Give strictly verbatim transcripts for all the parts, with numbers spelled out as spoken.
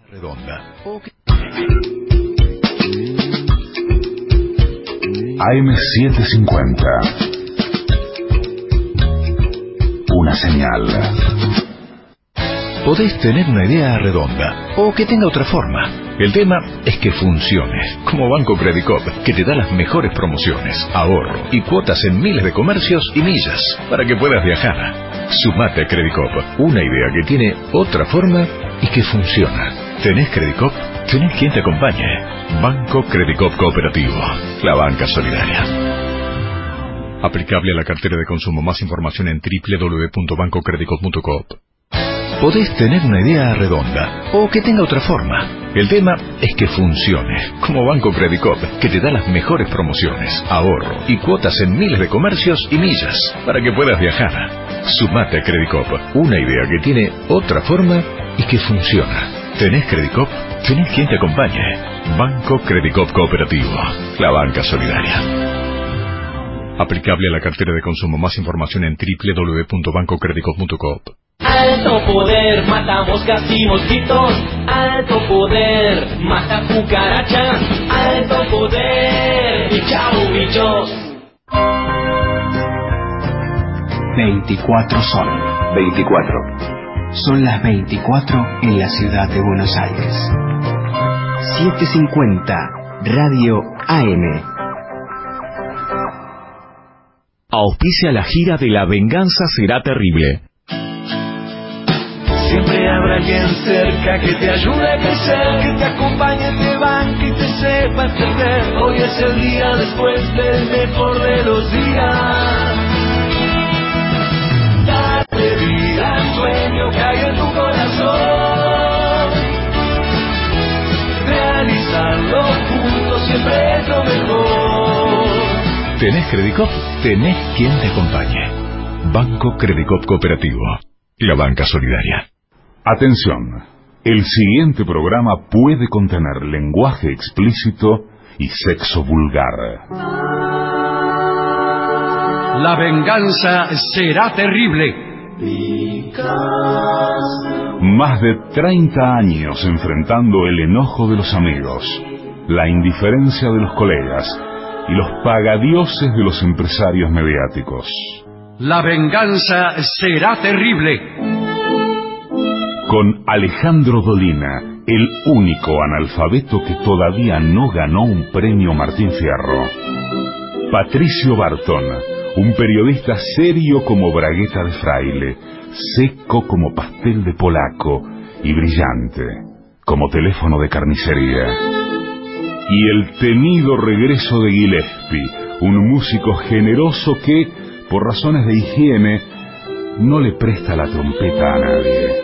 Redonda. A M setecientos cincuenta. Una señal. Podés tener una idea redonda o que tenga otra forma. El tema es que funcione, como Banco Credicop, que te da las mejores promociones, ahorro y cuotas en miles de comercios y millas para que puedas viajar. Sumate a Credicop, una idea que tiene otra forma y que funciona. ¿Tenés Credicop? ¿Tenés quien te acompañe? Banco Credicop Cooperativo, la banca solidaria. Aplicable a la cartera de consumo. Más información en doble u doble u doble u punto banco credicop punto coop. Podés tener una idea redonda o que tenga otra forma. El tema es que funcione, como Banco Credicop, que te da las mejores promociones, ahorro y cuotas en miles de comercios y millas para que puedas viajar. Sumate a Credicop, una idea que tiene otra forma y que funciona. ¿Tenés Credicop? ¿Tenés quien te acompañe? Banco Credicop Cooperativo, la banca solidaria. Aplicable a la cartera de consumo. Más información en doble u doble u doble u punto banco credicop punto coop. Alto poder, mata moscas y mosquitos. Alto poder, mata cucarachas. Alto poder, y chao bichos. veinticuatro son. veinticuatro. Son las veinticuatro en la ciudad de Buenos Aires. setecientos cincuenta, Radio A M. Auspicia la gira de La Venganza Será Terrible. Siempre habrá alguien cerca que te ayude a crecer, que te acompañe, te banque y te sepa entender. Hoy es el día después del mejor de los días. Dale vida al sueño que hay en tu corazón. Realizarlo juntos siempre es lo mejor. ¿Tenés Credicop? Tenés quien te acompañe. Banco Credicop Cooperativo, la banca solidaria. Atención, el siguiente programa puede contener lenguaje explícito y sexo vulgar. La venganza será terrible. Más de treinta años enfrentando el enojo de los amigos, la indiferencia de los colegas y los pagadioses de los empresarios mediáticos. La venganza será terrible. Con Alejandro Dolina, el único analfabeto que todavía no ganó un premio Martín Fierro. Patricio Barton, un periodista serio como bragueta de fraile, seco como pastel de polaco y brillante como teléfono de carnicería. Y el temido regreso de Gillespie, un músico generoso que, por razones de higiene, no le presta la trompeta a nadie.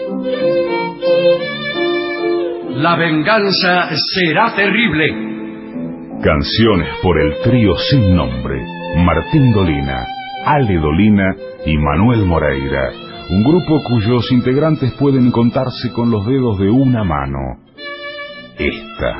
La venganza será terrible. Canciones por el trío sin nombre, Martín Dolina, Ale Dolina y Manuel Moreira, un grupo cuyos integrantes pueden contarse con los dedos de una mano. Esta.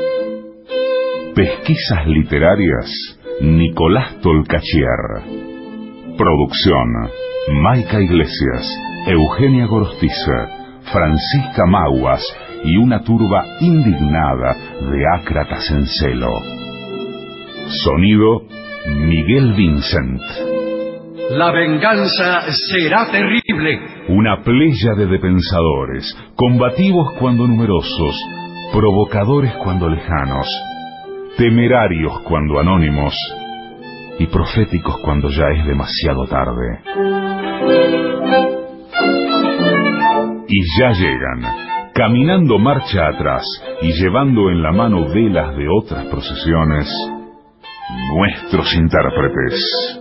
Pesquisas literarias, Nicolás Tolcachier. Producción, Maica Iglesias, Eugenia Gorostiza, Francisca Maguas y una turba indignada de ácratas en celo. Sonido, Miguel Vincent. La venganza será terrible. Una pléyade de pensadores, combativos cuando numerosos, provocadores cuando lejanos, temerarios cuando anónimos y proféticos cuando ya es demasiado tarde. Y ya llegan, caminando marcha atrás y llevando en la mano velas de otras procesiones, nuestros intérpretes.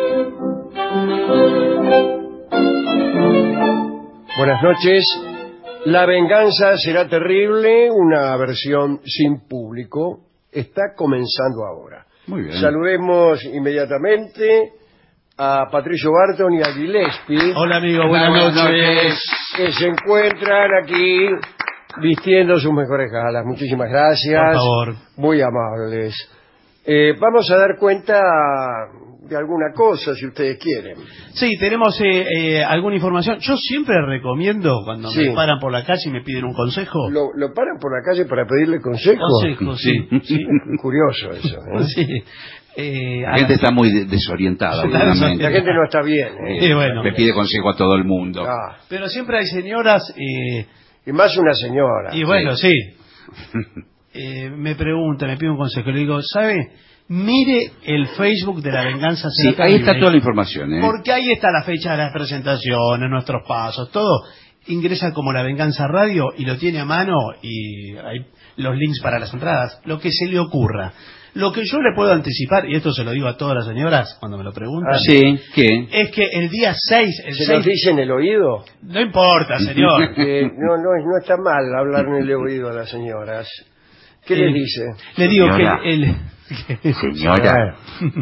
Buenas noches. La venganza será terrible, una versión sin público, está comenzando ahora. Muy bien. Saludemos inmediatamente a Patricio Barton y a Gillespie. Hola amigo, buenas, buenas noches. Que se encuentran aquí vistiendo sus mejores galas. Muchísimas gracias. Por favor. Muy amables. Eh, vamos a dar cuenta de alguna cosa, si ustedes quieren. Sí, tenemos eh, eh, alguna información. Yo siempre recomiendo, cuando Sí. me paran por la calle y me piden un consejo... ¿Lo, lo paran por la calle para pedirle consejo? Consejo, sí. sí. Curioso eso, ¿eh? Sí. Eh, La gente está muy de- desorientada últimamente. La gente no está bien, ¿eh? Eh, bueno. Le pide consejo a todo el mundo. Ah, Pero siempre hay señoras... Eh, y más una señora. y bueno, sí. Eh, me pregunta, me pide un consejo. Le digo, ¿sabe? Mire el Facebook de La Venganza Sí, Será ahí Terrible. está toda la información, ¿eh? Porque ahí está la fecha de las presentaciones, nuestros pasos, todo. Ingresa como La Venganza Radio y lo tiene a mano y hay los links para las entradas, lo que se le ocurra. Lo que yo le puedo anticipar, y esto se lo digo a todas las señoras cuando me lo preguntan, Ah, Sí, ¿qué? es que el día seis, el ¿Se seis nos dice en el oído? no importa, señor. Que no, no, no está mal hablar en el oído a las señoras. ¿Qué Eh, les dice? Le digo Señora. que el... que- Señora.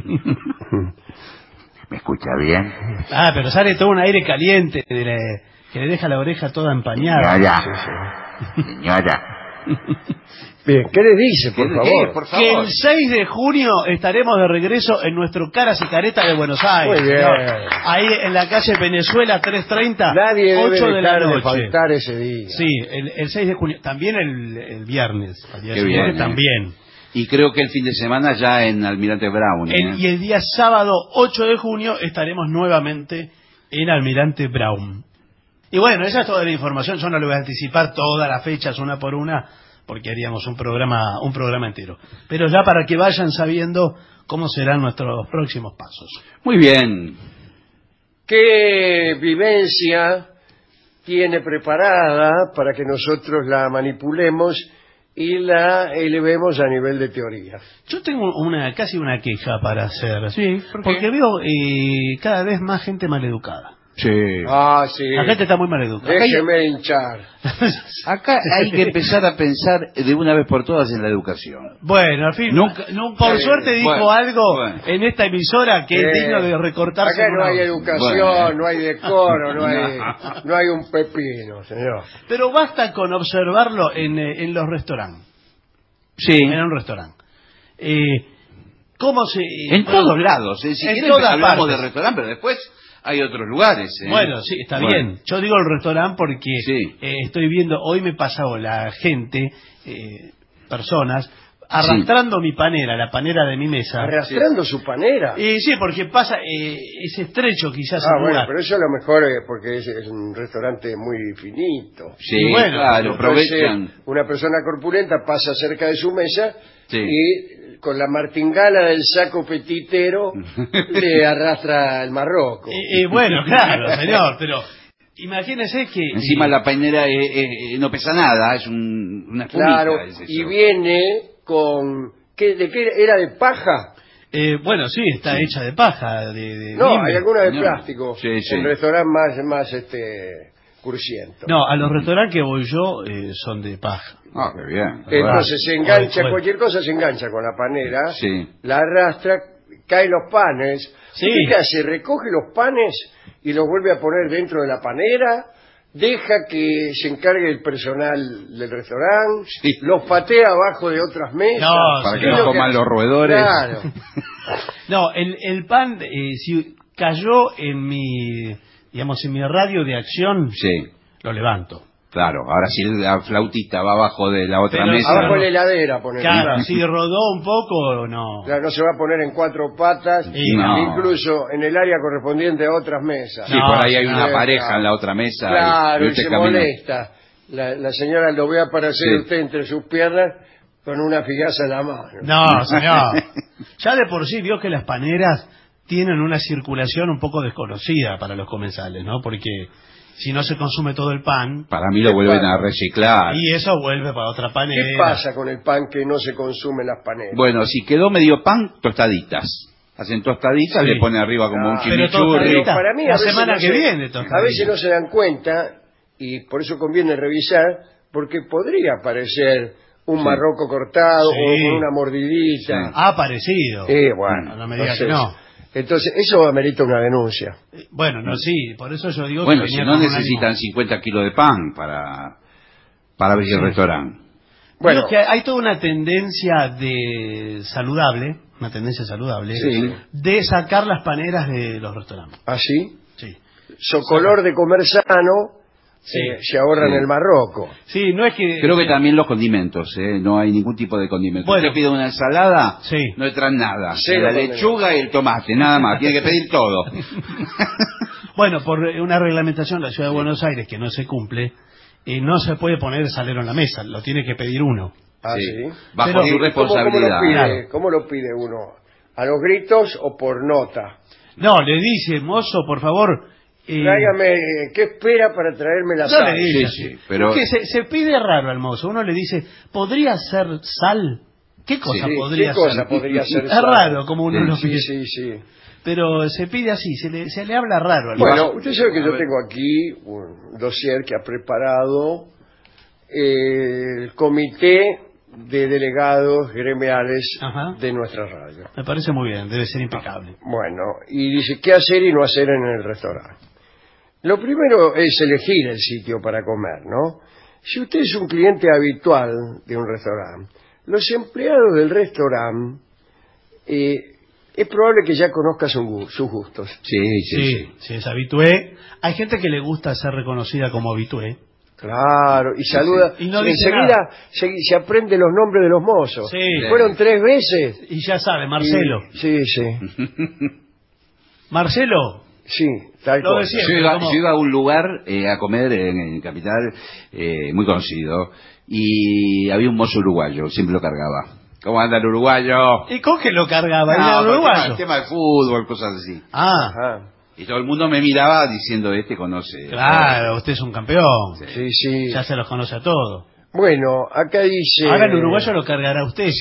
¿Me escucha bien? Ah, pero sale todo un aire caliente de la- que le deja la oreja toda empañada. Señora. Bien, ¿qué les dice, por ¿Qué- favor? qué? Por Que favor. el seis de junio estaremos de regreso en nuestro Caras y Caretas de Buenos Aires. Muy bien. señor. Ahí en la calle Venezuela trescientos treinta, Nadie debe ocho de la dejar de noche. faltar ese día. Sí, el, el seis de junio. También el, el viernes. al día Qué siguiente bien, ¿eh? también. Y creo que el fin de semana ya en Almirante Brown. ¿eh? El- y el día sábado ocho de junio estaremos nuevamente en Almirante Brown. Y bueno, esa es toda la información. Yo no le voy a anticipar todas las fechas una por una, porque haríamos un programa, un programa entero. Pero ya para que vayan sabiendo cómo serán nuestros próximos pasos. Muy bien. ¿Qué vivencia tiene preparada para que nosotros la manipulemos y la elevemos a nivel de teoría? Yo tengo una casi una queja para hacer. Sí, ¿por qué? Porque veo eh, cada vez más gente maleducada. Sí. Ah, sí. La gente está muy maleducada. Déjeme hinchar. Acá hay que empezar a pensar de una vez por todas en la educación. Bueno, al fin, Nunca- por eh, suerte dijo bueno, algo bueno. en esta emisora que es Eh, digno de recortarse. Acá en no una hay hoja. educación, Bueno. no hay decoro, no hay, no hay un pepino, señor. Pero basta con observarlo en, eh, en los restaurantes. Sí. En un restaurante. Eh, ¿Cómo se...? En todos lados. ¿eh? Si En quieren, todas hablamos partes. de restaurante, pero después hay otros lugares. ¿eh? Bueno, sí, está Bueno. bien. Yo digo el restaurante porque Sí. eh, estoy viendo, hoy me pasó la gente, eh, personas, arrastrando mi panera, la panera de mi mesa. Arrastrando su panera. Eh, sí, porque pasa, eh, es estrecho quizás Ah, el bueno, lugar. pero eso es lo mejor eh, porque es, es un restaurante muy finito. Sí, Y bueno, claro, Entonces, aprovechan. una persona corpulenta pasa cerca de su mesa Sí. y con la martingala del saco petitero le arrastra el marroco. Eh, eh, bueno, claro, señor, pero imagínese que... Encima eh, la painera eh, eh, no pesa nada, es un, una espumita. Claro, es eso. y viene con... ¿qué, ¿De qué era? ¿De paja? eh, bueno, sí, está hecha de paja, de... de No, mimbre. hay alguna de No. plástico. Sí, sí. En restaurantes más, más este, cursiento. No, a los restaurantes que voy yo eh, son de paja. Ah, qué bien. Entonces se engancha, Bueno. cualquier cosa se engancha con la panera, Sí. la arrastra, caen los panes. Sí. ¿Usted qué hace? Recoge los panes y los vuelve a poner dentro de la panera, deja que se encargue el personal del restaurante, Sí. los patea abajo de otras mesas. No, Para que señor. no coman los roedores. Claro. No, el, el pan, eh, si cayó en mi, digamos, en mi radio de acción, Sí, lo levanto. claro. Ahora si la flautita va abajo de la otra Pero mesa. Abajo de no. la heladera poner. Claro, si rodó un poco, no. Claro, no se va a poner en cuatro patas, Y no. incluso en el área correspondiente a otras mesas. Sí, No, por ahí hay no, una no, pareja no. en la otra mesa. Claro, y usted se camina. molesta. La, la señora lo ve aparecer Sí. usted entre sus piernas con una figaza en la mano. No, señor. Ya de por sí vio que las paneras tienen una circulación un poco desconocida para los comensales, ¿no? Porque si no se consume todo el pan, Para mí lo vuelven a reciclar. y eso vuelve para otra panera. ¿Qué pasa con el pan que no se consume en las paneras? Bueno, si quedó medio pan, tostaditas. Hacen tostaditas, Sí. le ponen arriba como Ah, un pero chimichurri. tostaditas. Para mí, a La veces semana no que se- viene, A tostaditas. veces no se dan cuenta y por eso conviene revisar, porque podría aparecer un Sí. marroco cortado Sí. o con una mordidita. Sí. Ha aparecido. Eh, bueno, No me diga que entonces- no. Entonces, eso amerita una denuncia. Eh, Bueno, no, sí, por eso yo digo Bueno, que si venía no con un necesitan ánimo. cincuenta kilos de pan para, para abrir el restaurante. Bueno, Digo que hay toda una tendencia de saludable, una tendencia saludable, Sí. de sacar las paneras de los restaurantes. ¿así? Sí. Socolor de comer sano, Sí. eh, se ahorran Sí. el marroco. Sí, no es que... Creo que también los condimentos, ¿eh? No hay ningún tipo de condimento. Bueno. Usted pide una ensalada, Sí. no le traen nada. Cero la condimento. lechuga y el tomate, nada más. Tiene que pedir todo. Bueno, por una reglamentación de la Ciudad de Buenos Aires que no se cumple, eh, no se puede poner salero en la mesa, lo tiene que pedir uno. ¿Ah, Sí. sí? Bajo Pero- su ¿Y cómo- responsabilidad. ¿Cómo, lo pide, Claro. ¿Cómo lo pide uno? ¿A los gritos o por nota? No, le dice, mozo, por favor... eh, Tráigame, eh, ¿qué espera para traerme la no sal? le dice Sí, así. sí, pero- Es que se, se pide raro al mozo. Uno le dice, ¿podría ser sal? ¿Qué cosa Sí, podría ¿qué cosa ser? podría ser Es sal? raro como uno Sí, lo Sí, pide. sí, sí. Pero se pide así, se le, se le habla raro al Bueno, mozo. usted sabe que A yo ver. tengo aquí un dossier que ha preparado eh, el comité de delegados gremiales Ajá. de nuestra radio. Me parece muy bien, debe ser impecable. Bueno, y dice qué hacer y no hacer en el restaurante. Lo primero es elegir el sitio para comer, ¿no? Si usted es un cliente habitual de un restaurante, los empleados del restaurante eh, es probable que ya conozca su gu- sus gustos. Sí, sí, Sí, sí. sí, es habitué. Hay gente que le gusta ser reconocida como habitué. Claro, y saluda. Y no dice enseguida nada. se, se aprende los nombres de los mozos. Sí. Fueron tres veces. Y ya sabe, Marcelo. Y- sí, sí. Marcelo, Sí, tal Lo cosa. decía. Yo iba, ¿Cómo? yo iba a un lugar eh, a comer en, en Capital, eh, muy conocido, y había un mozo uruguayo, siempre lo cargaba. ¿Cómo anda el uruguayo? ¿y con qué lo cargaba? No, ¿Era por el uruguayo? tema, tema de fútbol, cosas así. Ah, Ajá. Y todo el mundo me miraba diciendo, este conoce. claro, usted es un campeón. Sí, sí. Ya se los conoce a todos. Bueno, acá dice... Ahora el uruguayo lo cargará usted.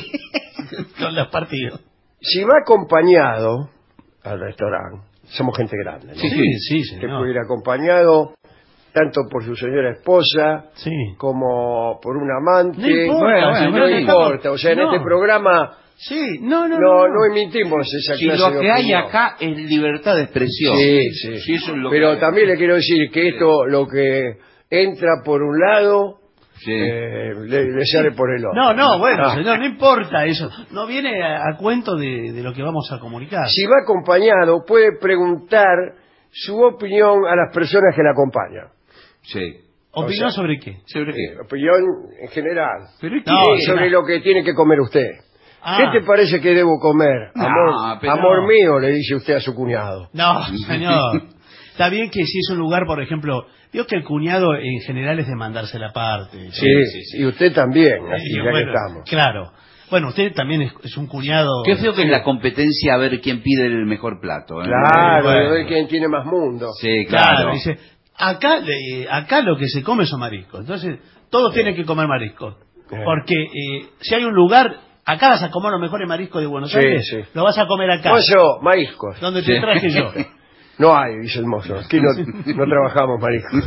Con los partidos. Si va acompañado al restaurante, somos gente grande, ¿no? Sí, sí, Usted señor. puede ir acompañado tanto por su señora esposa Sí. como por un amante. No importa, Bueno, señor, no bueno, importa. O sea, en no. este programa Sí, no, no, no, no. no emitimos esa Si clase lo de que hay opinión. acá es libertad de expresión. Sí, sí. Si eso es lo Pero que hay. también le quiero decir que esto, lo que entra por un lado, Sí. eh, le, le sale por el otro. No, no, bueno, Ah. señor, no importa eso. No viene a, a cuento de, de lo que vamos a comunicar. Si va acompañado, puede preguntar su opinión a las personas que la acompañan. Sí. ¿Opinión o sea, sobre qué? ¿Sobre Eh, qué? opinión en general. ¿Pero qué? No, Sí, sobre no. lo que tiene que comer usted. Ah. ¿Qué te parece que debo comer? No, amor pero amor no. mío, le dice usted a su cuñado. No, señor. Está bien que si es un lugar, por ejemplo, digo que el cuñado en general es de mandarse la parte. Sí, y usted también, así Y ya bueno, que estamos. claro. Bueno, usted también es, es un cuñado. Qué feo que es la competencia a ver quién pide el mejor plato. ¿eh? Claro, Bueno. a ver quién tiene más mundo. Sí, Claro, claro. dice, acá, le- acá lo que se come son mariscos. Entonces, todos tienen que comer mariscos. Eh. Porque eh, si hay un lugar, acá vas a comer los mejores mariscos de Buenos Sí, Aires, sí. lo vas a comer acá, Mozo, mariscos. donde te Sí. traje yo. No hay, dice el mozo. Aquí no, no trabajamos mariscos.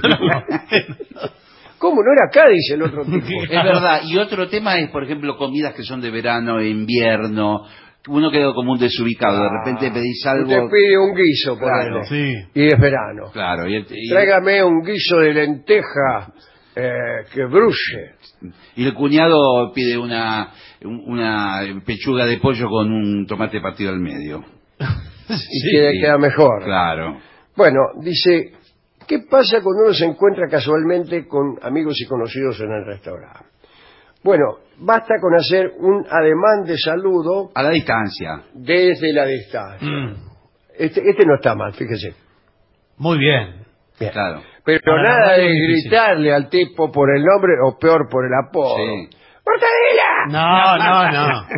¿Cómo? ¿No era acá? Dice el otro tipo. Es verdad. Y otro tema es, por ejemplo, comidas que son de verano, invierno. Uno quedó como un desubicado. De repente pedís algo. Usted pide un guiso, Claro. ponele, Sí. y es verano. Claro. Y, el- y- Tráigame un guiso de lenteja eh, que brulle. y el cuñado pide una, un- una pechuga de pollo con un tomate partido al medio. Y queda, Sí. queda mejor. Claro. Bueno, dice, ¿qué pasa cuando uno se encuentra casualmente con amigos y conocidos en el restaurante? Bueno, basta con hacer un ademán de saludo A la distancia. desde la distancia. Mm, Este, este no está mal, fíjese. muy bien. Bien. Claro. Pero Para la nada radio de es difícil. gritarle al tipo por el nombre o peor por el apodo. Sí. ¡Mortadela! No, no, no.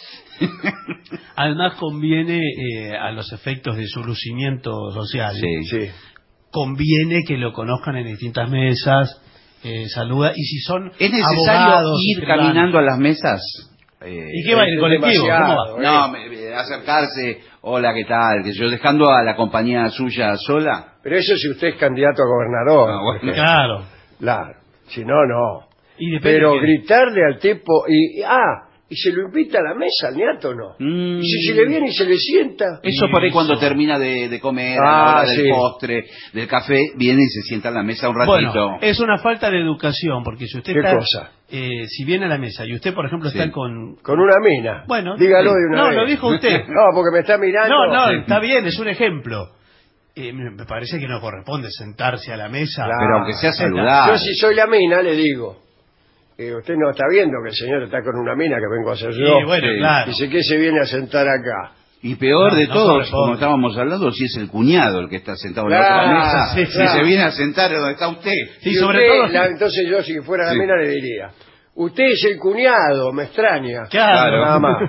Además conviene eh, a los efectos de su lucimiento social. Sí. Sí. Conviene que lo conozcan en distintas mesas, eh, saluda, y si son ¿Es necesario abogados, ir escribanos. caminando a las mesas? Eh, ¿Y qué va? ¿En el es colectivo? demasiado, ¿Cómo va? ¿eh? No, me- me- acercarse, hola, ¿qué tal? Que yo dejando a la compañía suya sola. Pero eso si usted es candidato a gobernador. Ah, bueno. por ejemplo. Claro. Claro. Si no, no. Y depende Pero que- gritarle al tipo y... Ah, y se lo invita a la mesa al niato, ¿no? Mm. Y si se le viene y se le sienta... Eso por ahí cuando termina de, de comer, Ah, a la hora del sí. postre, del café, viene y se sienta a la mesa un ratito. Bueno, es una falta de educación, porque si usted ¿Qué está, cosa? Eh, si viene a la mesa y usted, por ejemplo, Sí. está con... Con una mina. Bueno, dígalo sí. de una No, vez. lo dijo usted. No, porque me está mirando. No, no, Sí. está bien, es un ejemplo. Eh, me me parece que no corresponde sentarse a la mesa. Claro. Pero aunque sea Yo saludable. si soy la mina le digo, eh, usted no está viendo que el señor está con una mina que vengo a hacer Sí, yo. bueno, Sí. claro. Dice que se viene a sentar acá. Y peor No, de no todo, corresponde. como estábamos hablando, si es el cuñado el que está sentado en la Claro, otra mesa, sí, si claro. se viene a sentar donde está usted. Sí, Y sobre usted, todo... la- entonces yo si fuera la Sí. mina le diría, usted es el cuñado, me extraña. Claro. Nada más.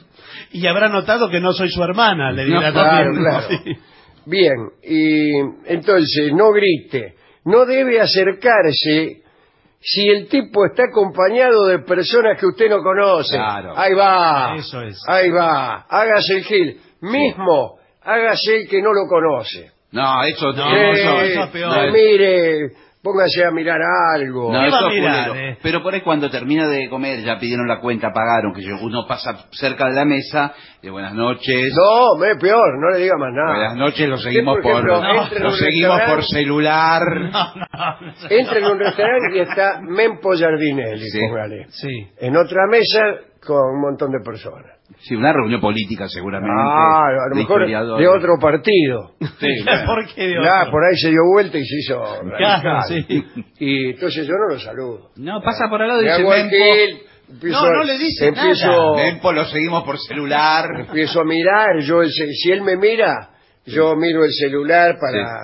Y habrá notado que no soy su hermana, le dirá No, Claro, también. claro. Sí. Bien, y entonces no grite, no debe acercarse si el tipo está acompañado de personas que usted no conoce. Claro. Ahí va, Eso es. ahí va, hágase el gil. Mismo, hágase el que no lo conoce. No, eso No, eh, eso- Eh, eso es peor. eh, mire, póngase a mirar algo. No, ¿Qué va eso a es mirar, culero. eh? Pero por ahí cuando termina de comer, ya pidieron la cuenta, pagaron, que yo- uno pasa cerca de la mesa, de buenas noches. No, me peor, no le diga más nada. Buenas noches, lo Usted, seguimos por por, ejemplo, no, entra en lo un seguimos por restaurante- celular. No, no, no. Entra en un restaurante y está Mempo Giardinelli, Sí. póngale. Sí. En otra mesa con un montón de personas. Sí, una reunión política seguramente. Ah, a lo de mejor historiadores. de otro partido. Sí, bueno. ¿Por qué de Ya, otro? por ahí se dio vuelta y se hizo radical. Claro, sí. Y entonces yo no lo saludo. No, pasa por al lado y Le dice, hago el Mempo, gil, empiezo No, a- no le dice empiezo, nada. Mempo, lo seguimos por celular. Empiezo a mirar, yo el ce- si él me mira, yo miro el celular para,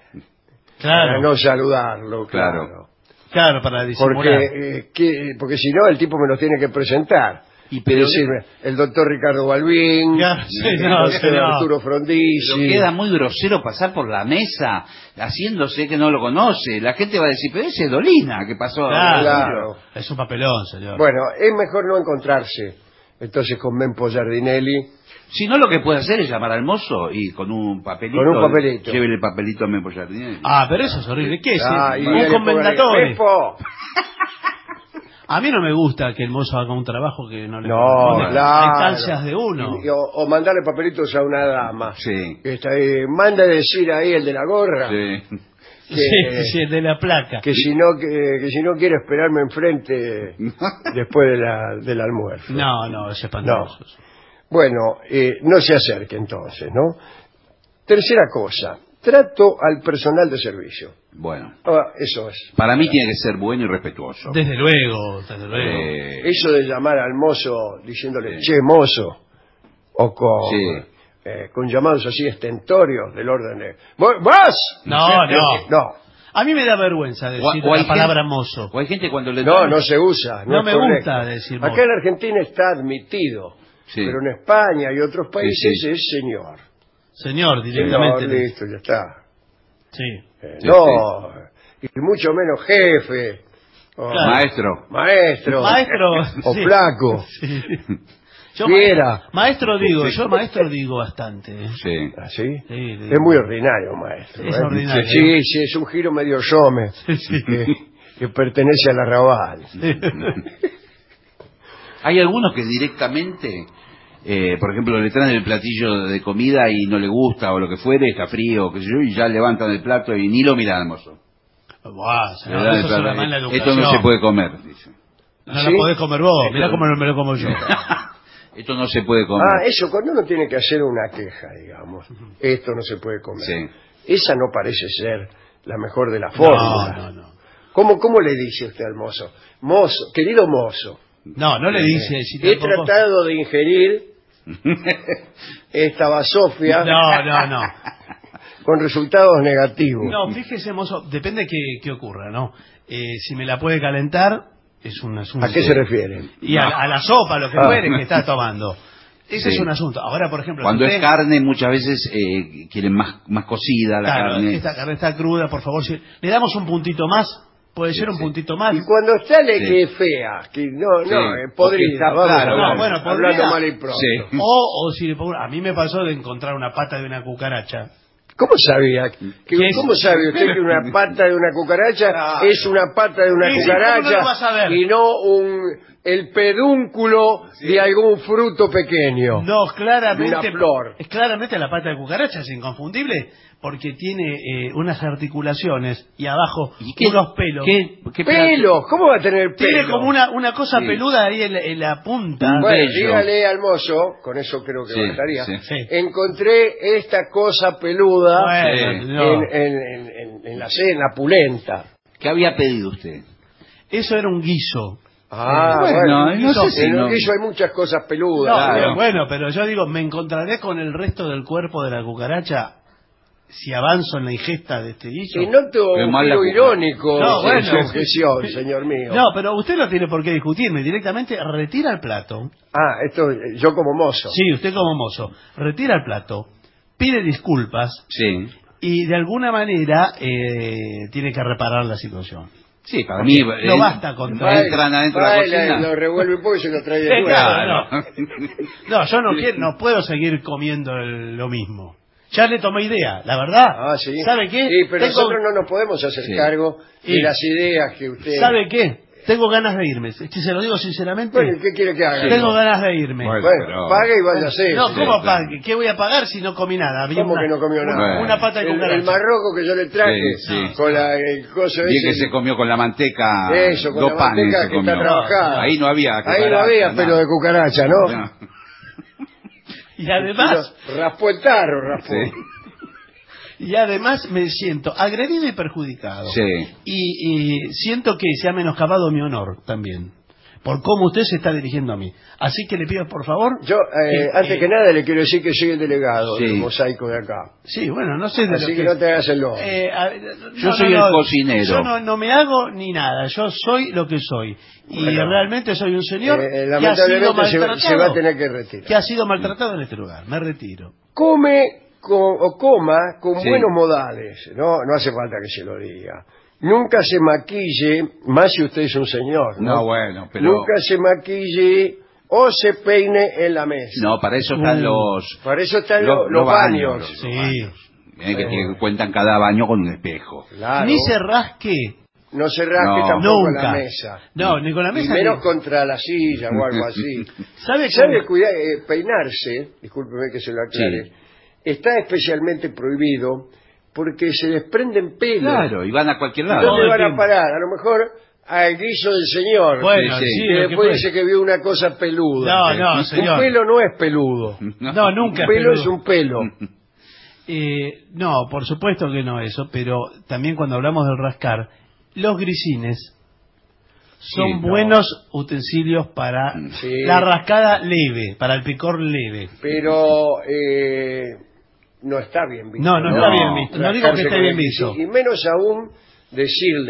para Claro, no saludarlo, Claro. claro. claro, para disimular. Porque, eh, que- porque si no, el tipo me los tiene que presentar. Y Pero pero, decirme, el doctor Ricardo Balbín, Claro, sí, el no, doctor señor. Arturo Frondizi. pero queda muy grosero pasar por la mesa haciéndose que no lo conoce. La gente va a decir, pero ese es Dolina, que pasó. Claro, Claro. Es un papelón, señor. Bueno, es mejor no encontrarse entonces con Mempo Giardinelli. Si no, lo que puede hacer es llamar al mozo y con un papelito. Con un papelito. Llévele el papelito a Mempo Giardinelli. Ah, pero eso es horrible. ¿Qué es? Ah, y un le pongan ahí, commendatore. Mempo. A mí no me gusta que el mozo haga un trabajo que no le No, corresponde. claro. Hay instancias de uno. Y- o, o mandarle papelitos a una dama. Sí. Que está ahí, manda a decir ahí el de la gorra. Sí. Que, Sí, sí, el de la placa. que si no que, que si no quiere esperarme enfrente después de la, del almuerzo. No, no, es espantoso. Bueno, eh, no se acerque entonces, ¿no? Tercera cosa, trato al personal de servicio. Bueno, Ah, eso es. para mí tiene que ser bueno y respetuoso. Desde luego, desde luego. Eh, Eso de llamar al mozo diciéndole, Sí. che, mozo, o con, Sí. eh, con llamados así estentorios del orden de, "¿Vo- ¿vas? No, no. No, A mí me da vergüenza O- decir o hay la palabra gente- mozo. O hay gente cuando le no, no se usa. No, No es me correcto. gusta decir Acá mozo. en Argentina está admitido, Sí. pero en España y otros países sí. es señor. Señor, Señor, directamente. listo, ya está. Sí. Eh, Sí, no, y mucho menos jefe. o Claro. Maestro. Maestro. Maestro. O sí. flaco. Sí. Yo Fiera. ma- maestro digo, yo maestro digo bastante. ¿eh? Sí. ¿Así? Sí, sí. Es muy ordinario, maestro. Es ¿eh? ordinario. Sí, sí, es un giro medio some Sí. que, que pertenece al arrabal. Hay algunos que directamente, eh, por ejemplo, le traen el platillo de comida y no le gusta o lo que fuere, está frío, qué sé yo, y ya levantan el plato y ni lo miran al mozo. Buah, Le señor, dan el eso es plato, una mala eh, educación. Esto no se puede comer, dice. No la ¿Sí? podés comer vos, mirá cómo me lo como yo. Esto no se puede comer. Ah, eso, cuando uno tiene que hacer una queja, digamos, esto no se puede comer. Sí. Esa no parece ser la mejor de las fórmulas. No, no, no. ¿Cómo, ¿Cómo le dice usted al mozo? Mozo, querido mozo, No, no le dice. Si he tampoco- tratado de ingerir esta basofia No, no, no. con resultados negativos. No, fíjese, mozo, depende qué, qué ocurra, ¿no? Eh, si me la puede calentar, es un asunto. ¿A qué se refiere? Y a, a la sopa, lo que Ah. fuere que está tomando. Ese Sí. es un asunto. Ahora, por ejemplo, Cuando si es usted- carne, muchas veces eh, quieren más, más cocida la Claro, carne. esta carne está cruda, por favor. Si le damos un puntito más, puede Sí, ser un sí. puntito más. Y cuando sale Sí. que es fea, que no, Sí. no, es podrida, vamos Claro, a hablar, no, bueno, hablando podrida. mal y pronto. Sí. O, o si le pongo- a mí me pasó de encontrar una pata de una cucaracha. ¿Cómo sabía? Que- ¿Qué es? ¿Cómo sabe usted que una pata de una cucaracha Ah. es una pata de una Sí, sí, ¿cómo no cucaracha lo vas a ver? y no un el pedúnculo sí. de algún fruto pequeño. No, claramente. Una flor. Es claramente la pata de cucaracha, es inconfundible, porque tiene eh, unas articulaciones y abajo ¿Y qué, unos pelos. ¿Qué, qué ¿Pelos? ¿Cómo va a tener pelos? Tiene como una, una cosa sí. peluda ahí en la, en la punta. Bueno, dígale al mozo, con eso creo que sí, bastaría. Sí. Sí. Encontré esta cosa peluda bueno, sí. no. en, en, en, en, en la cena pulenta. ¿Qué había pedido usted? Eso era un guiso. Ah, bueno, bueno, no sé si en no. el guiso hay muchas cosas peludas. No, Claro. pero bueno, pero yo digo, me encontraré con el resto del cuerpo de la cucaracha si avanzo en la ingesta de este guiso. Y noto Qué un mal la giro cucaracha. irónico No, en bueno. su objeción, señor mío. No, pero usted no tiene por qué discutirme. Directamente retira el plato. Ah, esto yo como mozo. Sí, usted como mozo. Retira el plato, pide disculpas Sí. y de alguna manera eh, tiene que reparar la situación. Sí, para mí... No eh, basta con... Va, entran adentro de la va, cocina. Lo revuelve un poco y se lo trae de Eh, vuelta. claro, no. No, yo no quiero, no puedo seguir comiendo el- lo mismo. Ya le tomé idea, la verdad. Ah, sí. ¿Sabe qué? Sí, pero Tengo- nosotros no nos podemos hacer Sí. cargo de Sí. las ideas que usted... ¿Sabe qué? Tengo ganas de irme. Si se lo digo sinceramente, Bueno, ¿y ¿qué quiere que haga? tengo ganas de irme. Bueno, Bueno, pero- pague y vaya a hacer. No, sí, ¿cómo claro. pague? ¿Qué voy a pagar si no comí nada? Había ¿Cómo una- que no comió una- nada? Una pata de El, cucaracha. el marroco que yo le traje Sí, sí. con la, el coso Bien ese. que se comió con la manteca. Eso, con dos la panes manteca se que comió. está trabajada. Ahí no había Ahí no cucaracha, había nada. pelo de cucaracha, ¿no? No. Y además, Pero raspó el tarro, raspó. Sí. y además me siento agredido y perjudicado. Sí. Y, y siento que se ha menoscabado mi honor también, por cómo usted se está dirigiendo a mí. Así que le pido, por favor... Yo, eh, que- antes eh, que nada, le quiero decir que soy el delegado Sí. del mosaico de acá. Sí, bueno, no sé de Así lo que que... no te hagas el loco. Eh, a- Yo no, soy no, el no, cocinero. Yo no, no me hago ni nada. Yo soy lo que soy. Y Bueno. realmente soy un señor Eh, que, ha sido lamentablemente se, va- maltratado, se va a tener que retirar. que ha sido maltratado en este lugar. Me retiro. Come con- o coma con Sí. buenos modales, ¿no? No hace falta que se lo diga. Nunca se maquille, más si usted es un señor, ¿no? No, bueno, pero... Nunca se maquille o se peine en la mesa. No, para eso están Uh. los... Para eso están los- los, los baños. los- los Sí. baños. Miren que Eh. tiene- cuentan cada baño con un espejo. Claro. Ni se rasque. No se rasque No. tampoco Nunca. la mesa. No, ni con la Y mesa. menos ni- contra la silla o algo así. ¿Sabe ¿Sabe cómo? cuidar, eh, peinarse, discúlpeme que se lo aclare, Sí. está especialmente prohibido porque se desprenden pelos. Claro, y van a cualquier ¿Y lado. dónde Todo van el a tiempo. parar? A lo mejor al guiso del señor. Bueno, Sí, sí. sí, que lo que después fue. dice que vio una cosa peluda. No, no, Un señor. pelo no es peludo. No, nunca. Un pelo pero- es un pelo. Eh, no, por supuesto que no eso, pero también cuando hablamos del rascar, los grisines son Sí, no. buenos utensilios para Sí. la rascada leve, para el picor leve. Pero eh, no está bien visto. No, no está bien visto. No digo que Rascarse esté con bien el visto. guiso. Y menos aún decirle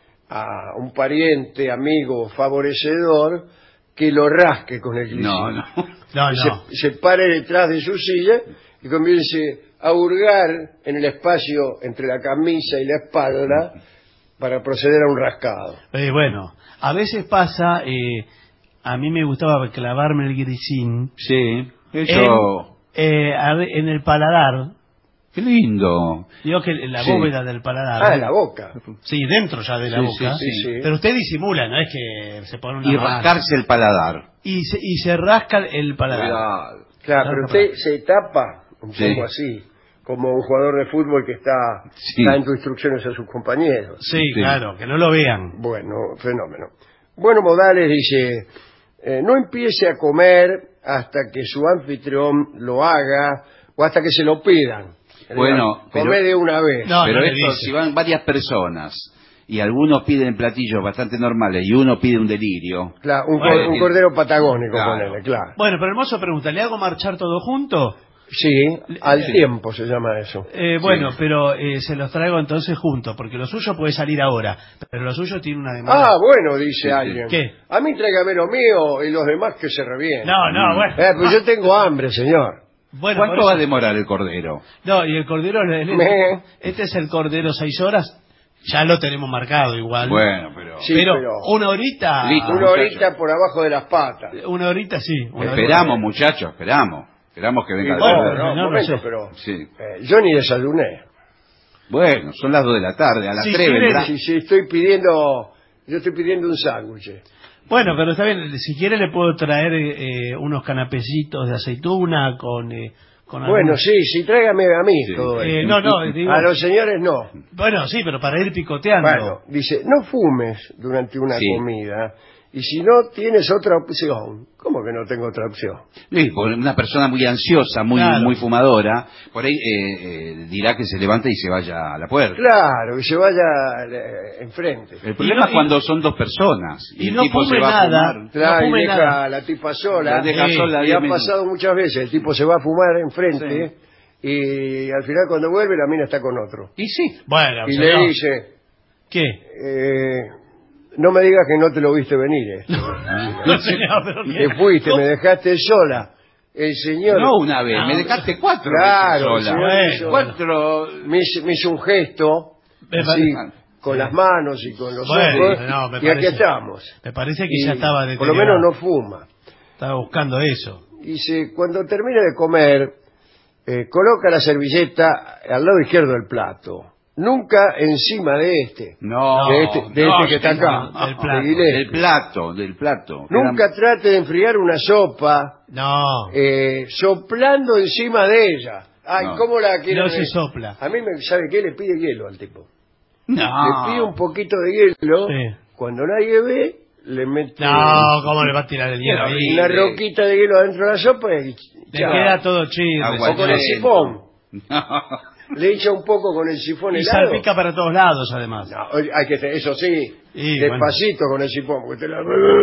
a un pariente, amigo, favorecedor que lo rasque con el grisín. No, no. No, Que no. Se, se pare detrás de su silla y comience a hurgar en el espacio entre la camisa y la espalda para proceder a un rascado. Eh, bueno, a veces pasa, eh, a mí me gustaba clavarme el grisín Sí, eso... en, eh, a ve- en el paladar. Qué lindo. Digo que en la Sí. bóveda del paladar. Ah, en la boca. Sí, dentro ya de la Sí, boca. sí, sí. Pero usted disimula, no es que se pone una Y mano. rascarse el paladar. Y se, y se rasca el paladar. Cuidado. Claro, pero usted se tapa un Sí. poco así, como un jugador de fútbol que está Sí. dando instrucciones a sus compañeros. Sí, Sí. claro, que no lo vean. Bueno, fenómeno. Bueno, Modales dice, eh, no empiece a comer hasta que su anfitrión lo haga o hasta que se lo pidan. Bueno, pero- come de una vez. No, Pero le esto, dice. si van varias personas y algunos piden platillos bastante normales y uno pide un delirio... Claro, un, Bueno, cor- un cordero patagónico, Claro. ponele, claro. Bueno, pero el mozo pregunta, ¿le hago marchar todo junto? Sí, al Sí. tiempo se llama eso. Eh, bueno, Sí. pero eh, se los traigo entonces juntos, porque lo suyo puede salir ahora, pero lo suyo tiene una demanda. Ah, bueno, dice Sí, sí. alguien. ¿Qué? A mí tráigame lo mío y los demás que se revienten. No, no, bueno. Eh, pues yo tengo hambre, señor. Bueno, ¿Cuánto por va a eso- demorar el cordero? No, y el cordero, Me- este es el cordero seis horas, ya lo tenemos marcado igual. Bueno, pero... Sí, pero, pero- una horita... Listo, Una horita por abajo de las patas. Una horita sí. una horita. Esperamos, muchachos, esperamos. Esperamos que Y venga el bueno, cordero. no, un no lo momento, sé. pero Sí. eh, yo ni desayuné. Bueno, son las dos de la tarde, a las Si tres quiere- vendrá. Si, si estoy pidiendo, yo estoy pidiendo un sándwich. Bueno, pero está bien, si quiere le puedo traer eh, unos canapecitos de aceituna con... Eh, con bueno, algún... sí, sí, tráigame a mí sí. todo eh, esto. No, no, digo... A los señores no. Bueno, sí, pero para ir picoteando. Bueno, dice, no fumes durante una Sí. comida y si no tienes otra opción. ¿Cómo que no tengo otra opción? Sí, por una persona muy ansiosa, muy Claro. muy fumadora, por ahí eh, eh, dirá que se levante y se vaya a la puerta. Claro, que se vaya eh, enfrente. El problema no- es cuando son dos personas y, y el no tipo fume se va nada. a fumar. Claro, no y fume deja nada. a la tipa sola. La deja Sí. sola Y diez ha minutos. pasado muchas veces, el tipo se va a fumar enfrente y al final cuando vuelve la mina está con otro. Y sí. Bueno, Y señor, le dice, ¿qué? eh, no me digas que no te lo viste venir. Esto. No, señor, pero ¿qué? Te fuiste, ¿Cómo? me dejaste sola. El señor No una vez, No. me dejaste cuatro Claro, veces sola. sí, Bueno. Cuatro. me, hizo- me hizo un gesto Me así, parece- con las manos y con los Bueno, ojos no, me y aquí parece- estamos. Me parece que Y ya estaba por lo menos deteriorado. no fuma. Estaba buscando eso. Dice, cuando termine de comer, eh, coloca la servilleta al lado izquierdo del plato. Nunca encima de este. No, de este, de no, este que está acá. no, del plato. de Gillespie. Del plato, del plato. Nunca trate de enfriar una sopa No, eh, soplando encima de ella. Ay, No. ¿cómo la quiere? no se sopla. A mí, me, ¿sabe qué? Le pide hielo al tipo. No. Le pide un poquito de hielo. Sí. Cuando nadie ve, le mete No, ¿cómo le va a tirar el hielo ahí? una roquita de hielo adentro de la sopa y Le chao. queda todo chido. Agua O con el Bueno. sifón. No. Le echa un poco con el sifón Y helado. salpica para todos lados, además. No, oye, hay que, eso sí, Y, despacito con el sifón, porque te la...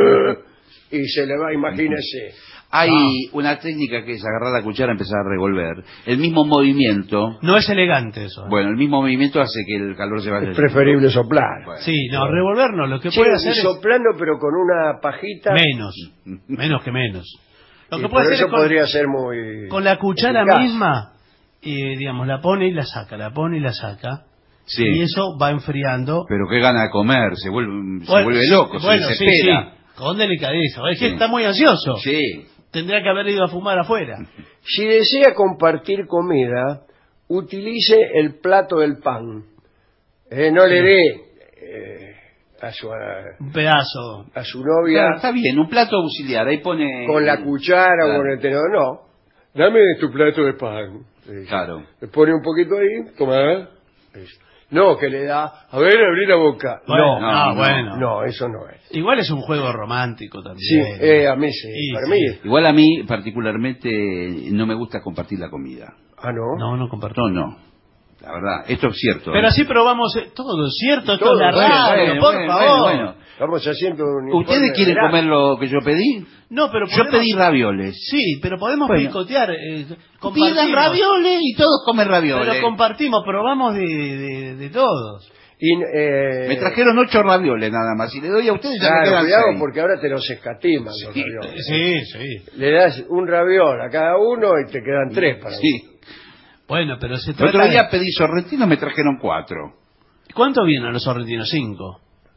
y se le va, imagínese. Hay Ah. una técnica que es agarrar la cuchara y empezar a revolver. El mismo movimiento, No es elegante eso. ¿eh? bueno, el mismo movimiento hace que el calor se vaya. Es preferible soplar. Bueno. Sí, no, revolver no. Lo que Sí, puede y hacer es soplando, pero con una pajita. menos. Menos que menos. Lo y que por puede hacer eso es con, podría ser muy... con la cuchara eficaz. misma, y digamos, la pone y la saca, la pone y la saca. Sí. Y eso va enfriando. Pero qué gana de comer, se vuelve, se Bueno, vuelve loco, bueno, se sí, desespera. sí, con delicadeza. Es que Sí. está muy ansioso. Sí. Tendría que haber ido a fumar afuera. Si desea compartir comida, utilice el plato del pan. Eh, no le dé eh, a, su, a, Un pedazo. a su novia Claro, está bien, un plato auxiliar, ahí pone... con la cuchara o Claro. con el tenedor. No, dame tu plato de pan. Sí. Claro. Le pone un poquito ahí, toma. No, que le da, a ver, abrí la boca. Bueno, no, no, no, bueno. no, eso no es. Igual es un juego romántico también. Sí, eh, a mí sí, Sí, para sí. mí. Igual a mí, particularmente, no me gusta compartir la comida. Ah, no. No, no comparto. No, no. La verdad, esto es cierto. Pero ¿eh? así probamos eh, todo, ¿cierto? Esto Todo, es la bueno, radio, bueno, por bueno, favor. bueno, bueno. Estamos haciendo un ¿Ustedes informe quieren veraz. comer lo que yo pedí? No, pero Yo podemos- pedí ravioles. Sí, pero podemos Bueno. picotear. Eh, Pidan compartimos. ravioles y todos comen ravioles. Pero compartimos, probamos de, de, de todos. Y, eh, Me trajeron ocho ravioles nada más. Y le doy a ustedes ya me Claro, quedan cuidado seis. porque ahora te los escatiman los Sí, ravioles. Sí, sí. Le das un raviol a cada uno y te quedan tres para Sí. Bueno, pero se El trata otro día de... pedí sorrentino, me trajeron cuatro. ¿Cuánto vienen los sorrentinos? Cinco.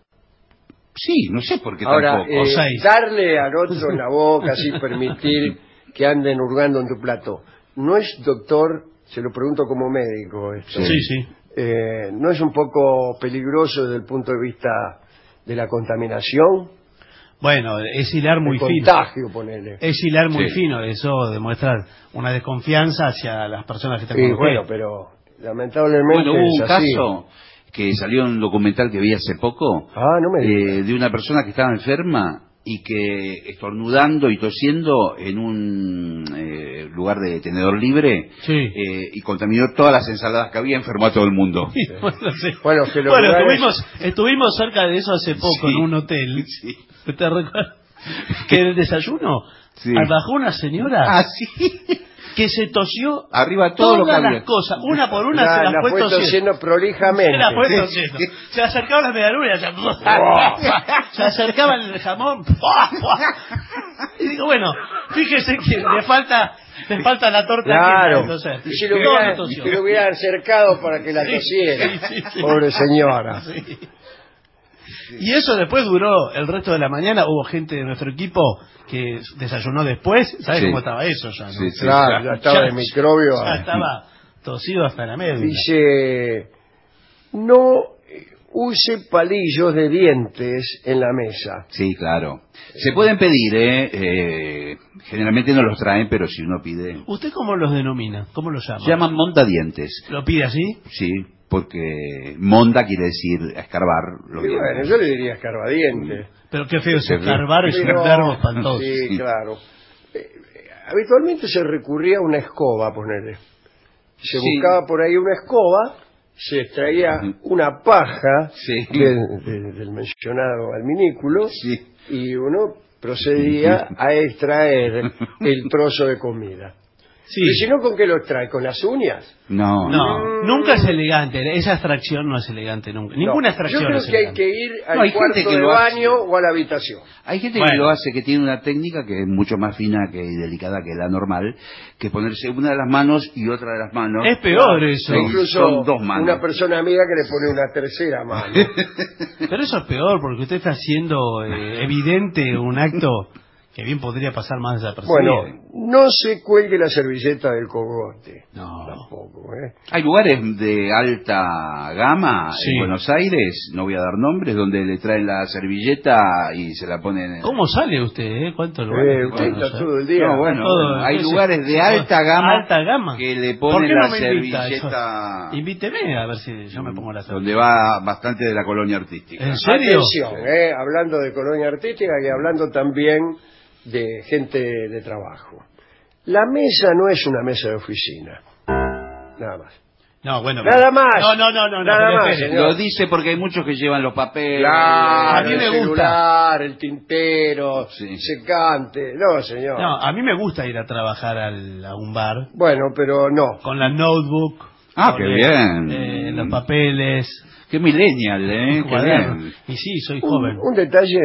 Sí, no sé por qué Ahora, tampoco. eh, O seis. darle al otro en la boca, así permitir que anden hurgando en tu plato. No es, doctor, se lo pregunto como médico esto. Sí, sí. Eh, ¿No es un poco peligroso desde el punto de vista de la contaminación? Bueno, es hilar muy el fino. contagio, ponele. Es hilar muy Sí. fino. Eso demuestra una desconfianza hacia las personas que están Sí, con usted. bueno, pero lamentablemente Bueno, hubo un es así. caso que salió en un documental que vi hace poco, Ah, no me digas. eh, de una persona que estaba enferma y que estornudando y tosiendo en un eh, lugar de tenedor libre Sí. eh, y contaminó todas las ensaladas que había, enfermó a todo el mundo. Bueno, sí. Bueno, que los Bueno, lugares- estuvimos, estuvimos cerca de eso hace poco Sí. en un hotel. Sí. ¿Te recuerdas? Que en el desayuno Sí. bajó una señora Ah, sí. que se tosió Arriba todo lo que todas había. las cosas, una por una La, se las la fue fue tosiendo. tosiendo prolijamente. Se las fue tosiendo. Se acercaba la medialuna, se, se acercaba el jamón. Y digo, bueno, fíjese que le falta le falta la torta. Claro. aquí, entonces, Y si lo todo hubiera, lo tosió. si lo hubiera acercado para que la Sí, tosiera. sí, sí, sí. Pobre señora. Sí. Y eso después duró el resto de la mañana. Hubo gente de nuestro equipo que desayunó después. ¿Sabes Sí. cómo estaba eso ya? ¿no? Sí, sí. Claro, ya estaba Ya- el microbio. Ya estaba tosido hasta la médula. Dice, no use palillos de dientes en la mesa. Sí, claro. Se pueden pedir, ¿eh? eh generalmente no los traen, pero si uno pide... ¿Usted cómo los denomina? ¿Cómo los llama? Se llaman mondadientes. ¿Lo pide así? Sí, porque monda quiere decir escarbar los Y dientes. bueno, yo le diría escarbadientes. Pero qué feo es escarbar, es un Pero- verbo espantoso. Sí, Sí. claro. Eh, eh, habitualmente se recurría a una escoba, ponerle. Se Sí. buscaba por ahí una escoba, se extraía una paja Sí. del, de- del mencionado alminículo Sí. y uno procedía a extraer el trozo de comida. Sí. Y si no, ¿con qué lo extrae? ¿Con las uñas? No, No, nunca es elegante. Esa extracción no es elegante nunca. Ninguna No. extracción Yo creo es que hay elegante. que ir al No, hay cuarto gente que de lo hace. baño o a la habitación. Hay gente Bueno. que lo hace, que tiene una técnica que es mucho más fina que y delicada que la normal, que ponerse una de las manos y otra de las manos. Es peor eso. Sí. Incluso Son dos manos. una persona amiga que le pone una tercera mano. Pero eso es peor porque usted está haciendo eh, evidente un acto que bien podría pasar más desapercibido. Bueno, no se cuelgue la servilleta del cogote. No. Tampoco, ¿eh? Hay lugares de alta gama Sí. en Buenos Aires, no voy a dar nombres, donde le traen la servilleta y se la ponen en... ¿Cómo sale usted? Eh? ¿Cuánto lo Eh, usted está todo el día. No, bueno, Todo, bueno, hay entonces, lugares de bueno, alta gama, alta gama. que le ¿Por ponen qué no la me invita? servilleta Eso- Invíteme a ver si yo me pongo la donde va bastante de la colonia artística. ¿En serio? Atención, ¿eh? Hablando de colonia artística y hablando también de gente de trabajo. La mesa no es una mesa de oficina. Nada más. No, bueno. Nada más. No, no, no, no. Nada no, más, espere. señor. Lo dice porque hay muchos que llevan los papeles. Claro, a mí me el gusta. celular, el tintero, Sí. secante. No, señor. No, a mí me gusta ir a trabajar al- a un bar Bueno, pero no. con la notebook. Ah, con qué el- bien. eh, los papeles. Qué millennial, ¿eh? Qué cuaderno. bien. Y sí, soy Un, joven. un detalle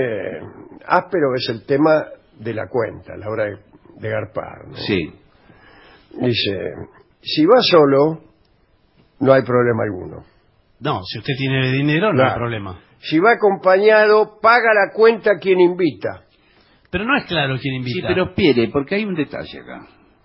áspero es el tema de la cuenta, a la hora de, de garpar, ¿no? Sí. Dice, si va solo, no hay problema alguno. No, si usted tiene dinero, no hay Claro. problema. Si va acompañado, paga la cuenta quien invita. Pero no es claro quién Sí, invita. pero espere, porque hay un detalle acá.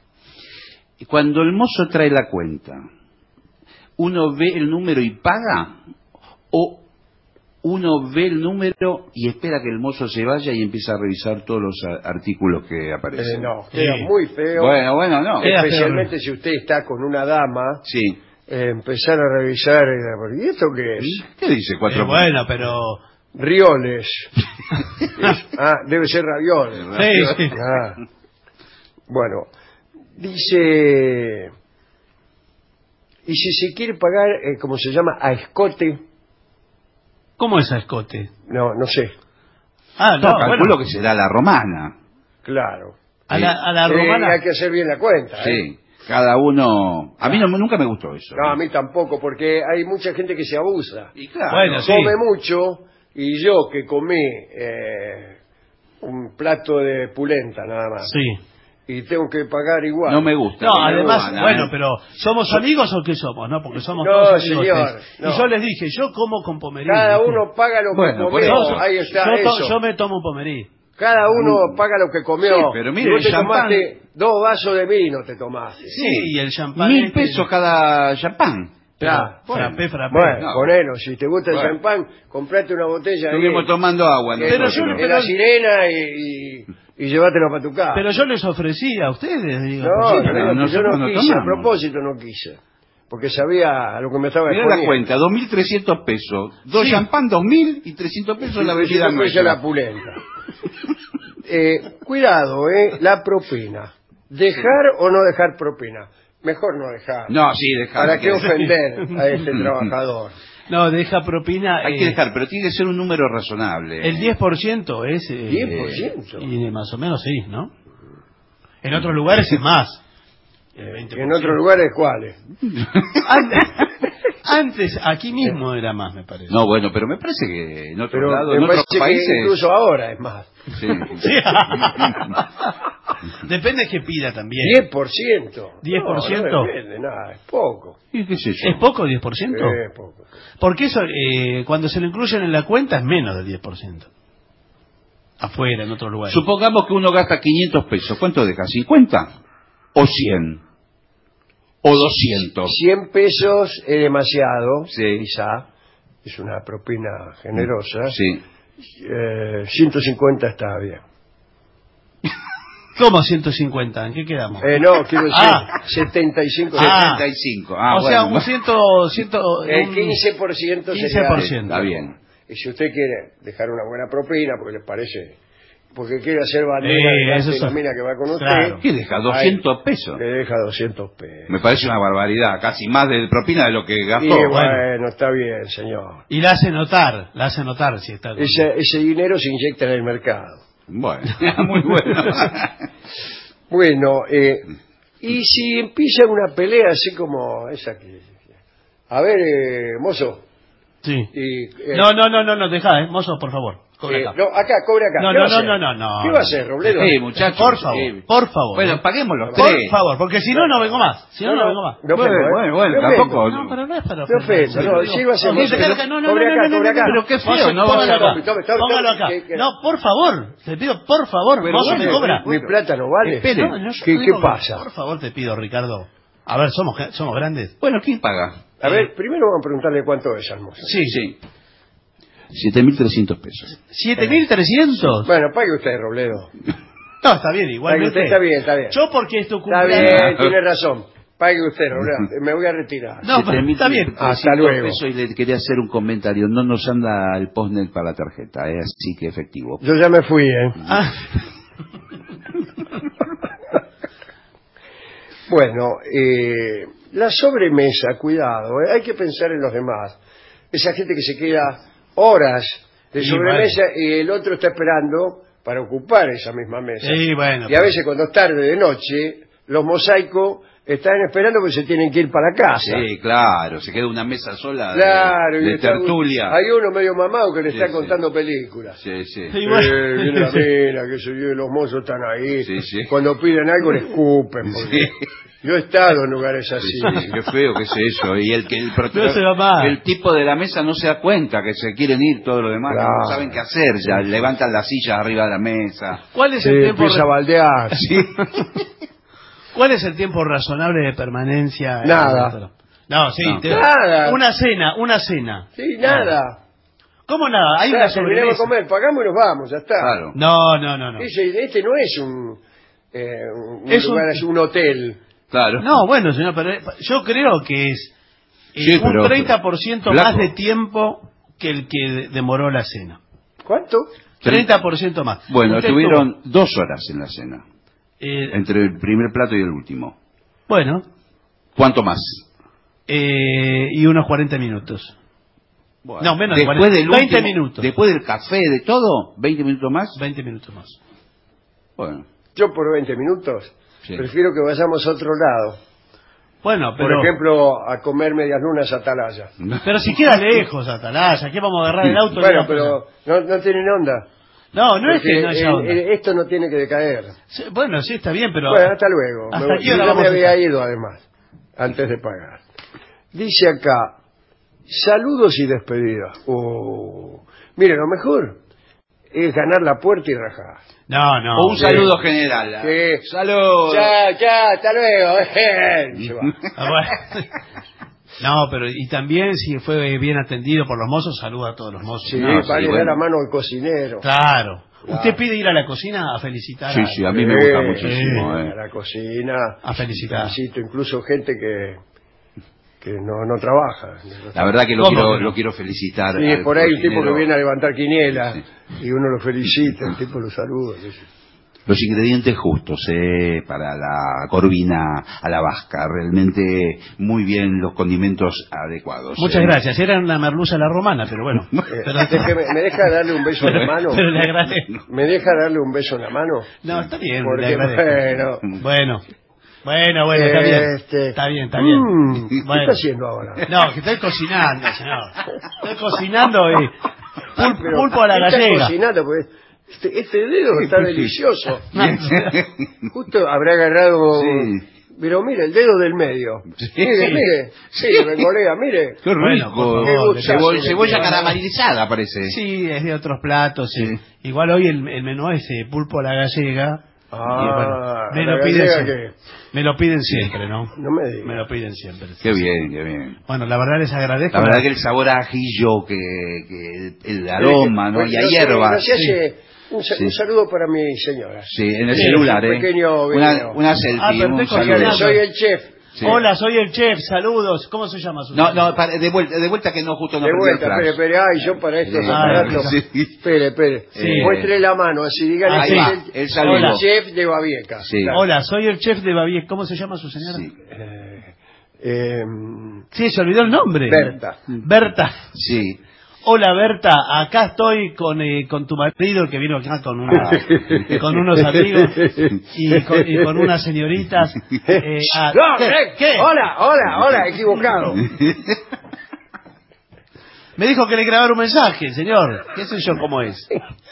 Cuando el mozo trae la cuenta, ¿uno ve el número y paga? ¿O uno ve el número y espera que el mozo se vaya y empieza a revisar todos los a- artículos que Eh, aparecen? no, Sí. queda muy feo. Bueno, bueno, no. Queda feo. Especialmente si usted está con una dama, Sí. eh, empezar a revisar, eh, ¿y esto qué es? ¿Qué dice Eh, cuatro? bueno, pero... Rioles. Ah, debe ser ravioles. Sí, sí. Ah. Bueno, dice, y si se quiere pagar, eh, como se llama, a escote, ¿Cómo es a escote? no, no sé, Ah, No, no, calculo bueno. que será la romana. claro. A la, a la Sí, romana... hay que hacer bien la cuenta. ¿eh? Sí. Cada uno... A mí no, nunca me gustó eso. No, a mí tampoco, porque hay mucha gente que se abusa. Y claro. Bueno, sí. Come mucho, y yo que comí eh, un plato de pulenta nada más, Sí. y tengo que pagar igual. No me gusta. No, que me además, romana, bueno, ¿eh? pero ¿somos amigos o qué somos? No, porque somos No, todos amigos. señor, ustedes. no. Y yo les dije, yo como con pomerí. Cada ¿viste? uno paga lo que Bueno, por comió. eso. Ahí está, yo, to- eso. yo me tomo un pomerí. Cada uno paga lo que comió. Sí, pero mire, y vos el te champán- tomaste dos vasos de vino, te tomaste. Sí, y el champán. Mil este- pesos cada champán. Ya, Frappé, frappé. Bueno, No. ponelo. Si te gusta el Bueno. champán, comprate una botella ahí, Estuvimos tomando agua. que- Pero nosotros. yo no- en pero- la sirena y, y, y llévatelo para tu casa. Pero yo les ofrecí a ustedes, digo. no, pues, no, pero no, yo nosotros no no quise, a tomamos. propósito no quise. Porque sabía a lo que me estaba Mirá la exponiendo. cuenta, dos mil trescientos pesos. Dos Sí. champán, dos mil y trescientos pesos la bebida Trescientos pesos nuestra. la pulenta. Eh, cuidado, eh, la propina. ¿Dejar o no dejar propina? Mejor no dejar. No, sí, dejar. ¿Para qué ofender a este trabajador? No, deja propina. Hay eh, que dejar, pero tiene que ser un número razonable. El diez por ciento es. eh, diez por ciento. Y más o menos sí, ¿no? En otros lugares es más. El veinte por ciento. ¿En otros lugares cuáles? Antes, antes, aquí mismo era más, me parece. No, bueno, pero me parece que en otros Pero lados, me en otros parece países... que incluso ahora es más. Sí. Sí. Depende de que pida también. diez por ciento. diez por ciento. No, no depende, nada, es poco. ¿Y qué sé yo? ¿Es poco diez por ciento? Es poco. Porque eso, eh, cuando se lo incluyen en la cuenta, es menos del diez por ciento. Afuera, en otro lugar. Supongamos que uno gasta quinientos pesos. ¿Cuánto deja? ¿cincuenta? ¿O cien? ¿O doscientos? cien pesos es demasiado, Sí. quizá, es una propina generosa, sí. eh, ciento cincuenta está bien. ¿Cómo ciento cincuenta? ¿En qué quedamos? Eh, no, quiero decir Ah. setenta y cinco. Ah. setenta y cinco. Ah, o bueno. sea, un ciento, ciento, El un quince por ciento sería... quince por ciento. Está bien. Y si usted quiere dejar una buena propina, porque les parece, porque quiere hacer bandera Eh, delante eso de la es- mina que va con usted, Claro. ¿Qué deja? ¿doscientos pesos? le deja doscientos pesos. Me parece una barbaridad, casi más de propina de lo que Y gastó. bueno, bueno. está bien, señor. Y la hace notar, la hace notar si está... Ese, ese dinero se inyecta en el mercado. Bueno, muy bueno. Bueno, eh, y si empieza una pelea así como esa que... A ver, eh, mozo. Sí. Y, eh, No, no, no, no, no, deja, eh, mozo, por favor. Cobra eh, acá. no, acá, cobre acá. No, ¿Qué no, va a no, hacer? no, no, no. ¿Qué va a hacer, Robledo? Sí, muchachos. Por favor, sí. por favor. Bueno, paguemos los Por tres. favor, porque si no, no vengo más. Si no, no vengo más. Me ofendo, Bueno, ¿eh? bueno, bueno, Me ofendo. tampoco. No, pero no es para Me ofendo, no, Sí, sí va a ser no, mozo. pero acá, no, no, Cobre no, acá, no, no, cobre no, acá. pero qué feo, Mozo, no póngalo vas a- acá. Tome, tome, tome, Póngalo tome, acá. que- que- No, por favor, te pido, por favor, Pero mozo, bueno, me cobra. Mi plata no vale. Espere. No, no, yo ¿Qué- digo qué que- pasa? Por favor, te pido, Ricardo. A ver, somos ge- somos grandes. Bueno, ¿quién paga? A ver, primero vamos a preguntarle cuánto es al mozo. Sí, Sí. siete mil trescientos pesos. ¿siete mil trescientos? Bueno, pague usted, Robledo. No, está bien, Pague igualmente. usted, está bien, está bien. Yo porque es tu Está cumpleaños. bien, tiene razón. Pague usted, Robledo. Me voy a retirar. No, pero está bien. Hasta luego. Pesos, y le quería hacer un comentario. No nos anda el postnet para la tarjeta, es así que efectivo. Yo ya me fui, ¿eh? Ah, Bueno, eh, la sobremesa, cuidado, ¿eh? Hay que pensar en los demás. Esa gente que se queda horas de Sí, sobremesa y el otro está esperando para ocupar esa misma mesa. sí, bueno. Y a veces cuando es tarde de noche, los mosaicos están esperando porque se tienen que ir para casa. Sí, claro, se queda una mesa sola de- Claro, y de, está- tertulia. hay uno medio mamado que le Sí, está sí. contando películas. Sí, sí. Sí, Eh, bueno. viene la mina, que se yo, y los mozos están ahí. Sí, sí. Cuando piden algo le escupen. Porque Sí. yo he estado en lugares así. Sí, sí, qué feo que es eso. Y el que el, prot- No se va más. el tipo de la mesa no se da cuenta que se quieren ir todos los demás, que Claro. no saben qué hacer, ya levantan las sillas arriba de la mesa. ¿Cuál es Sí, el tiempo empieza a baldear. ¿Cuál es el tiempo razonable de permanencia? en Nada. el restaurante? No, sí. No. te- Nada. Una cena, una cena. Sí, nada. ¿Cómo nada? Hay Ya, una terminamos de sobremesa. comer, pagamos y nos vamos, ya está. Claro. No, no, no, no. Ese- este no es un, eh, un Es lugar, un- es un hotel. Claro. No, bueno, señor, pero yo creo que es eh, Sí, pero- un treinta por ciento Flaco. más de tiempo que el que de- demoró la cena. ¿Cuánto? treinta por ciento más. Bueno, Usted estuvieron dos horas en la cena, tuvo, eh, entre el primer plato y el último. bueno, ¿Cuánto más? eh, y unos cuarenta minutos. No, menos de Después cuarenta. del veinte último- minutos. Después del café, de todo, veinte minutos más. veinte minutos más. Bueno, Yo por veinte minutos sí. prefiero que vayamos a otro lado. Bueno, Por pero, ejemplo, a comer medias lunas a Atalaya. pero si queda lejos, Atalaya, ¿qué vamos a agarrar el auto? y Bueno, vamos pero no, no tienen onda. No, no es Porque que no haya el- onda. el- esto no tiene que decaer. Sí, bueno, sí, está bien, pero... Bueno, hasta luego. ¿Hasta Me voy. qué hora Yo ya vamos me a había estar? ido, además, antes de pagar. Dice acá, saludos y despedidas. Oh, mire, lo mejor es ganar la puerta y rajar. No, no. O un sí. saludo general. Sí. Salud. Chao, chao, hasta luego. Se va. Ah, bueno. No, pero y también si fue bien atendido por los mozos, saluda a todos los mozos. Sí, No, sí, vale, bueno. da la mano al cocinero. Claro. Claro. Usted pide ir a la cocina a felicitar Sí, a, sí, a mí me gusta Sí, muchísimo. A eh. la cocina. a felicitar. Felicito incluso gente que, que no, no trabaja. La verdad que lo ¿Cómo quiero, que no? lo quiero felicitar. Sí, al por ahí un tipo cocinero. que viene a levantar quiniela y uno lo felicita, el tipo lo saluda. qué sé yo. Los ingredientes justos eh, para la corvina a la vasca, realmente muy bien los condimentos adecuados. Muchas eh. gracias. Era una merluza a la romana, pero bueno. Eh, Pero, déjeme- ¿Me deja darle un beso en la mano? pero le agradezco. ¿Me deja darle un beso en la mano? No, está bien, le Porque, agradezco. bueno, Bueno. Bueno, bueno, está bien. Este, Está bien, está bien. mm, ¿Qué Bueno. está haciendo ahora? No, que estoy cocinando, señor. Estoy cocinando y pul- Pero, pulpo a la ¿qué está gallega. cocinando? Porque este, este dedo está delicioso. No, Justo habrá agarrado... Sí. Pero mire, el dedo del medio. Sí. Mire, mire. Sí, Bengolea, mire. Qué Bueno, rico. por favor, Cebo- dejáselo. cebolla caramelizada parece. Sí, es de otros platos. sí. Sí. Igual hoy el, el menú es eh, pulpo a la gallega. Ah, bueno, me, la lo piden, gallega sie- que- me lo piden siempre, ¿no? No me digas. Me lo piden siempre. Qué bien, qué bien. Bueno, la verdad les agradezco. La verdad que el sabor a ajillo, que, que el aroma, ¿no? Pues, Y a no sé, hierbas. no se hace un, sa- Sí. un saludo para mi señora. Sí, en el Sí, celular, un ¿eh? pequeño Una, video. una selfie, Ah, un perfecto, saludo. Dígale, soy el chef. Sí. Hola, soy el chef, saludos. ¿Cómo se llama su No, señora? no, para- de vuelta, de vuelta que no, justo no De aprendí vuelta, el flash. espere, espere, ay, yo para estos Sí. aparatos. Sí. Espere, espere. Sí. Muestre la mano, así dígale Ahí que va, es el, el saludo. el chef de Babieca. Sí. Claro. Hola, soy el chef de Baviera. ¿Cómo se llama su señora? Sí. Eh, eh, Sí, se olvidó el nombre. Berta. Berta. Sí. Hola Berta, acá estoy con, eh, con tu marido que vino acá con, una, con unos amigos y con, y con unas señoritas. Eh, ah, No, ¿qué? eh, ¿Qué? Hola, hola, hola, equivocado. Me dijo que le grabara un mensaje, señor. ¿Qué sé yo cómo es?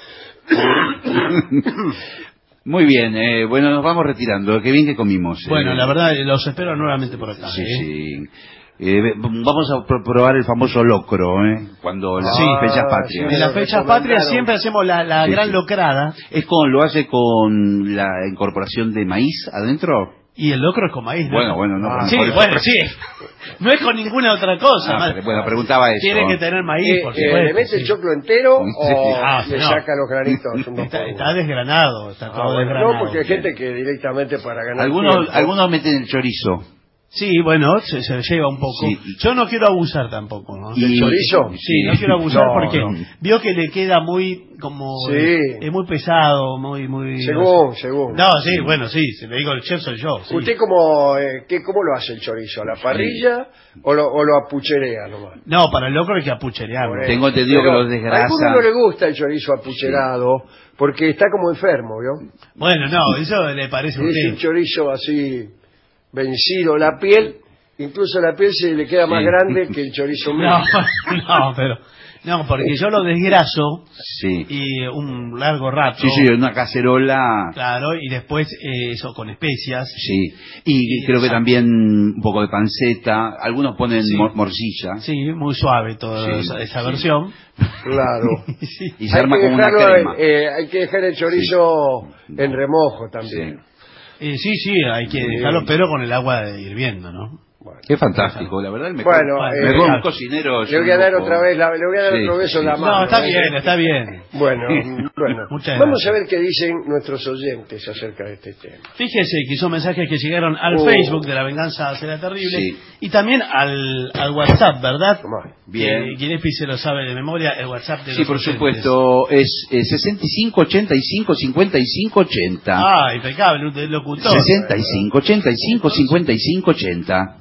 Muy bien, eh, bueno, nos vamos retirando. Qué bien que comimos. eh. Bueno, la verdad, los espero nuevamente por acá. Sí, ¿eh? sí. Eh, ve- vamos a pro- probar el famoso locro, ¿eh? Cuando las Sí. fechas Ah, patrias. En las fechas patrias siempre hacemos la, la Sí, gran sí. locrada. ¿Es con, lo hace con la incorporación de maíz adentro? Y el locro es con maíz, ¿no? Bueno, bueno, no. Ah, pero Sí, por eso- bueno, sí. No es con ninguna otra cosa. Ah, más. pero, bueno, preguntaba eso. Tiene que tener maíz, Eh, por eh, supuesto. ¿Le mete el sí. choclo entero o Sí. Ah, le no. saca los granitos? Un dos Está, por uno? está desgranado, está Ah, todo bueno, desgranado. no, porque hay gente que directamente para ganar Algunos, tiempo. algunos meten el chorizo. Sí, bueno, se, se lleva un poco. Sí. Yo no quiero abusar tampoco, ¿no? ¿Del chorizo? Sí, no quiero abusar No, porque no. vio que le queda muy, como, Sí. eh, es muy pesado, muy, muy... Según, según. No, sí, bueno, sí, si le digo el chef soy yo. Sí. ¿Usted cómo, eh, qué, cómo lo hace el chorizo? ¿A la parrilla o, lo, o lo apucherea nomás? No, para el locro hay que apucherearlo. Por Tengo eso. entendido que Pero los desgrasa. A alguno no le gusta el chorizo apucherado porque está como enfermo, ¿vio? Bueno, no, eso le parece a Es un usted. chorizo así vencido. La piel, incluso la piel se le queda más Sí. grande que el chorizo mío. No, no, pero... No, porque yo lo desgraso Sí. y un largo rato. Sí, sí, una cacerola. Claro, y después eh, eso con especias. Sí. Y Y creo que sal. también un poco de panceta. Algunos ponen Sí. mor- morcilla. Sí, muy suave toda Sí, esa, esa sí. versión. Claro. Sí. Y se Hay arma que, como una dejarlo, crema. eh, hay que dejar el chorizo en remojo también. Sí. Eh, sí, sí, hay que Sí. dejarlo, pero con el agua hirviendo, ¿no? Bueno. Qué fantástico, la verdad. El mejor, Bueno, el eh, mejor claro. cocinero. es Le voy un a dar loco. otra vez la, le voy a dar Sí, otro beso en la sí. mano. No, está ¿eh? bien, está bien. Bueno, bueno. Muchas Vamos gracias. a ver qué dicen nuestros oyentes acerca de este tema. Fíjese que son mensajes que llegaron al Oh. Facebook de La Venganza Será Terrible Sí. y también al, al WhatsApp, ¿verdad? Tomá. Bien. Que Gillespie se lo sabe de memoria, el WhatsApp de Sí, los por oyentes. supuesto. Es eh, sesenta y cinco ochenta y cinco cincuenta y cinco ochenta. Ah, impecable, un locutor. sesenta y cinco ochenta y cinco cincuenta y cinco ochenta.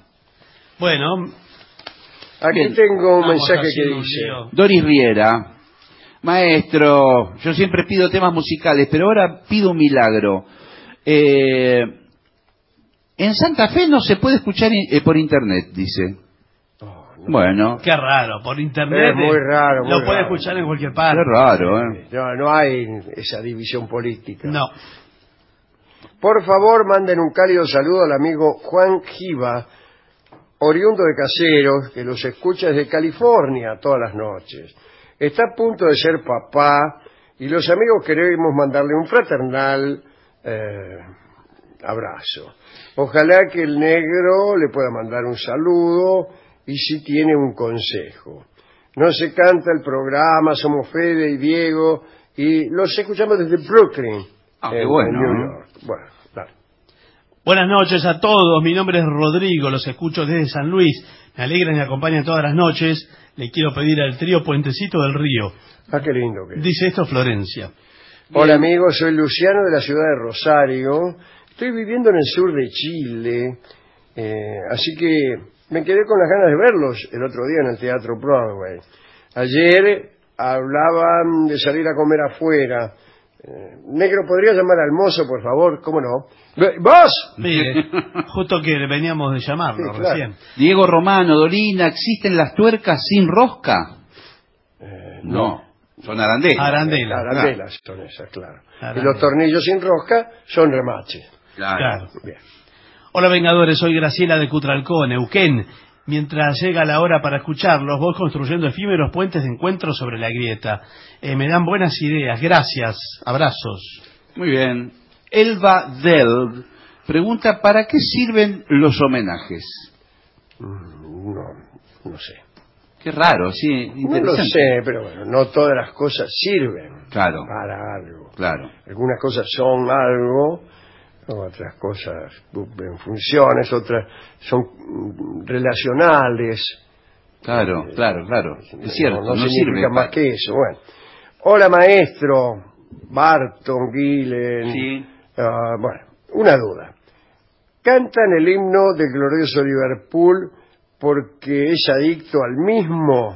Bueno, Aquí Bien. tengo un vamos mensaje que haciendo un dice: lío. Doris Riera. Maestro, yo siempre pido temas musicales, pero ahora pido un milagro. Eh, en Santa Fe no se puede escuchar eh, por internet, dice. Oh, no. Bueno, Qué raro, por internet. Es muy raro, Lo muy puede raro. escuchar en cualquier qué parte. raro, ¿eh? No, no hay esa división política. No. Por favor, manden un cálido saludo al amigo Juan Giva, oriundo de Caseros, que los escucha desde California todas las noches. Está a punto de ser papá y los amigos queremos mandarle un fraternal eh, abrazo. Ojalá que el negro le pueda mandar un saludo y si tiene un consejo. No se canta el programa, somos Fede y Diego y los escuchamos desde Brooklyn, Ah, qué en, bueno, en New ¿no? York. Bueno, dale. Buenas noches a todos, mi nombre es Rodrigo, los escucho desde San Luis, me alegran y acompañan todas las noches, le quiero pedir al trío Puentecito del Río. Ah, qué lindo que es. Dice esto Florencia. Hola amigos, soy Luciano de la ciudad de Rosario. Estoy viviendo en el sur de Chile, eh, así que me quedé con las ganas de verlos el otro día en el Teatro Broadway. Ayer hablaban de salir a comer afuera. Eh, Negro, ¿podría llamar al mozo, por favor? ¿Cómo no? ¡Vos! Mire, justo que veníamos de llamarlo Sí, claro. recién. Diego Romano, Dolina, ¿existen las tuercas sin rosca? Eh, No, son arandelas. Arandela. Arandelas son esas, claro. Arandelas. Y los tornillos sin rosca son remaches. Claro. Claro. Bien. Hola Vengadores, soy Graciela de Cutralcó, Neuquén. Mientras llega la hora para escucharlos, voy construyendo efímeros puentes de encuentro sobre la grieta. Eh, me dan buenas ideas, gracias, abrazos. Muy bien. Elba Del pregunta, ¿para qué sirven los homenajes? No, no sé. Qué raro, sí, interesante. No lo sé, pero bueno, no todas las cosas sirven claro. para algo. Claro. Algunas cosas son algo, otras cosas cumplen funciones, otras son relacionales. Claro, eh, claro, claro. Es cierto, no, no, no significa sirve más que eso. Bueno, hola maestro Barton, Gillen. Sí. Uh, bueno, una duda. Cantan el himno del glorioso Liverpool porque es adicto al mismo.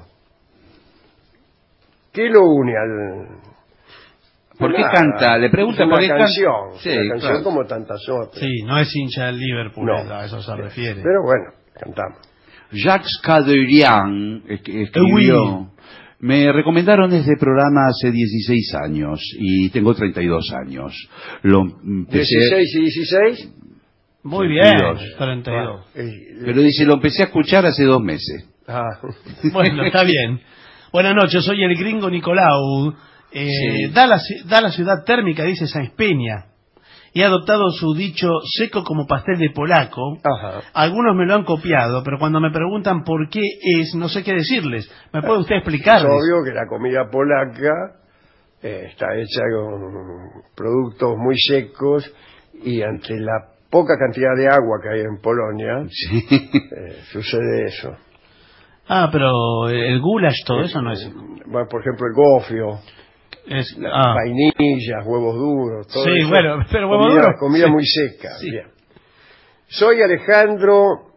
¿Qué lo une al...? ¿Por qué Nada, canta? Le pregunta es por una qué canción, canta. Sí, una canción claro. como tantas otras. Sí, no es hincha del Liverpool, No. a eso se refiere. Pero bueno, cantamos. Jacques Caderian escribió... Oui. Me recomendaron este programa hace dieciséis años y tengo treinta y dos años. Lo empecé... ¿dieciséis y dieciséis? Muy bien, treinta y dos. Pero dice, lo empecé a escuchar hace dos meses. Ah. Bueno, está bien. Buenas noches, soy el gringo Nicolau. Eh, Sí. da, la, da la ciudad térmica, dice Sáenz Peña. Y ha adoptado su dicho seco como pastel de polaco. Ajá. Algunos me lo han copiado, pero cuando me preguntan por qué es, no sé qué decirles. ¿Me puede usted explicar? Es obvio que la comida polaca eh, está hecha con productos muy secos y ante la poca cantidad de agua que hay en Polonia, Sí. eh, sucede eso. Ah, pero el goulash, todo eso no es... Bueno, por ejemplo, el gofio, es las ah. vainillas, huevos duros, todo Sí, eso. bueno, pero huevo comida, duro, comida sí. muy seca. Sí. Bien. Soy Alejandro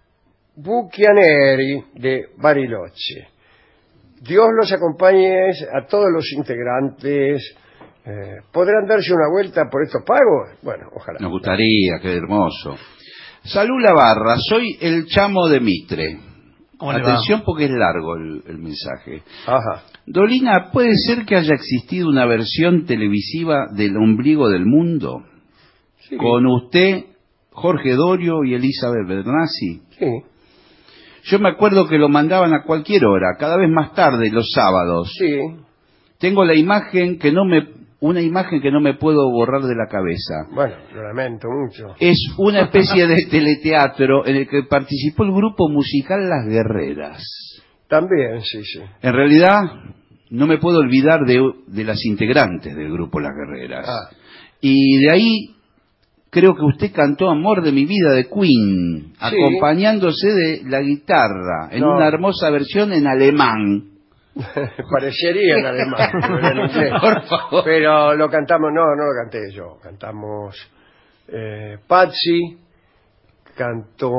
Bucchianeri de Bariloche. Dios los acompañe a todos los integrantes. Eh, ¿Podrán darse una vuelta por estos pagos? Bueno, ojalá. Nos gustaría, qué hermoso. Salud Lavarra, soy el chamo de Mitre. Atención porque es largo el, el mensaje. Ajá. Dolina, ¿puede ser que haya existido una versión televisiva del ombligo del mundo? Sí. Con usted, Jorge Dorio y Elizabeth Bernassi. Sí. Yo me acuerdo que lo mandaban a cualquier hora, cada vez más tarde, los sábados. Sí. Tengo la imagen que no me, una imagen que no me puedo borrar de la cabeza. Bueno, lo lamento mucho. Es una especie de teleteatro en el que participó el grupo musical Las Guerreras. También, sí, sí. En realidad, no me puedo olvidar de, de las integrantes del grupo Las Guerreras. Ah. Y de ahí, creo que usted cantó Amor de mi vida de Queen, Sí. acompañándose de la guitarra, en No. una hermosa versión en alemán. Parecería en alemán, pero en inglés. Por favor. Pero lo cantamos, no, no lo canté yo. Cantamos eh, Patsy, cantó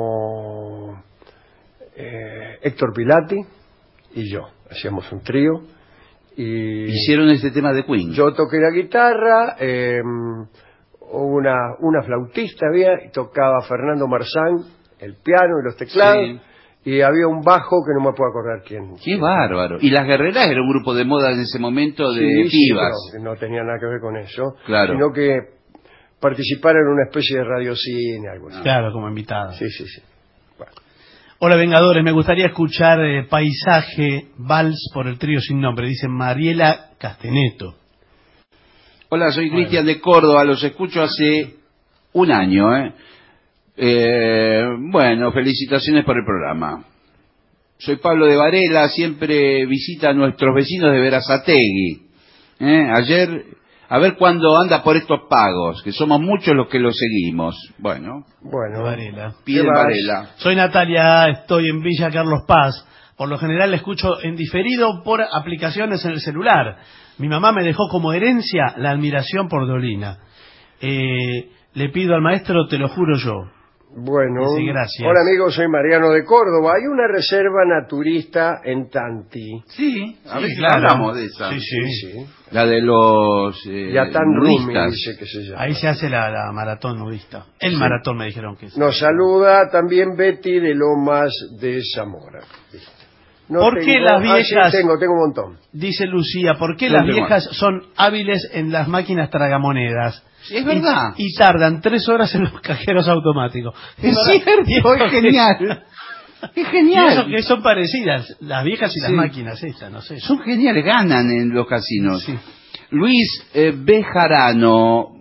eh, Héctor Pilati y yo. Hacíamos un trío. Y Hicieron este tema de Queen. yo toqué la guitarra, eh, una, una flautista había, y tocaba Fernando Marzán, el piano y los teclados. Sí. Y había un bajo que no me puedo acordar quién. Qué bárbaro. Y Las Guerreras era un grupo de moda en ese momento de Sí, sí, pibas. pero no tenía nada que ver con eso, Claro. sino que participaron en una especie de radiocine, algo así. Claro, como invitada. Sí, sí, sí. Bueno. Hola Vengadores, me gustaría escuchar eh, Paisaje, Vals por el trío sin nombre, dice Mariela Casteneto. Hola, soy Cristian de Córdoba, los escucho hace un año, ¿eh? Eh, bueno, felicitaciones por el programa. Soy Pablo de Varela, siempre visita a nuestros vecinos de Berazategui. ¿Eh? Ayer, a ver cuándo anda por estos pagos, que somos muchos los que lo seguimos. Bueno, Bueno, Varela. pide ¿Qué más? Varela. Soy Natalia, estoy en Villa Carlos Paz. Por lo general la escucho en diferido por aplicaciones en el celular. Mi mamá me dejó como herencia la admiración por Dolina. Eh, le pido al maestro, te lo juro yo. bueno. Sí, gracias. Hola amigos, soy Mariano de Córdoba. Hay una reserva naturista en Tanti. Sí, a Sí, ver si claro. hablamos de esa. Sí, sí. Sí. La de los eh, Yatán Rumi nudistas. dice que se llama. Ahí se hace la, la maratón nudista. El Sí. maratón me dijeron que es. Nos saluda también Betty de Lomas de Zamora. No ¿Por qué tengo- las ah, viejas- sí, tengo, tengo un montón. Dice Lucía, ¿por qué No las tengo viejas son hábiles en las máquinas tragamonedas? Sí, es verdad. Y, y tardan tres horas en los cajeros automáticos. Es cierto, es genial. Es Y eso genial. que son parecidas, las viejas y las Sí. máquinas estas, no sé. Son geniales, ganan en los casinos. Sí. Luis eh, Bejarano,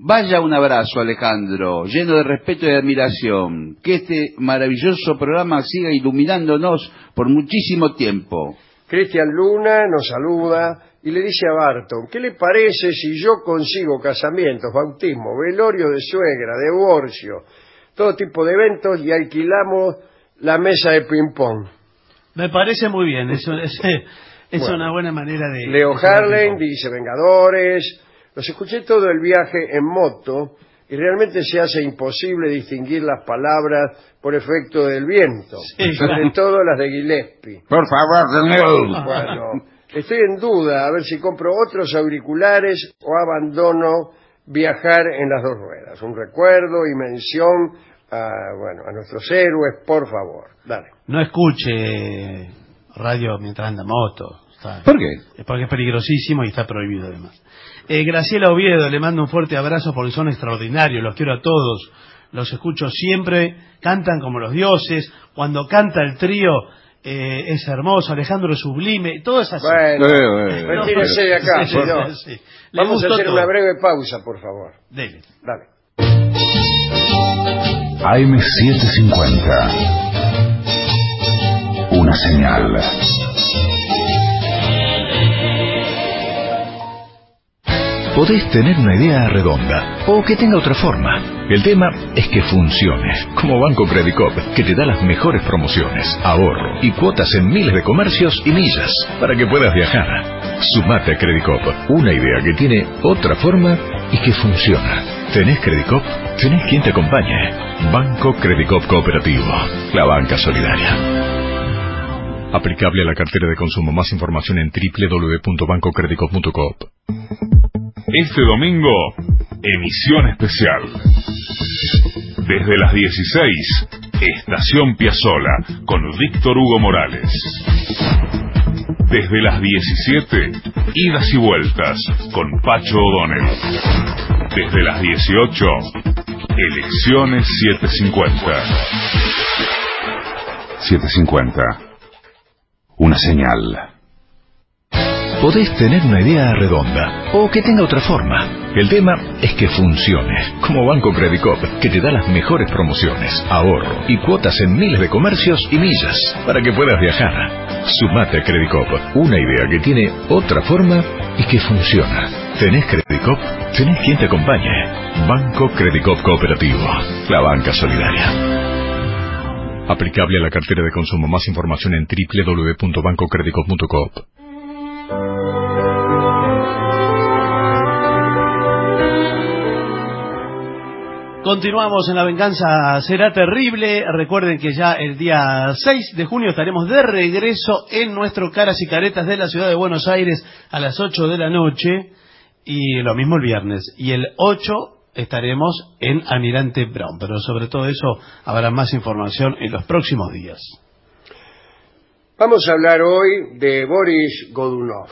Vaya un abrazo, Alejandro, lleno de respeto y admiración. Que este maravilloso programa siga iluminándonos por muchísimo tiempo. Cristian Luna nos saluda y le dice a Barton, ¿qué le parece si yo consigo casamientos, bautismo, velorio de suegra, divorcio, todo tipo de eventos y alquilamos la mesa de ping-pong? Me parece muy bien, eso es, es Bueno, una buena manera de... Leo de Harlem dice Vengadores. Los escuché todo el viaje en moto y realmente se hace imposible distinguir las palabras por efecto del viento, Sí, sobre claro. todo las de Gillespie. Por favor, señor. Bueno, estoy en duda a ver si compro otros auriculares o abandono viajar en las dos ruedas. Un recuerdo y mención a, bueno, a nuestros héroes, por favor. Dale. No escuche radio mientras anda en moto. Está- ¿Por qué? Es porque es peligrosísimo y está prohibido además. Eh, Graciela Oviedo, le mando un fuerte abrazo porque son extraordinarios, los quiero a todos, los escucho siempre, cantan como los dioses, cuando canta el trío eh, es hermoso, Alejandro es sublime, todo es así. Bueno, Eh, eh, retírese de acá, Sí, sí, señor. sí, sí. Le Vamos a gustó hacer todo. una breve pausa, por favor. Dele. Dale. A M setecientos cincuenta. Una señal. Podés tener una idea redonda o que tenga otra forma. El tema es que funcione, como Banco Credicop, que te da las mejores promociones, ahorro y cuotas en miles de comercios y millas para que puedas viajar. Sumate a Credicop, una idea que tiene otra forma y que funciona. ¿Tenés Credicop? ¿Tenés quien te acompañe? Banco Credicop Cooperativo, la banca solidaria. Aplicable a la cartera de consumo. Más información en doble u doble u doble u punto banco credicop punto com. Este domingo, emisión especial. Desde las dieciséis, Estación Piazzola, con Víctor Hugo Morales. Desde las diecisiete, Idas y Vueltas, con Pacho O'Donnell. Desde las dieciocho, Elecciones setecientos cincuenta. setecientos cincuenta. Una señal. Podés tener una idea redonda o que tenga otra forma. El tema es que funcione, como Banco Credicop, que te da las mejores promociones, ahorro y cuotas en miles de comercios y millas para que puedas viajar. Sumate a Credicop, una idea que tiene otra forma y que funciona. ¿Tenés Credicop? ¿Tenés quien te acompañe? Banco Credicop Cooperativo, la banca solidaria. Aplicable a la cartera de consumo. Más información en doble u doble u doble u punto banco credicop punto com. Continuamos en La Venganza Será Terrible. Recuerden que ya el día seis de junio estaremos de regreso en nuestro Caras y Caretas de la ciudad de Buenos Aires a las ocho de la noche. Y lo mismo el viernes. Y el ocho estaremos en Almirante Brown. Pero sobre todo eso habrá más información en los próximos días. Vamos a hablar hoy de Boris Godunov.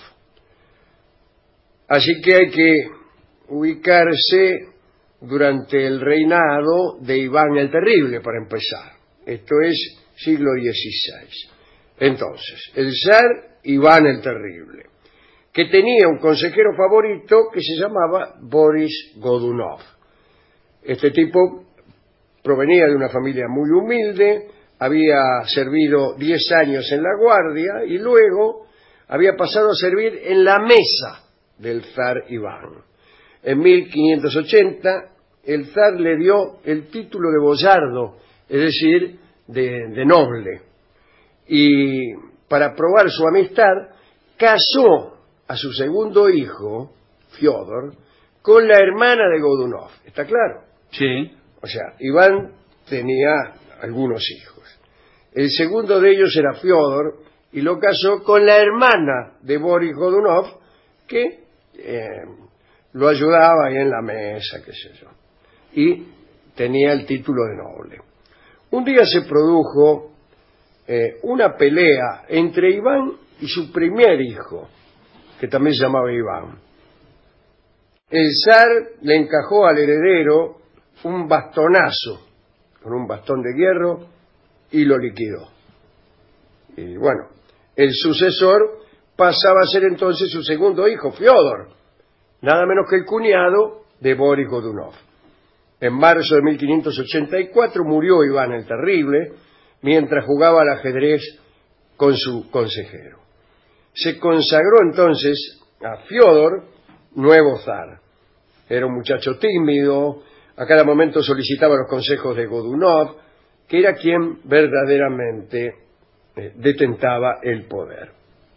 Así que hay que ubicarse durante el reinado de Iván el Terrible, para empezar. Esto es siglo dieciséis. Entonces, el zar Iván el Terrible, que tenía un consejero favorito que se llamaba Boris Godunov. Este tipo provenía de una familia muy humilde, había servido diez años en la guardia y luego había pasado a servir en la mesa del zar Iván. En mil quinientos ochenta, el zar le dio el título de boyardo, es decir, de, de noble. Y para probar su amistad, casó a su segundo hijo, Fiodor, con la hermana de Godunov. ¿Está claro? Sí. O sea, Iván tenía algunos hijos. El segundo de ellos era Fiodor y lo casó con la hermana de Boris Godunov, que eh, lo ayudaba ahí en la mesa, qué sé yo. Y tenía el título de noble. Un día se produjo eh, una pelea entre Iván y su primer hijo, que también se llamaba Iván. El zar le encajó al heredero un bastonazo, con un bastón de hierro, y lo liquidó. Y bueno, el sucesor pasaba a ser entonces su segundo hijo, Fiodor, nada menos que el cuñado de Boris Godunov. En marzo de mil quinientos ochenta y cuatro murió Iván el Terrible mientras jugaba al ajedrez con su consejero. Se consagró entonces a Fiódor nuevo zar. Era un muchacho tímido, a cada momento solicitaba los consejos de Godunov, que era quien verdaderamente eh, detentaba el poder.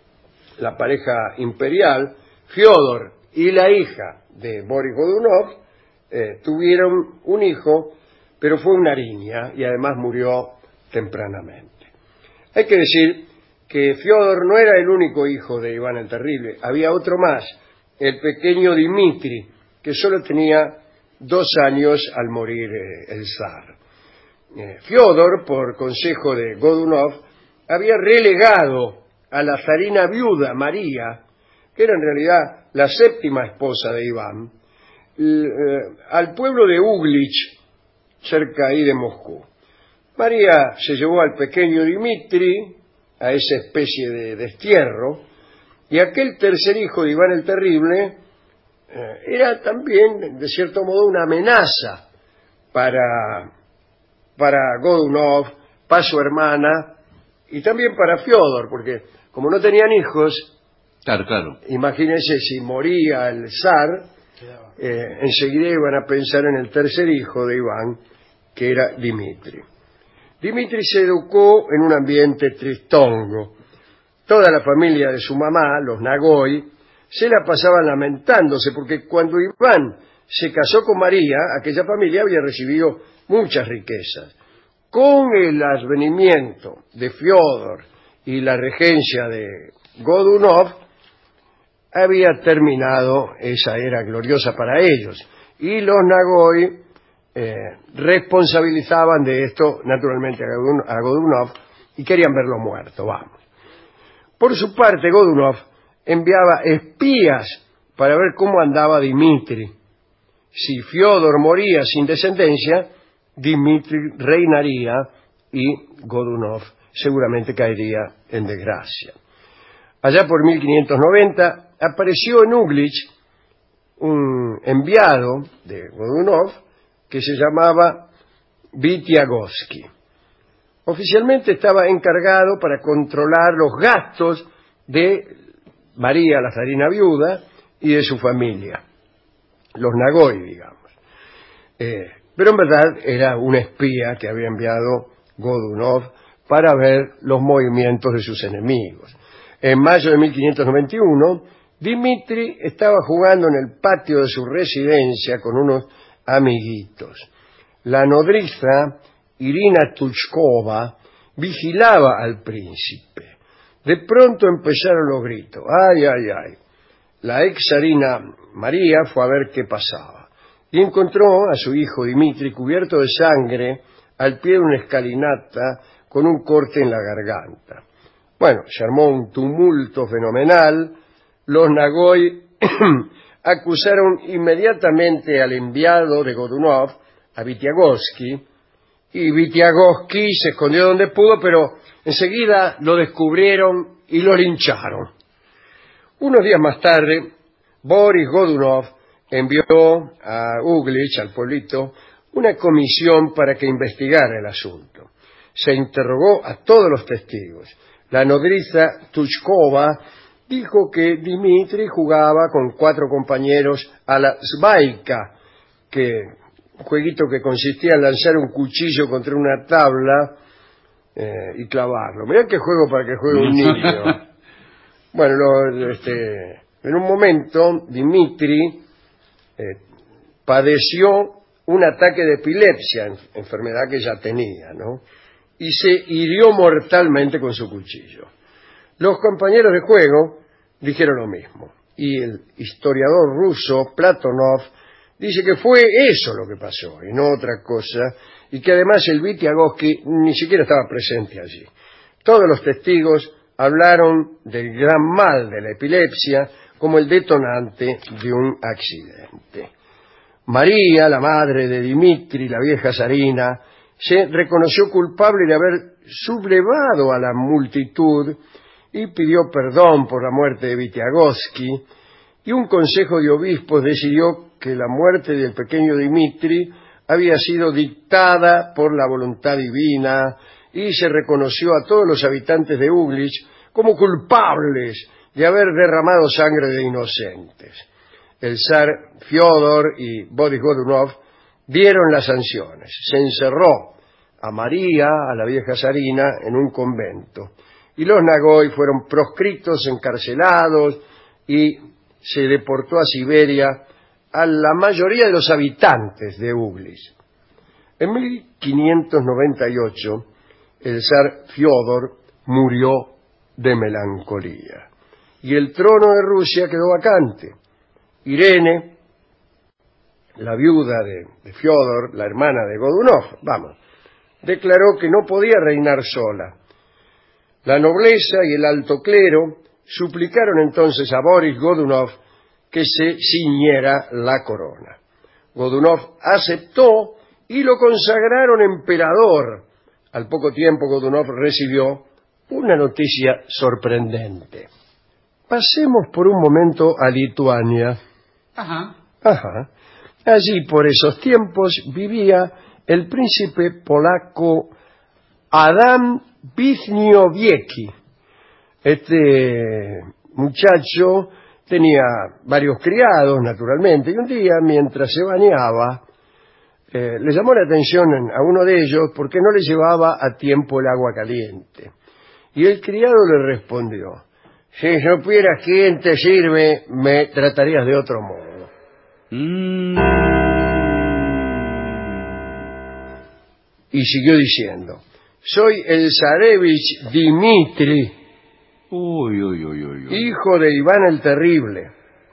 La pareja imperial, Fiódor y la hija de Boris Godunov, eh, tuvieron un hijo, pero fue una niña y además murió tempranamente. Hay que decir que Fiódor no era el único hijo de Iván el Terrible, había otro más, el pequeño Dmitri, que solo tenía dos años al morir eh, el zar. Eh, Fiódor, por consejo de Godunov, había relegado a la zarina viuda María, que era en realidad la séptima esposa de Iván, eh, al pueblo de Uglich, cerca ahí de Moscú. María se llevó al pequeño Dmitri a esa especie de destierro, y aquel tercer hijo de Iván el Terrible eh, era también, de cierto modo, una amenaza para, para Godunov, para su hermana, y también para Fiódor, porque como no tenían hijos, claro, claro. Imagínense si moría el zar, eh, enseguida iban a pensar en el tercer hijo de Iván, que era Dmitri. Dmitri se educó en un ambiente tristongo. Toda la familia de su mamá, los Nagoy, se la pasaban lamentándose, porque cuando Iván se casó con María, aquella familia había recibido muchas riquezas. Con el advenimiento de Fiódor y la regencia de Godunov, había terminado esa era gloriosa para ellos. Y los Nagoy eh, responsabilizaban de esto, naturalmente, a Godunov y querían verlo muerto, vamos. Por su parte, Godunov enviaba espías para ver cómo andaba Dmitri. Si Fiódor moría sin descendencia, Dmitri reinaría y Godunov seguramente caería en desgracia. Allá por mil quinientos noventa apareció en Uglich un enviado de Godunov que se llamaba Vitiagovsky. Oficialmente estaba encargado para controlar los gastos de María, la zarina viuda, y de su familia, los Nagoy, digamos. Eh, pero en verdad era un espía que había enviado Godunov para ver los movimientos de sus enemigos. En mayo de mil quinientos noventa y uno, Dmitri estaba jugando en el patio de su residencia con unos amiguitos. La nodriza Irina Tuchkova vigilaba al príncipe. De pronto empezaron los gritos. ¡Ay, ay, ay! La ex zarina María fue a ver qué pasaba y encontró a su hijo Dmitri cubierto de sangre al pie de una escalinata con un corte en la garganta. Bueno, se armó un tumulto fenomenal. Los Nagoy acusaron inmediatamente al enviado de Godunov, a Vitiagovsky, y Vitiagovsky se escondió donde pudo, pero enseguida lo descubrieron y lo lincharon. Unos días más tarde, Boris Godunov envió a Uglich, al pueblito, una comisión para que investigara el asunto. Se interrogó a todos los testigos. La nodriza Tuchkova dijo que Dmitri jugaba con cuatro compañeros a la svaika, que un jueguito que consistía en lanzar un cuchillo contra una tabla eh, y clavarlo. Mirá qué juego para que juegue un niño. Bueno, lo, este, en un momento Dmitri eh, padeció un ataque de epilepsia, enfermedad que ya tenía, ¿no? Y se hirió mortalmente con su cuchillo. Los compañeros de juego dijeron lo mismo, y el historiador ruso Platonov dice que fue eso lo que pasó, y no otra cosa, y que además el Vitiagovsky ni siquiera estaba presente allí. Todos los testigos hablaron del gran mal de la epilepsia como el detonante de un accidente. María, la madre de Dmitri, la vieja zarina, se reconoció culpable de haber sublevado a la multitud y pidió perdón por la muerte de Vitiagovsky, y un consejo de obispos decidió que la muerte del pequeño Dimitri había sido dictada por la voluntad divina y se reconoció a todos los habitantes de Uglich como culpables de haber derramado sangre de inocentes. El zar Fiódor y Boris Godunov dieron las sanciones. Se encerró a María, a la vieja zarina, en un convento. Y los Nagoy fueron proscritos, encarcelados y se deportó a Siberia a la mayoría de los habitantes de Uglich. En mil quinientos noventa y ocho, el zar Fiódor murió de melancolía y el trono de Rusia quedó vacante. Irene, la viuda de, de Fiódor, la hermana de Godunov, vamos, declaró que no podía reinar sola. La nobleza y el alto clero suplicaron entonces a Boris Godunov que se ciñera la corona. Godunov aceptó y lo consagraron emperador. Al poco tiempo Godunov recibió una noticia sorprendente. Pasemos por un momento a Lituania. Ajá. Ajá. Allí por esos tiempos vivía el príncipe polaco Adam Wiśniowiecki. Este muchacho tenía varios criados, naturalmente, y un día, mientras se bañaba, eh, le llamó la atención a uno de ellos porque no le llevaba a tiempo el agua caliente. Y el criado le respondió: si supieras quién te sirve, me tratarías de otro modo. Mm. Y siguió diciendo: soy el zarevich Dimitri, Uy, uy, uy, uy, uy. hijo de Iván el Terrible.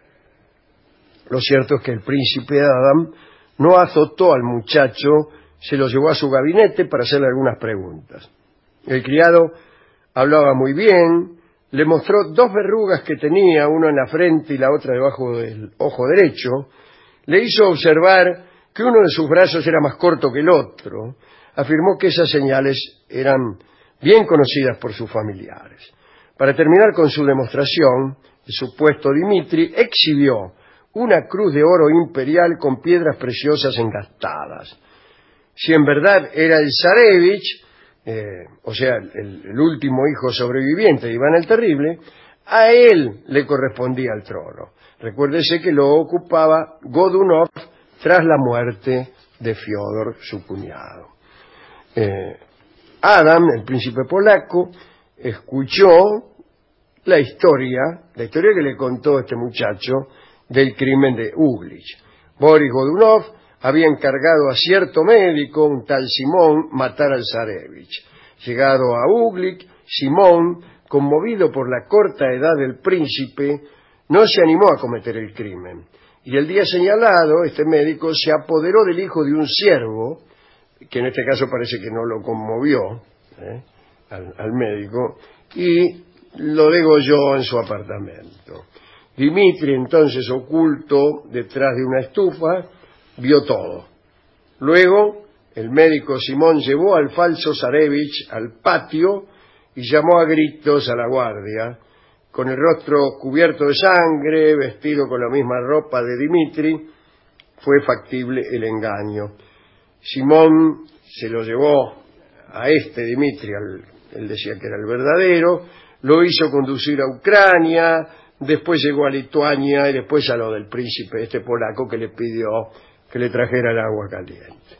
Lo cierto es que el príncipe Adam no azotó al muchacho, se lo llevó a su gabinete para hacerle algunas preguntas. El criado hablaba muy bien, le mostró dos verrugas que tenía, una en la frente y la otra debajo del ojo derecho, le hizo observar que uno de sus brazos era más corto que el otro, afirmó que esas señales eran bien conocidas por sus familiares. Para terminar con su demostración, el supuesto Dimitri exhibió una cruz de oro imperial con piedras preciosas engastadas. Si en verdad era el zarevich, eh, o sea, el, el último hijo sobreviviente de Iván el Terrible, a él le correspondía el trono. Recuérdese que lo ocupaba Godunov tras la muerte de Fiódor, su cuñado. Eh, Adam, el príncipe polaco, escuchó la historia, la historia que le contó este muchacho del crimen de Uglich. Boris Godunov había encargado a cierto médico, un tal Simón, matar al zarevich. Llegado a Uglich, Simón, conmovido por la corta edad del príncipe, no se animó a cometer el crimen. Y el día señalado, este médico se apoderó del hijo de un siervo, que en este caso parece que no lo conmovió, ¿eh? al, al médico, y lo degolló en su apartamento. Dimitri, entonces oculto detrás de una estufa, vio todo. Luego, el médico Simón llevó al falso zarevich al patio y llamó a gritos a la guardia. Con el rostro cubierto de sangre, vestido con la misma ropa de Dimitri, fue factible el engaño. Simón se lo llevó a este Dimitri, al, él decía que era el verdadero, lo hizo conducir a Ucrania, después llegó a Lituania y después a lo del príncipe este polaco que le pidió que le trajera el agua caliente.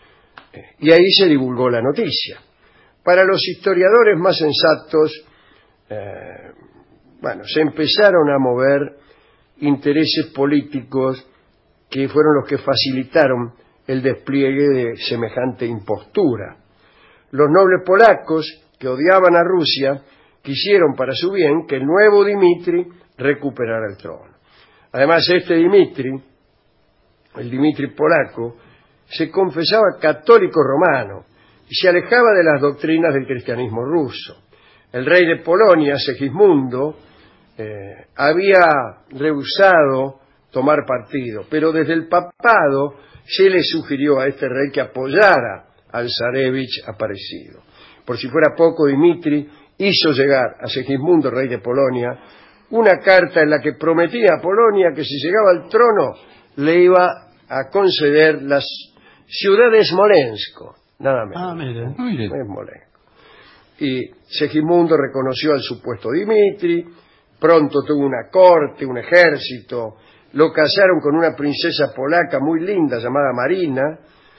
Y ahí se divulgó la noticia. Para los historiadores más sensatos, eh, bueno, se empezaron a mover intereses políticos que fueron los que facilitaron el despliegue de semejante impostura. Los nobles polacos, que odiaban a Rusia, quisieron para su bien que el nuevo Dimitri recuperara el trono. Además, este Dimitri, el Dimitri polaco, se confesaba católico romano y se alejaba de las doctrinas del cristianismo ruso. El rey de Polonia, Segismundo, eh, había rehusado tomar partido, pero desde el papado se le sugirió a este rey que apoyara al zarevich aparecido. Por si fuera poco, Dimitri hizo llegar a Segismundo, rey de Polonia, una carta en la que prometía a Polonia que si llegaba al trono le iba a conceder las ciudad de Smolensk, nada menos. Ah, mire. Mire. Smolensk. Y Segismundo reconoció al supuesto Dimitri, pronto tuvo una corte, un ejército, lo casaron con una princesa polaca muy linda llamada Marina.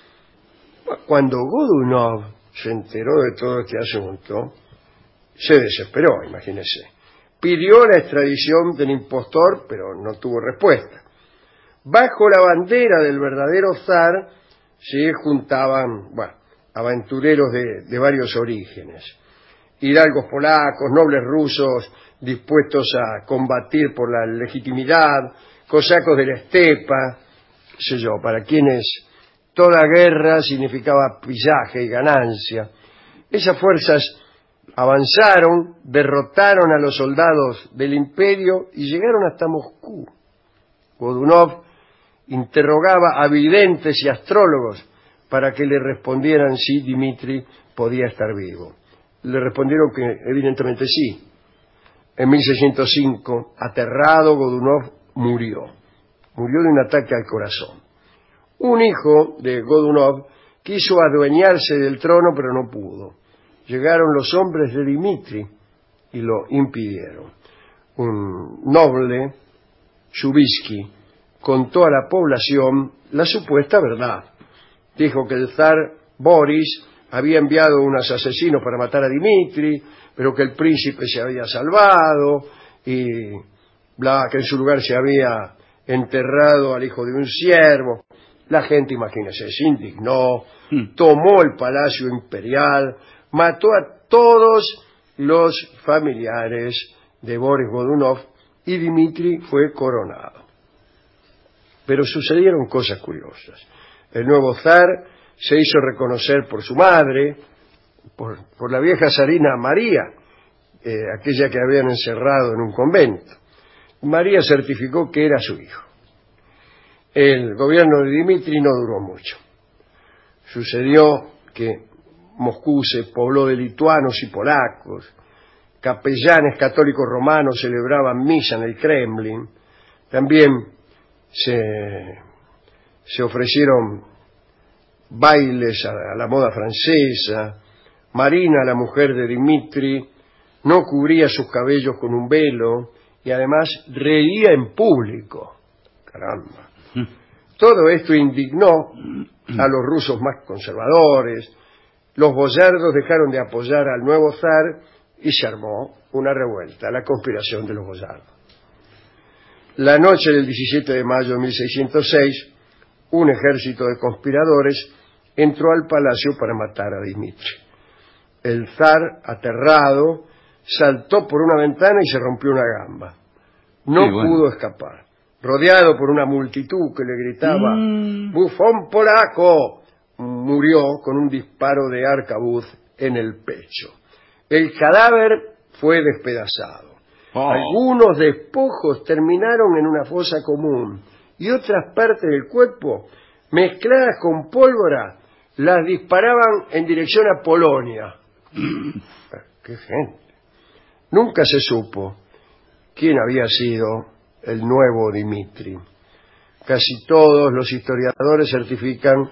Cuando Godunov se enteró de todo este asunto, se desesperó, imagínese. Pidió la extradición del impostor, pero no tuvo respuesta. Bajo la bandera del verdadero zar se juntaban, bueno, aventureros de, de varios orígenes. Hidalgos polacos, nobles rusos dispuestos a combatir por la legitimidad, cosacos de la estepa, qué sé yo, para quienes toda guerra significaba pillaje y ganancia. Esas fuerzas avanzaron, derrotaron a los soldados del imperio y llegaron hasta Moscú. Godunov interrogaba a videntes y astrólogos para que le respondieran si Dimitri podía estar vivo. Le respondieron que evidentemente sí. En mil seiscientos cinco, aterrado, Godunov murió. Murió de un ataque al corazón. Un hijo de Godunov quiso adueñarse del trono, pero no pudo. Llegaron los hombres de Dimitri y lo impidieron. Un noble, Chubisky, contó a la población la supuesta verdad. Dijo que el zar Boris había enviado unos asesinos para matar a Dimitri, pero que el príncipe se había salvado y bla, que en su lugar se había enterrado al hijo de un siervo. La gente, imagínese, se indignó, tomó el palacio imperial, mató a todos los familiares de Boris Godunov y Dimitri fue coronado. Pero sucedieron cosas curiosas. El nuevo zar se hizo reconocer por su madre, por, por la vieja zarina María, eh, aquella que habían encerrado en un convento. María certificó que era su hijo. El gobierno de Dimitri no duró mucho. Sucedió que Moscú se pobló de lituanos y polacos, capellanes católicos romanos celebraban misa en el Kremlin, también se, se ofrecieron bailes a, a la moda francesa. Marina, la mujer de Dimitri, no cubría sus cabellos con un velo y además reía en público. Caramba. Todo esto indignó a los rusos más conservadores. Los boyardos dejaron de apoyar al nuevo zar y se armó una revuelta, la conspiración de los boyardos. La noche del diecisiete de mayo de mil seiscientos seis, un ejército de conspiradores entró al palacio para matar a Dimitri. El zar, aterrado, saltó por una ventana y se rompió una gamba. No sí, bueno. pudo escapar. Rodeado por una multitud que le gritaba mm. ¡Bufón polaco!, murió con un disparo de arcabuz en el pecho. El cadáver fue despedazado. Oh. Algunos despojos terminaron en una fosa común y otras partes del cuerpo, mezcladas con pólvora, las disparaban en dirección a Polonia. ¡Qué gente! Nunca se supo quién había sido el nuevo Dimitri. Casi todos los historiadores certifican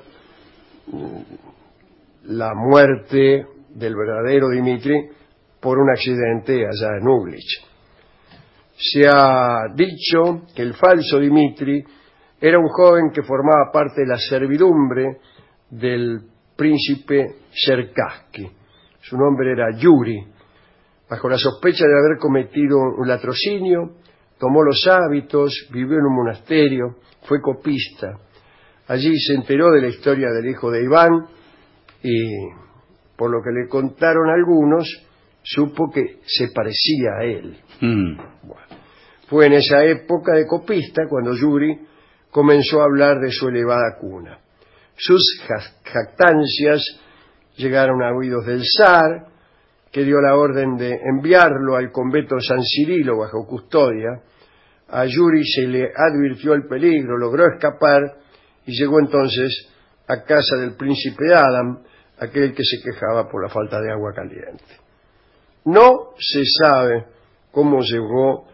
la muerte del verdadero Dimitri por un accidente allá en Uglich. Se ha dicho que el falso Dimitri era un joven que formaba parte de la servidumbre del príncipe Cherkassky. Su nombre era Yuri. Bajo la sospecha de haber cometido un latrocinio, tomó los hábitos, vivió en un monasterio, fue copista. Allí se enteró de la historia del hijo de Iván y, por lo que le contaron algunos, supo que se parecía a él. Mm. Bueno, fue en esa época de copista cuando Yuri comenzó a hablar de su elevada cuna. Sus jactancias llegaron a oídos del zar, que dio la orden de enviarlo al convento San Cirilo bajo custodia. A Yuri se le advirtió el peligro, logró escapar y llegó entonces a casa del príncipe Adam, aquel que se quejaba por la falta de agua caliente. No se sabe cómo llegó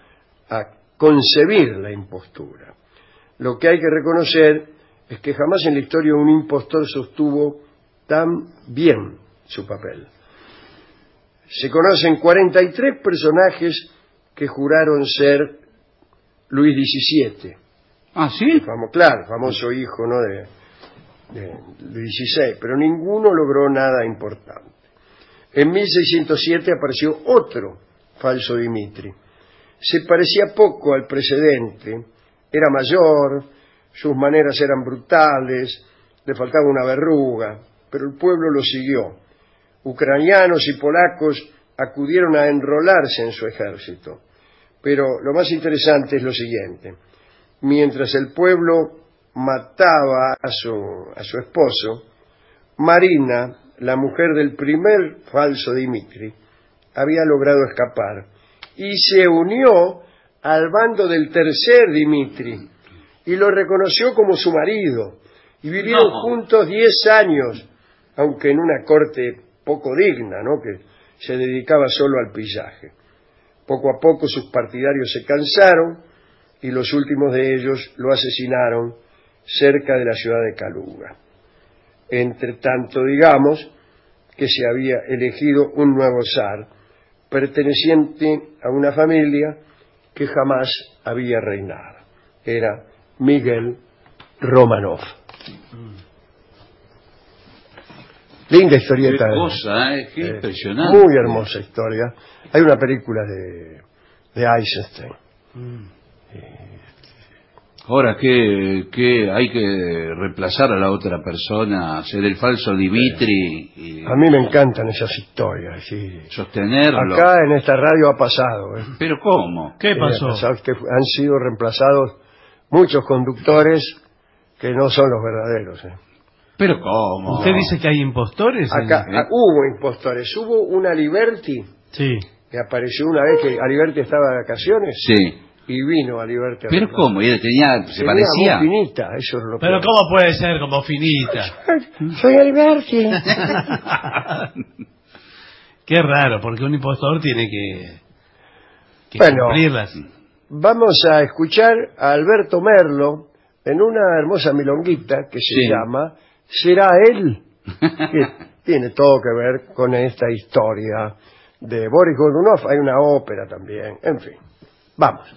a concebir la impostura. Lo que hay que reconocer es que jamás en la historia un impostor sostuvo tan bien su papel. Se conocen cuarenta y tres personajes que juraron ser Luis diecisiete. Ah, ¿sí? El famo, claro, famoso hijo, ¿no?, de, de Luis dieciséis, pero ninguno logró nada importante. En mil seiscientos siete apareció otro falso Dimitri. Se parecía poco al precedente, era mayor, sus maneras eran brutales, le faltaba una verruga, pero el pueblo lo siguió. Ucranianos y polacos acudieron a enrolarse en su ejército. Pero lo más interesante es lo siguiente. Mientras el pueblo mataba a su, a su esposo, Marina, la mujer del primer falso Dimitri, había logrado escapar y se unió al bando del tercer Dimitri y lo reconoció como su marido y vivieron no. juntos diez años, aunque en una corte poco digna, ¿no?, que se dedicaba solo al pillaje. Poco a poco sus partidarios se cansaron y los últimos de ellos lo asesinaron cerca de la ciudad de Kaluga. Entre tanto, digamos que se había elegido un nuevo zar, perteneciente a una familia que jamás había reinado. Era Miguel Romanov. Linda historieta. Qué cosa, ¿eh? Qué eh, impresionante. Muy hermosa historia. Hay una película de, de Eisenstein. Mm. Eh, Ahora, ¿qué, qué hay que reemplazar a la otra persona, ser el falso Dimitri? Y, a mí me encantan esas historias. Sí. Sostenerlo. Acá en esta radio ha pasado. ¿eh? ¿Pero cómo? ¿Qué pasó? Pasado que han sido reemplazados muchos conductores que no son los verdaderos. ¿eh? ¿Pero cómo? ¿Usted dice que hay impostores? Acá en... ah, hubo impostores. Hubo una Liberty. Sí. Que apareció una vez que Aliberti estaba de vacaciones. Sí. Y vino Aliberti. ¿Pero cómo? ¿Y él tenía, se tenía parecía? Muy finita, eso es lo Pero peor. ¿cómo puede ser como finita? Soy Aliberti. Qué raro, porque un impostor tiene que, que bueno, cumplirlas. Vamos a escuchar a Alberto Merlo en una hermosa milonguita que se sí. llama ¿Será él? Que tiene todo que ver con esta historia de Boris Godunov. Hay una ópera también, en fin. Vamos.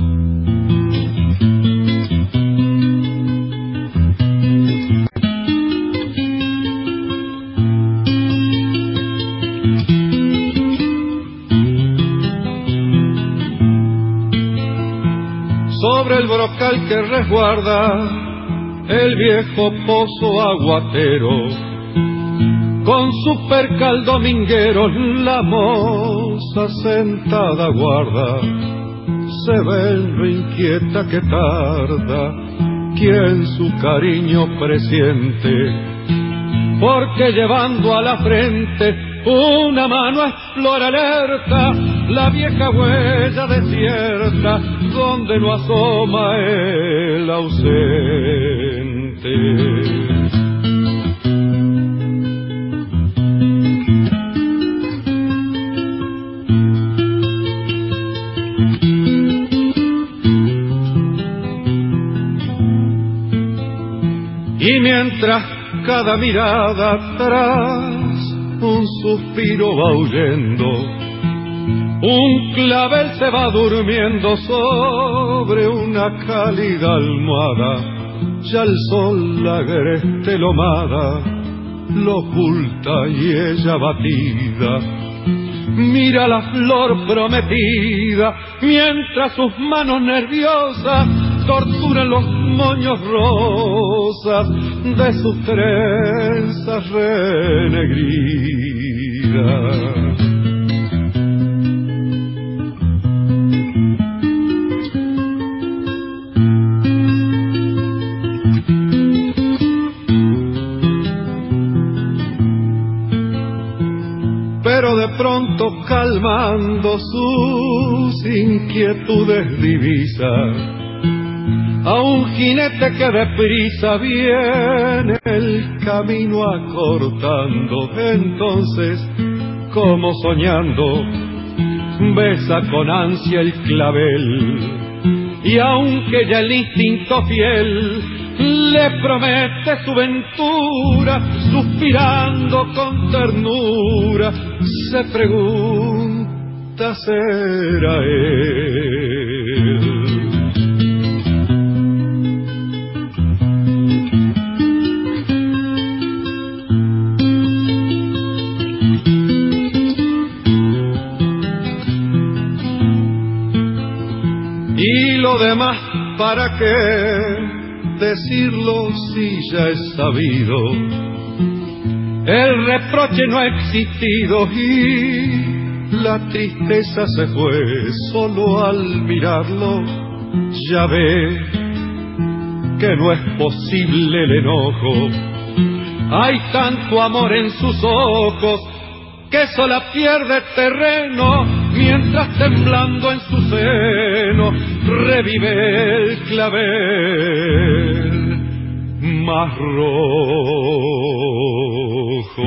Sobre el brocal que resguarda el viejo pozo aguatero, con su percal dominguero la moza sentada guarda. Se ve lo inquieta que tarda quien su cariño presiente, porque llevando a la frente una mano explora alerta la vieja huella desierta donde no asoma el ausente. Y mientras cada mirada atrás un suspiro va huyendo, un clavel se va durmiendo sobre una cálida almohada, ya el sol la agreste lomada lo oculta y ella batida mira la flor prometida mientras sus manos nerviosas torturan los moños rosas de sus trenzas renegridas. Pero de pronto calmando sus inquietudes divisa a un jinete que deprisa viene el camino acortando. Entonces, como soñando, besa con ansia el clavel y aunque ya el instinto fiel le promete su ventura, suspirando con ternura, se pregunta será él. Y lo demás, ¿para qué decirlo si ya es sabido? El reproche no ha existido y la tristeza se fue. Solo al mirarlo ya ve que no es posible el enojo. Hay tanto amor en sus ojos que sola pierde terreno, mientras temblando en su seno revive el clavel más rojo.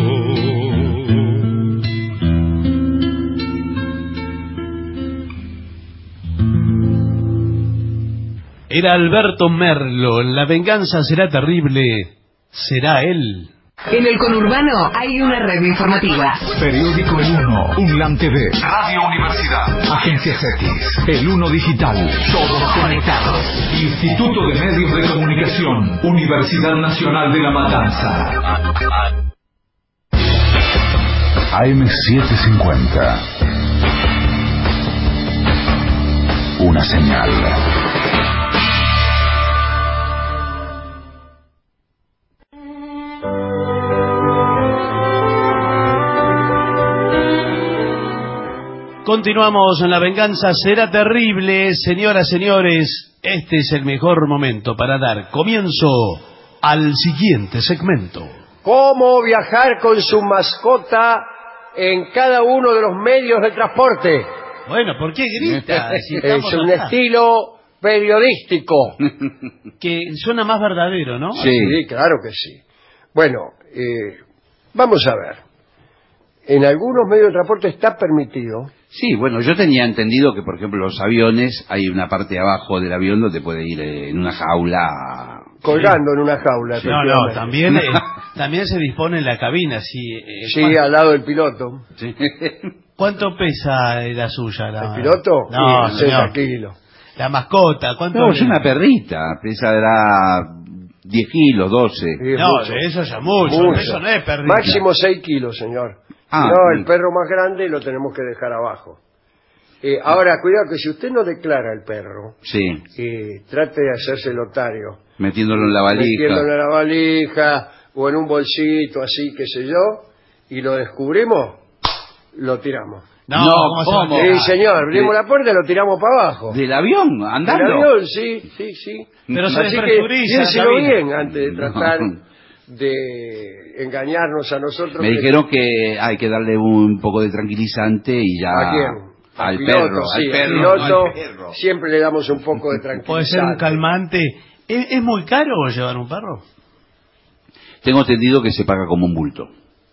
Era Alberto Merlo. La venganza será terrible. Será él. En el conurbano hay una red informativa. Periódico El Uno, UNLAM T V, Radio Universidad, Agencias X, El Uno Digital, todos conectados. Instituto de Medios de Comunicación, Universidad Nacional de La Matanza. A M setecientos cincuenta. Una señal. Continuamos en La venganza será terrible. Señoras, señores, este es el mejor momento para dar comienzo al siguiente segmento. ¿Cómo viajar con su mascota en cada uno de los medios de transporte? Bueno, ¿por qué grita? Si es un acá. Estilo periodístico. Que suena más verdadero, ¿no? Sí, sí, claro que sí. Bueno, eh, vamos a ver. En algunos medios de transporte está permitido. Sí, bueno, yo tenía entendido que, por ejemplo, los aviones, hay una parte abajo del avión donde puede ir eh, en una jaula. Colgando sí. en una jaula. No, no, también, eh, también se dispone en la cabina. Si, eh, sí, ¿cuánto? Al lado del piloto. Sí. ¿Cuánto pesa la suya? La... ¿El piloto? No, sí, sesenta kilos. La mascota, ¿cuánto? No, es una perrita, pesará diez kilos, doce. Sí, no, mucho. Eso ya mucho, mucho. Eso no es perrita. Máximo seis kilos, señor. Ah, no, el perro más grande lo tenemos que dejar abajo. Eh, ahora, cuidado que si usted no declara el perro, sí. eh, trate de hacerse el otario. Metiéndolo en la valija. Metiéndolo en la valija o en un bolsito así, qué sé yo, y lo descubrimos, lo tiramos. No, no ¿cómo? Sí, señor, abrimos la puerta y lo tiramos para abajo. ¿Del avión? ¿Andando? Del avión, sí, sí, sí. Pero se así que piénselo bien antes de tratar no. de engañarnos a nosotros. Me que... dijeron que hay que darle un poco de tranquilizante y ya... ¿A quién? Al, al piloto, perro, sí, al perro, al piloto al perro. Siempre le damos un poco de tranquilizante. Puede ser un calmante. ¿Es, es muy caro llevar un perro? Tengo entendido que se paga como un bulto.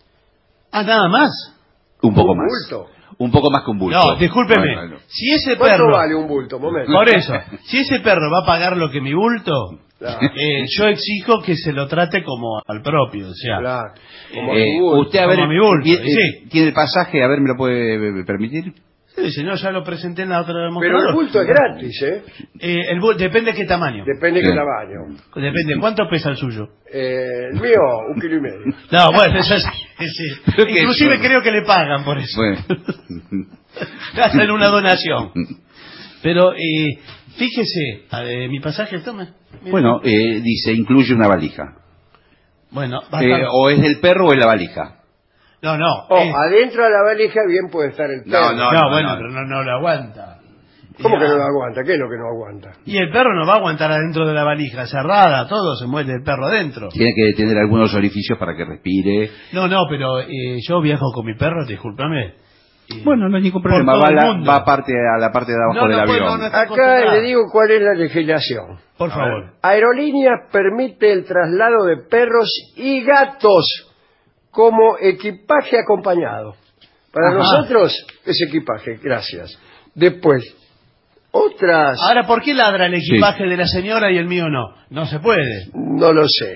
Ah, nada más. Un poco ¿Un más. bulto? Un poco más que un bulto. No, discúlpeme. Bueno, bueno. Si ese ¿Cuánto perro... vale un bulto? Momento. Por eso, si ese perro va a pagar lo que mi bulto, claro. eh, yo exijo que se lo trate como al propio, o sea... Claro. Como eh, bulto. Usted, a ver, como mi bulto, ¿tiene, sí. ¿tiene el pasaje? A ver, ¿me lo puede permitir? Sí, señor, ya lo presenté en la otra demostración. Pero el bulto es gratis, ¿eh? eh el bulto, depende de qué tamaño. Depende de qué tamaño. Depende, ¿cuánto pesa el suyo? Eh, el mío, un kilo y medio. No, bueno, eso es... es inclusive eso? Creo que le pagan por eso. Bueno. Hacen una donación. Pero, eh, fíjese, eh, mi pasaje, toma. Bueno, eh, dice, incluye una valija. Bueno, eh, o es el perro o es la valija. No, no. Oh, eh. adentro de la valija bien puede estar el perro. No, no, no, no bueno, no. pero no, no lo aguanta. ¿Cómo ya. que no lo aguanta? ¿Qué es lo que no aguanta? Y el perro no va a aguantar adentro de la valija cerrada, todo se muere el perro adentro. Tiene que tener algunos orificios para que respire. No, no, pero eh, yo viajo con mi perro, discúlpame. Eh, bueno, no hay ningún problema, va, la, va a, parte, a la parte de abajo no, del no, avión. No, no Acá le digo cuál es la legislación. Por favor. Aerolíneas permite el traslado de perros y gatos como equipaje acompañado. Para Ajá. nosotros es equipaje, gracias. Después, Otras... Ahora, ¿por qué ladra el equipaje sí. de la señora y el mío no? No se puede. No lo sé.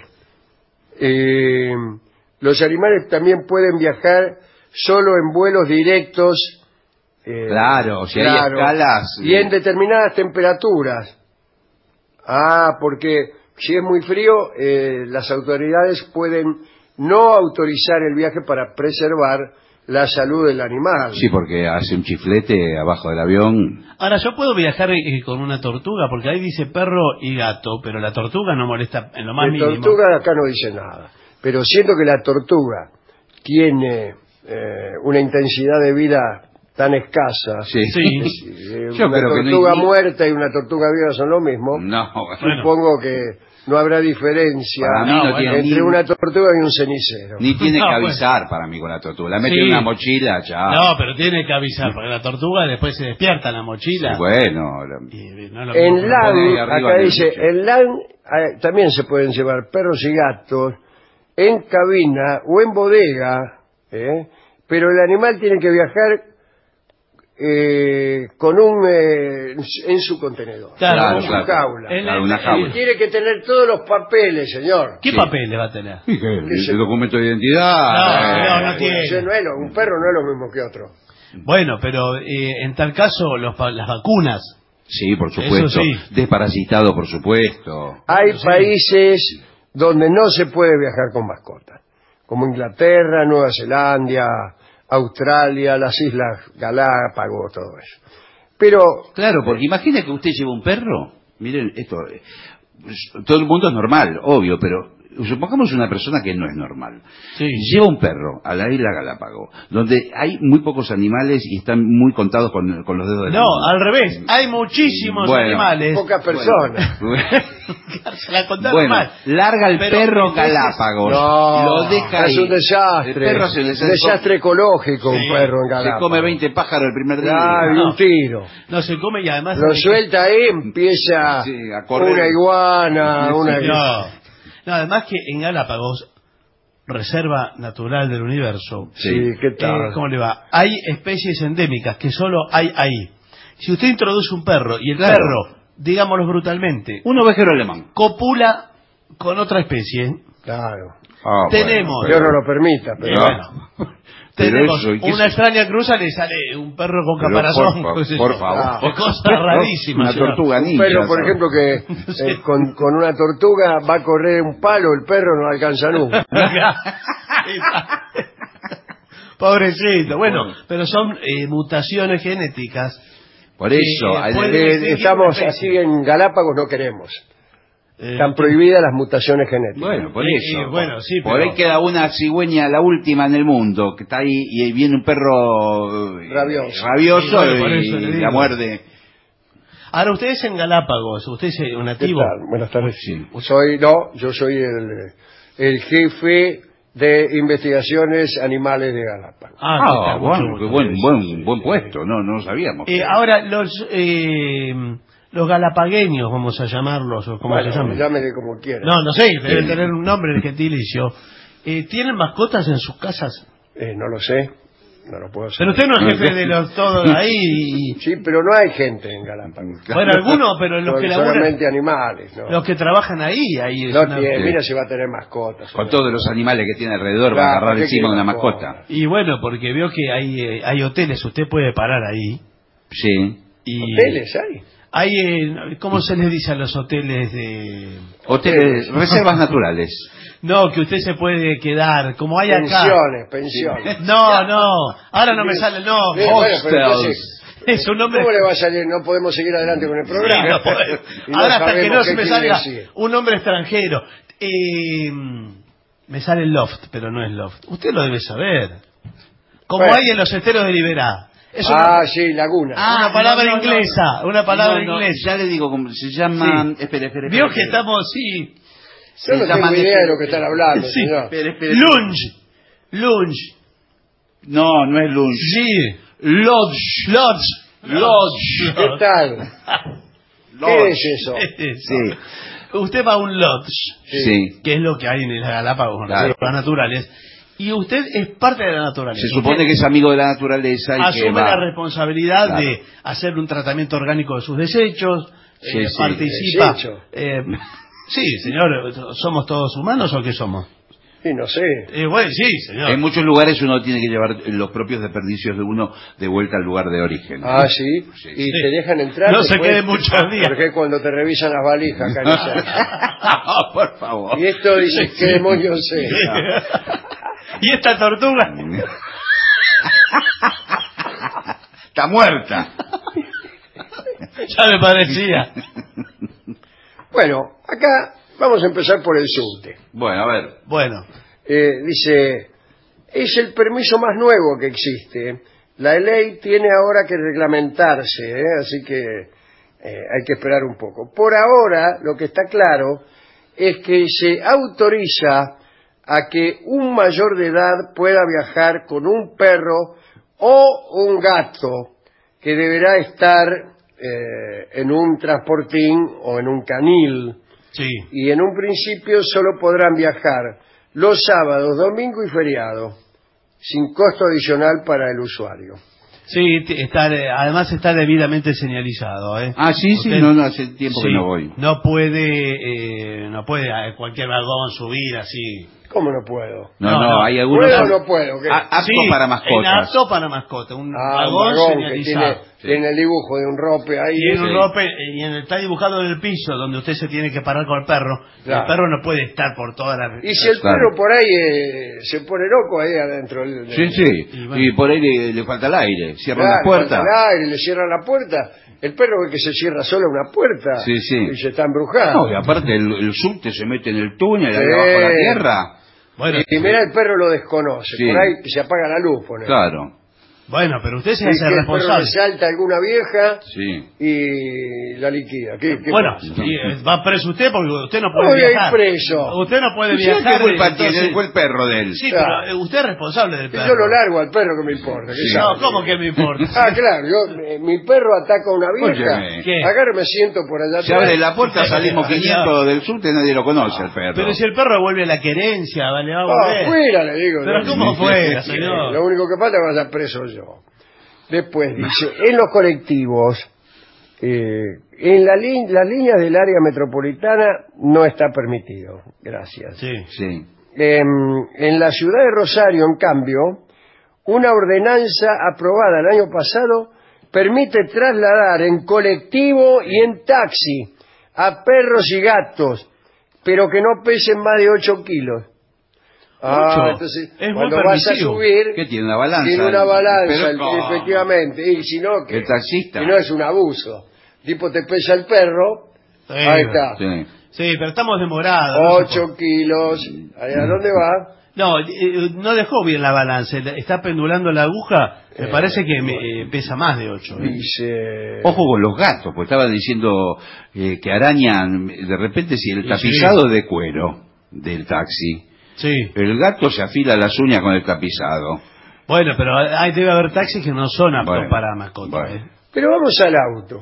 Eh, los animales también pueden viajar solo en vuelos directos. Eh, claro, si claro, hay escalas... Y en determinadas temperaturas. Ah, porque si es muy frío, eh, las autoridades pueden no autorizar el viaje para preservar la salud del animal. Sí, porque hace un chiflete abajo del avión. Ahora, yo puedo viajar eh, con una tortuga, porque ahí dice perro y gato, pero la tortuga no molesta en lo más la mínimo. La tortuga acá no dice nada, pero siento que la tortuga tiene eh, una intensidad de vida tan escasa. Sí, sí. Eh, Yo una creo tortuga que no hay... muerta y una tortuga viva son lo mismo. No, supongo bueno. que no habrá diferencia para mí no no, tiene entre ni... una tortuga y un cenicero. Ni tiene no, que avisar bueno. para mí con la tortuga. La mete sí. en una mochila ya. No, pero tiene que avisar, porque la tortuga después se despierta en la mochila. Sí, bueno. La... Y, no en L A N, acá dice, en L A N eh, también se pueden llevar perros y gatos en cabina o en bodega, ¿eh? Pero el animal tiene que viajar Eh, con un eh, en su contenedor, claro, en su claro, jaula. En claro, una jaula. Tiene que tener todos los papeles, señor. ¿Qué sí. papeles va a tener? ¿Y qué? ¿El, el documento de identidad? No, eh, no, no tiene. Bueno, no es lo, un perro no es lo mismo que otro. Bueno, pero eh, en tal caso los, las vacunas. Sí, por supuesto. Sí. Desparasitado, por supuesto. Hay sí. países donde no se puede viajar con mascotas, como Inglaterra, Nueva Zelanda, Australia, las Islas Galápagos, todo eso. Pero claro, porque imagina que usted lleva un perro. Miren, esto, todo el mundo es normal, obvio, pero supongamos una persona que no es normal. Sí. Lleva un perro a la isla Galápagos, donde hay muy pocos animales y están muy contados con, con los dedos de la No, mano. al revés, hay muchísimos bueno, animales. Pocas personas. Bueno, Se la contaron bueno mal. larga el pero, perro entonces, Galápagos. No, lo deja es ahí. un desastre. El perro se un desastre. desastre ecológico, sí. un perro en Galápagos. Se come veinte pájaros el primer día. Ah, y no. un tiro. No se come y además... Lo suelta ahí, empieza sí, a correr. una iguana, una... No. No, además que en Galápagos, Reserva Natural del Universo, sí, ¿qué tal? Eh, ¿cómo le va? Hay especies endémicas que solo hay ahí. Si usted introduce un perro y el claro. perro, digámoslo brutalmente, un ovejero alemán, copula con otra especie, Claro. ah, tenemos... Bueno. Dios no lo permita, pero... Eh, bueno. Tenemos Pero eso, una se... extraña cruza, le sale un perro con pero caparazón. Por, pues por eso. favor. Ah, cosa rarísima. Una señor. tortuga ninja. Un perro, por ¿sabes? ejemplo, que eh, con, con una tortuga va a correr un palo, el perro no alcanza nunca. Pobrecito. Bueno, pero son eh, mutaciones genéticas. Por eso, Eh, eh, puede- Eh, estamos así en Galápagos, no queremos. Están prohibidas las mutaciones genéticas. bueno, por Eh, eso. eh, bueno, sí, por pero- ahí queda una cigüeña, la última en el mundo, que está ahí y viene un perro eh, Rabioso. rabioso Sí, bueno, por y, eso le y digo. la muerde. Ahora, usted es en Galápagos, usted es un ¿Qué nativo. tal? Buenas tardes. Sí. Soy, no, yo soy el, el jefe de investigaciones animales de Galápagos. Ah, Ah, ¿qué tal? Mucho bueno, gusto. qué buen, buen, buen puesto, no, no lo sabíamos. Eh, ahora, los eh, los galapagueños, vamos a llamarlos, o como Bueno, se llaman. llámele como quiera. No, no sé, debe tener un nombre el gentilicio. Eh, ¿Tienen mascotas en sus casas? Eh, no lo sé, no lo puedo Pero saber. usted no es jefe de los todos ahí. y- Sí, pero no hay gente en Galápagos. Bueno, algunos, pero los Son que laburan, solamente animales, ¿no? los que trabajan ahí, ahí es No una- tiene, mira si va a tener mascotas. Con todos los animales que tiene alrededor, va a Claro, agarrar ¿qué encima de quiere una mascota? mascota. Y bueno, porque veo que hay eh, hay hoteles, usted puede parar ahí. Sí. Y ¿Hoteles hay? Hay, eh, ¿cómo se les dice a los hoteles de...? Hoteles, reservas naturales. No, que usted se puede quedar, como hay acá. Pensiones, pensiones. No, no, ahora no me sale, no. Sí, bueno, pero entonces, Es un nombre... ¿cómo le va a salir? No podemos seguir adelante con el programa. Sí, no puede. Y no Ahora hasta que sabemos no qué se me quiere salga decir. un nombre extranjero. Eh, me sale loft, pero no es loft. Usted lo debe saber. Como Bueno. hay en los esteros de Liberá. Es una, Ah, sí, laguna. una palabra no, no, inglesa, una palabra No, no, inglesa. Ya le digo cómo se llama. Sí. Espere, espere, Vio espere, que espere. estamos, sí. Yo no se tengo llaman idea de este- lo que están hablando, Sí. señor. Espere, espere. Lunch. Lunch. No, no es lunch. Sí. Lodge. Lodge. Lodge. ¿Qué tal? ¿Qué Lodge. es eso? Sí. Usted va a un lodge, Sí. que es lo que hay en las Galápagos, en las Claro. reservas naturales, Y usted es parte de la naturaleza. Se supone que es amigo de la naturaleza y asume que va... la responsabilidad Claro. de hacer un tratamiento orgánico de sus desechos, Sí, eh, sí. participa... Desecho. Eh, sí, señor, ¿somos todos humanos o qué somos? Y no sé. Eh, bueno, sí, señor. En muchos lugares uno tiene que llevar los propios desperdicios de uno de vuelta al lugar de origen. Ah, sí. Sí. Y te dejan entrar. No se después, quede muchos días. Porque cuando te revisan las valijas, caricia. No, por favor. Y esto dice, ¿qué demonios es? ¿Y esta tortuga? Está muerta. Ya me parecía. Bueno, acá vamos a empezar por el subte. Bueno, a ver. Bueno, Eh, dice, es el permiso más nuevo que existe. La ley tiene ahora que reglamentarse, ¿eh? Así que eh, hay que esperar un poco. Por ahora, lo que está claro es que se autoriza a que un mayor de edad pueda viajar con un perro o un gato que deberá estar eh, en un transportín o en un canil. sí. Y en un principio solo podrán viajar los sábados, domingo y feriado, sin costo adicional para el usuario. Sí, t- está, eh, además está debidamente señalizado, ¿eh? Ah, sí, sí, Usted- no, no, hace tiempo sí, que no voy. No puede, eh, no puede a cualquier vagón subir así. ¿Cómo no puedo? No, No, no, no. hay algunos... ¿Puedo o no puedo? ¿Qué? A- apto Sí, para en mascotas. apto para mascota, un Ah, un vagón, vagón que señalizado. tiene, tiene el dibujo de un rope ahí. Y en un Sí. rope, y en- está dibujado en el piso donde usted se tiene que parar con el perro. Claro. El perro no puede estar por toda la... Y si el Claro. perro por ahí eh, se pone loco ahí adentro. del- Sí, del- sí. Y bueno. Y por ahí le, le falta el aire. Cierran Claro, la puerta. falta el aire, le cierran la puerta. El perro ve que se cierra solo una puerta. Sí, sí. Y se está embrujado. No, y aparte el, el subte se mete en el túnel, Sí. ahí abajo de la tierra. Bueno, Y mira, el perro lo desconoce. Sí. Por ahí se apaga la luz, pone. Claro. bueno, pero usted se Y hace que el perro responsable. le salta a alguna vieja Sí. y la liquida. ¿Qué, qué Bueno, pasa? sí, eh, va preso usted porque usted no puede ¿Cómo voy a ir viajar. preso? Usted no puede Sí, viajar. ¿qué culpa eh, tiene? entonces- Fue el perro de él. Sí, Claro. pero eh, usted es responsable del Y perro. yo lo largo al perro, que me importa. ¿qué Sí. sabe? No, ¿cómo que me importa? Ah, claro, yo, eh, mi perro ataca a una vieja, Óyeme. ¿Qué? agarro y me siento por allá Se atrás. abre la puerta, salimos quinientos del subte, nadie lo conoce el perro. Pero si el perro vuelve a la querencia, le va a Ah, volver. fuera, le digo. Pero ¿no? ¿cómo fuera, Sí, señor? Lo único que falta es que vaya preso yo. Después dice, en los colectivos, eh, en la li- las líneas del área metropolitana no está permitido. Gracias. Sí. Sí. Em, en la ciudad de Rosario, en cambio, una ordenanza aprobada el año pasado permite trasladar en colectivo y en taxi a perros y gatos, pero que no pesen más de ocho kilos. Ah, Ocho. entonces, Es muy cuando vas a permisivo. subir, ¿Qué tiene una balanza? tiene una balanza, Pero el- ¿cómo? efectivamente, y si no, que, El taxista. que no es un abuso. Tipo, te pesa el perro, Sí, ahí está, Sí. Sí, pero estamos demorados. no se puede. ocho kilos, ¿ahí ¿a dónde va? No, eh, no dejó bien la balanza. Está pendulando la aguja. Me Eh, parece que me, eh, pesa más de ocho. ¿eh? Dice... Ojo con los gatos, porque estaba diciendo eh, que arañan de repente si el Sí, tapizado de cuero del taxi. Sí. El gato se afila las uñas con el tapizado. Bueno, pero hay, debe haber taxis que no son aptos Bueno, para mascotas. bueno. ¿eh? Pero vamos al auto.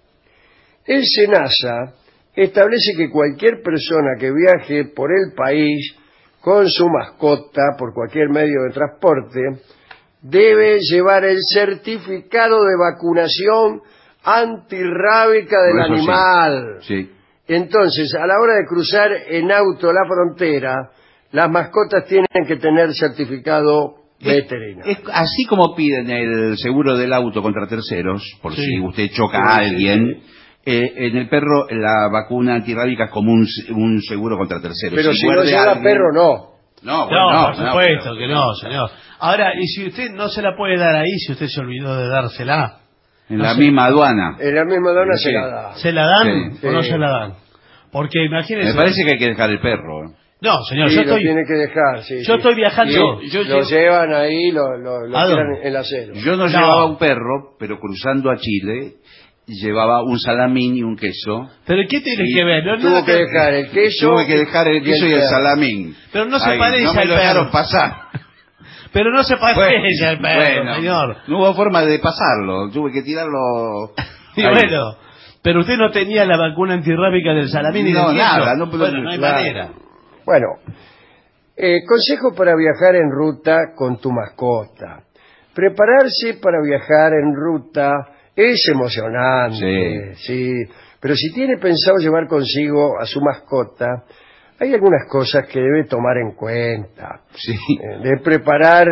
El SENASA establece que cualquier persona que viaje por el país con su mascota por cualquier medio de transporte debe llevar el certificado de vacunación antirrábica del Eso sí. animal. Sí. Entonces, a la hora de cruzar en auto la frontera, las mascotas tienen que tener certificado veterinario. Es así como piden el seguro del auto contra terceros, por Sí. si usted choca Sí, a sí, alguien. Eh, en el perro la vacuna antirrábica es como un, un seguro contra terceros. Pero si no muerde a lleva alguien- perro, no. No, bueno, No, no, por no, supuesto pero- que no, señor. Ahora, y si usted no se la puede dar ahí, si usted se olvidó de dársela, En no la sé. misma aduana. En la misma dona Sí. se la da. ¿se la dan Sí, o no sí. se la dan? Porque imagínese... Me parece que hay que dejar el perro. ¿eh? No, señor, Sí, yo lo estoy... tiene que dejar, sí. yo sí. estoy viajando... Yo- yo Lo llevo- llevan ahí, lo, lo, lo ¿A tiran dónde? en la acero. Yo no, No. llevaba un perro, pero cruzando a Chile llevaba un salamín y un queso. ¿Pero qué tiene Sí, que ver? No, Tuvo nada que dejar el queso. Tuve que dejar el queso y el perro. salamín. Pero no se Ay, parece no me al lo dejaron perro. pasar. Pero no se parece Bueno, al perro, bueno, señor. no hubo forma de pasarlo. Tuve que tirarlo. Y Ahí. bueno, pero usted no tenía la vacuna antirrábica del salamín y No, del queso. nada, no, pero- bueno, no hay Claro. manera. Bueno, Eh, consejo para viajar en ruta con tu mascota. Prepararse para viajar en ruta es emocionante, sí. sí, pero si tiene pensado llevar consigo a su mascota, hay algunas cosas que debe tomar en cuenta. Sí. Eh, debe preparar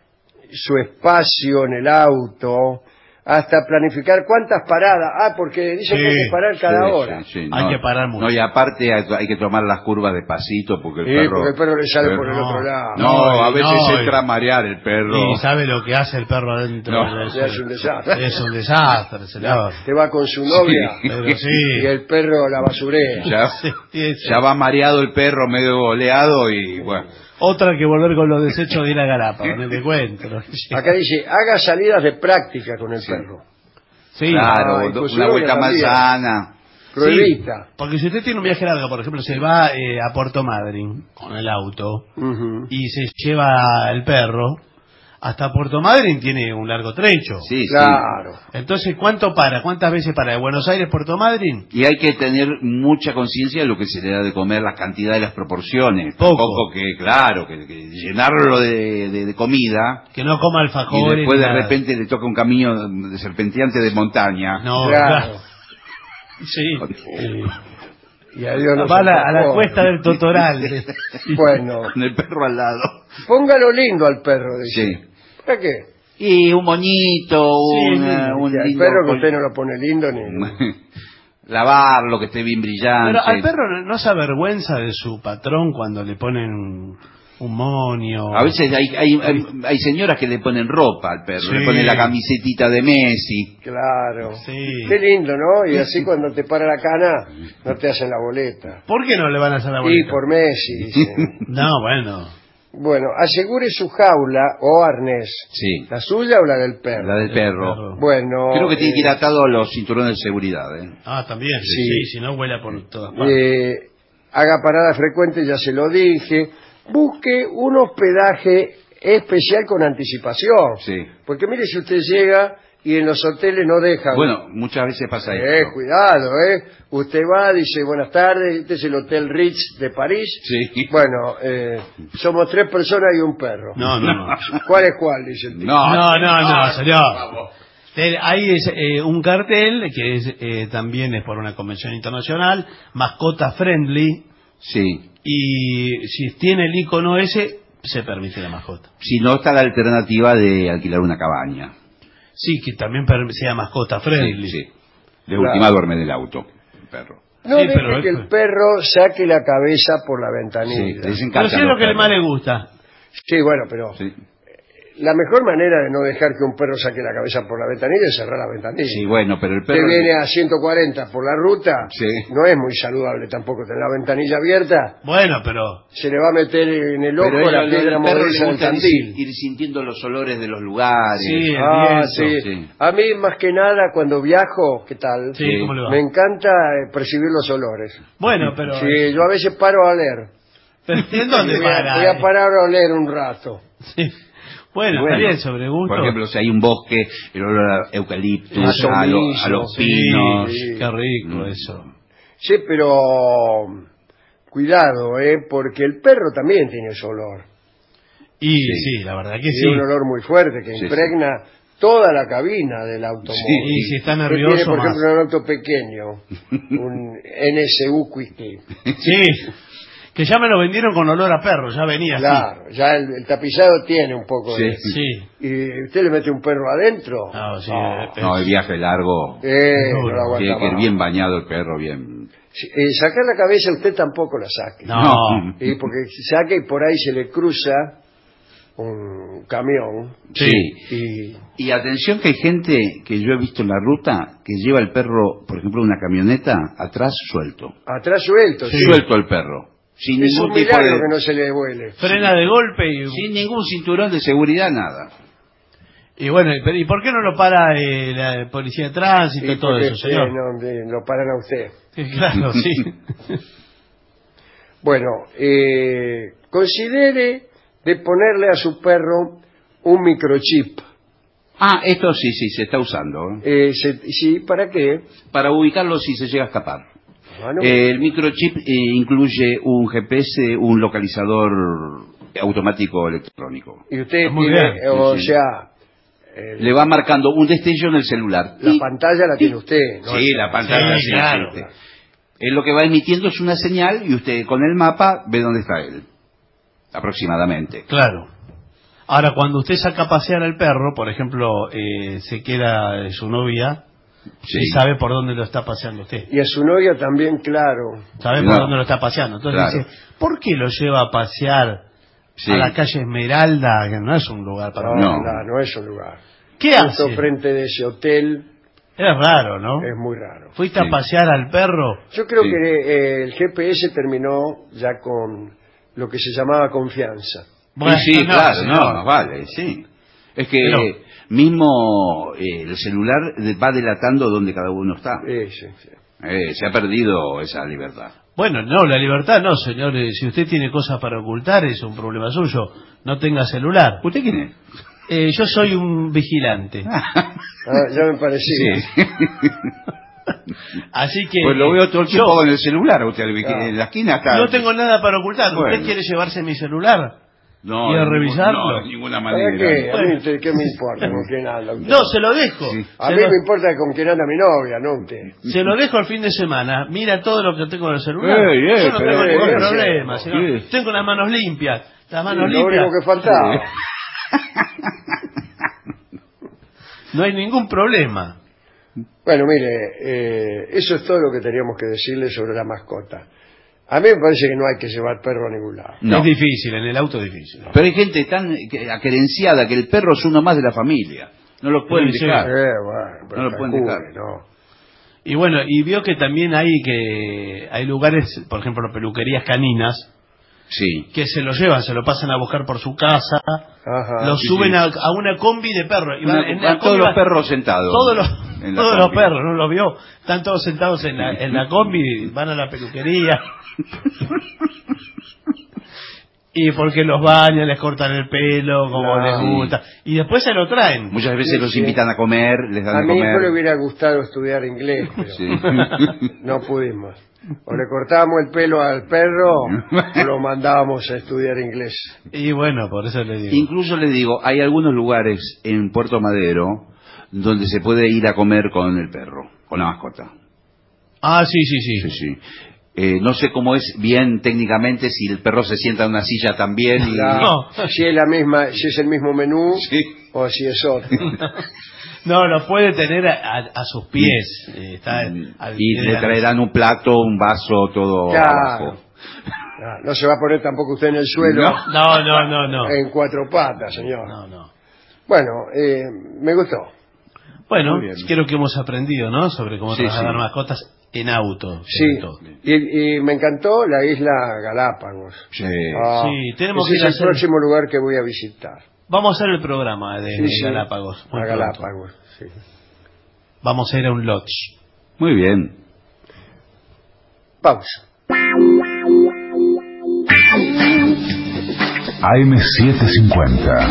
su espacio en el auto, hasta planificar cuántas paradas. Ah, porque dice Sí, que hay que parar cada Sí, hora. sí, sí, Hay no, que parar mucho. No, y aparte hay, hay que tomar las curvas despacito porque el Sí, perro... porque el perro le sale pero- por el no, otro lado. No, No, a y veces no, entra y- a marear el perro. Y sabe lo que hace el perro adentro. No, de ya es un desastre. Es un desastre, señor. Te va con su novia Sí. Pero sí. y el perro la basurea. Ya, Sí, sí. ya va mareado el perro, medio goleado y bueno. Otra que volver con los desechos de ir a Galápagos, no te cuento. ¿no? Acá dice, haga salidas de práctica con el Sí. perro. Sí, Claro, Ah, y do- con su una novia vuelta más también. sana. Pruebita. porque si usted tiene un viaje largo, por ejemplo, se va eh, a Puerto Madryn con el auto Ujú. y se lleva el perro, hasta Puerto Madryn tiene un largo trecho. Sí, Claro. Entonces, ¿cuánto para? ¿Cuántas veces para? ¿De Buenos Aires, Puerto Madryn? sí. Y hay que tener mucha conciencia de lo que se le da de comer, la cantidad y las proporciones. Poco. Tampoco que, claro, que, que llenarlo de, de- de comida Que no coma y alfajores. después ni de nada. repente le toca un camino de serpenteante de montaña. No, Claro. claro. Sí. Eh, Y a Dios nos va a la, a la escapó. cuesta del Totoral. Bueno, Con el perro al lado. póngalo lindo al perro, dice. Sí. ¿Para qué? Y un moñito, Sí, un, eh, un Que al lindo perro que col- usted no lo pone lindo ni... lavarlo, que esté bien brillante. Pero al perro no se avergüenza de su patrón cuando le ponen un monio. A veces hay, hay, hay, hay señoras que le ponen ropa al perro, Sí. le ponen la camisetita de Messi. Claro. Sí. Qué lindo, ¿no? Y así cuando te para la cana, no te hacen la boleta. ¿Por qué no le van a hacer la Y boleta? por Messi, dice. No, bueno. Bueno, asegure su jaula o arnés. Sí, ¿La suya o la del perro? la del perro. perro. Bueno. Creo que tiene que ir eh, atado a los cinturones de seguridad. ¿eh? Ah, también. Sí. Sí, si no vuela por todas partes. eh, haga parada frecuente, ya se lo dije. Busque un hospedaje especial con anticipación. Sí. Porque mire, si usted llega y en los hoteles no dejan... Bueno, muchas veces pasa Eh, esto. cuidado, ¿eh? Usted va, dice, buenas tardes, este es el Hotel Ritz de París. Sí. Bueno, eh, somos tres personas y un perro. No, no, no. ¿Cuál es cuál? Dice el tipo. No, No, no, no, señor. por favor. Eh, Hay es, eh, un cartel que es, eh, también es por una convención internacional, mascota friendly, Sí. y si tiene el icono ese, se permite la mascota. Si no, está la alternativa de alquilar una cabaña. Sí, que también per- sea mascota friendly. Sí, sí. De Claro. última duerme en el auto, el perro. No Sí, deje pero- que el perro saque la cabeza por la Sí, ventanilla. les Sí, encanta Pero si es los lo que perros. más le gusta. bueno, pero Sí. la mejor manera de no dejar que un perro saque la cabeza por la ventanilla es cerrar la ventanilla. Sí, bueno, pero el Usted perro... viene a ciento cuarenta por la ruta, Sí. no es muy saludable tampoco tener la ventanilla abierta, Bueno, pero se le va a meter en el ojo Pero la el piedra perro le movediza del gusta ir, candil. ir sintiendo los olores de los lugares. sí, el Ah, viento. sí. sí. A mí más que nada cuando viajo, ¿qué tal? Sí, ¿cómo le va? Me encanta eh, percibir los olores. Bueno, pero... Sí, yo a veces paro a oler. pero ¿en dónde voy, a, para? voy a parar a oler un rato. Sí. Bueno, Bueno, está bien, sobre gusto. Por ejemplo, si hay un bosque, el olor a eucaliptus, A a, lo- tomillo, a los Sí, pinos. sí. qué rico Mm. eso. Sí, pero cuidado, ¿eh? Porque el perro también tiene ese olor. Y Sí. sí, la verdad que Tiene sí. un olor muy fuerte que Sí, impregna toda la cabina del automóvil. Y si está Usted nervioso tiene, por más. ejemplo, un auto pequeño, un N S U Quickie. Sí, que ya me lo vendieron con olor a perro, ya venía Claro, ya el, el tapizado tiene un poco de... Sí. así. Sí. ¿Y usted le mete un perro adentro? No, sí, Ah, eh, No, el viaje largo. eh, no duro. lo aguanta Tiene que ir más. bien bañado el perro, bien. Sí, eh, sacar la cabeza usted tampoco la saque. No. Eh, porque saque y por ahí se le cruza un camión Sí. y... Y atención que hay gente que yo he visto en la ruta que lleva el perro, por ejemplo, en una camioneta, atrás suelto. Atrás suelto, sí. Suelto el perro. Sin Es ningún un tipo milagro de... que no se le vuele. Frena de golpe y... Sin ningún cinturón de seguridad, nada. Y bueno, pero ¿y por qué no lo para eh, la policía de tránsito y Sí, todo porque, eso, señor? eh, no, eh, lo paran a usted. Sí, claro, sí. Bueno, eh, considere de ponerle a su perro un microchip. Ah, esto sí, sí, se está usando. ¿eh? Eh, se- sí, ¿para qué? Para ubicarlo si se llega a escapar. Ah, no. Eh, el microchip eh, incluye un G P S, un localizador automático electrónico. Y usted Muy tiene, bien. o Sí, sí. sea... el- Le va marcando un destello en el celular. la Y- pantalla la tiene usted, ¿no? Sí, la pantalla, Sí, sí, claro. sí, sí. Él lo que va emitiendo es una señal y usted con el mapa ve dónde está él. Aproximadamente. Claro. Ahora, cuando usted saca a pasear al perro, por ejemplo, eh, se queda eh, su novia Sí. y sabe por dónde lo está paseando usted. Y a su novia también, claro. Sabe No. por dónde lo está paseando. Entonces Claro. dice, ¿por qué lo lleva a pasear Sí. a la calle Esmeralda, que no es un lugar para... No, No. no, no es un lugar. ¿Qué Justo hace? frente de ese hotel Es raro, ¿no? es muy raro. ¿Fuiste Sí. a pasear al perro? Yo creo Sí. que eh, el G P S terminó ya con lo que se llamaba confianza. Bueno, sí, sí, no, claro, señor. no, más vale, sí. Es que Pero- eh, mismo eh, el celular va delatando dónde cada uno está. Sí, sí, sí. Eh, se ha perdido esa libertad. Bueno, no, la libertad no, señor. Eh, Si usted tiene cosas para ocultar, es un problema suyo. No tenga celular. ¿Usted quién es? Eh, yo soy un vigilante. Ah, ya me parecía. Sí. Así que... Pues lo veo todo el yo tiempo con el celular, usted Ah. en la esquina está. no tengo nada para ocultar. Bueno. ¿Usted quiere llevarse mi celular? No, ¿Y a de ningún- revisarlo? No, de ninguna ¿Para manera. qué? A mí, Bueno. usted, ¿qué me importa con quién anda usted? No, se lo dejo. Sí. A Se mí lo, me importa con quién anda mi novia, no usted. se lo dejo el fin de semana. Mira todo lo que tengo en el celular. Ey, ey, yo no pero- tengo ningún ey, problema, ey, señor. sí. Tengo las manos limpias. Las manos Lo limpias. único que faltaba. No hay ningún problema. Bueno, mire, eh, eso es todo lo que teníamos que decirle sobre la mascota. A mí me parece que no hay que llevar perro a ningún lado. No. Es difícil, en el auto es difícil. Pero hay gente tan que- acerenciada que el perro es uno más de la familia. No lo pueden Sí, sí. dejar. Eh, bueno, pero No lo pueden calcule, dejar. no. Y bueno, y vio que también hay que hay lugares, por ejemplo, peluquerías caninas, Sí. que se lo llevan, se lo pasan a buscar por su casa, Ajá. lo sí, suben sí. A, a una combi de perros. Y van- Una- en van la todos combi los van- perros sentados. Todos los, en la todos los combi. perros, ¿no lo vio? Están todos sentados en la, en la combi, van a la peluquería. Y porque los bañan, les cortan el pelo, como Claro. les gusta. Y después se lo traen. Muchas veces Sí, los sí. invitan a comer, les dan A de mi hijo le comer. hubiera gustado estudiar inglés, pero Sí. no pudimos. O le cortábamos el pelo al perro o lo mandábamos a estudiar inglés. Y bueno, por eso le digo. Incluso les digo, hay algunos lugares en Puerto Madero donde se puede ir a comer con el perro, con la mascota. Ah, sí, sí, sí. Sí, sí. Eh, no sé cómo es bien técnicamente si el perro se sienta en una silla también y... No. Si es la misma, si es el mismo menú Sí. o si es otro. No, lo puede tener a, a- a sus pies. eh, Está al y pie de le la traerán un plato, un vaso, todo Claro. abajo. Ah, no se va a poner tampoco usted en el suelo No. No, no, no, no. en cuatro patas, señor. No, no. Bueno, eh, me gustó. Bueno, Muy bien. creo que hemos aprendido, ¿no? Sobre cómo Sí, trasladar sí. mascotas en auto. Sí, sobre todo. y, y me encantó la isla Galápagos. Sí. Ah, Sí, tenemos ese que ir a es el hacer- próximo lugar que voy a visitar. Vamos a hacer el programa de, Sí, de sí, Galápagos. muy A pronto. Galápagos, sí. Vamos a ir a un lodge. Muy bien. Pausa. A M setecientos cincuenta.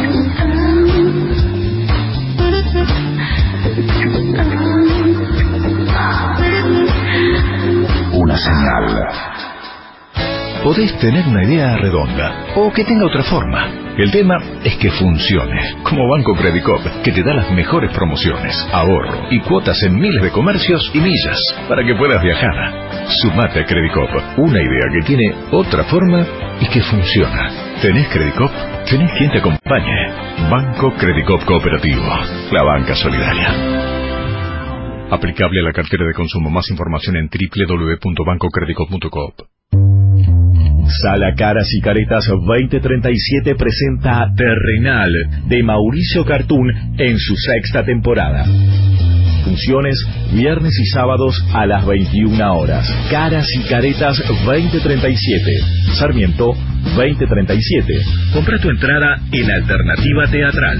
Una señal. Podés tener una idea redonda o que tenga otra forma. El tema es que funcione, como Banco Credicop, que te da las mejores promociones, ahorro y cuotas en miles de comercios y millas para que puedas viajar. Sumate a Credicop, una idea que tiene otra forma y que funciona. ¿Tenés Credicop? Tenés quien te acompañe. Banco Credicop Cooperativo, la banca solidaria. Aplicable a la cartera de consumo. Más información en doble u doble u doble u punto banco credicop punto com. Sala Caras y Caretas veinte treinta y siete presenta Terrenal de Mauricio Cartún en su sexta temporada. Funciones viernes y sábados a las veintiuna horas. Caras y Caretas veinte treinta y siete. Sarmiento veinte treinta y siete. Compra tu entrada en Alternativa Teatral.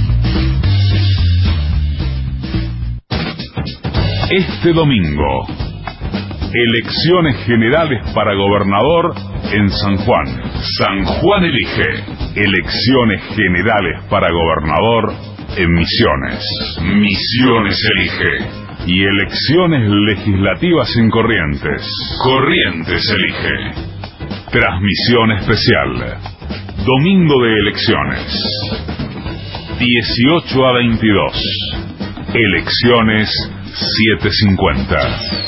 Este domingo, elecciones generales para gobernador en San Juan. San Juan elige. Elecciones generales para gobernador en Misiones. Misiones elige. Y elecciones legislativas en Corrientes. Corrientes elige. Transmisión especial. Domingo de elecciones. dieciocho a veintidós. Elecciones setecientos cincuenta.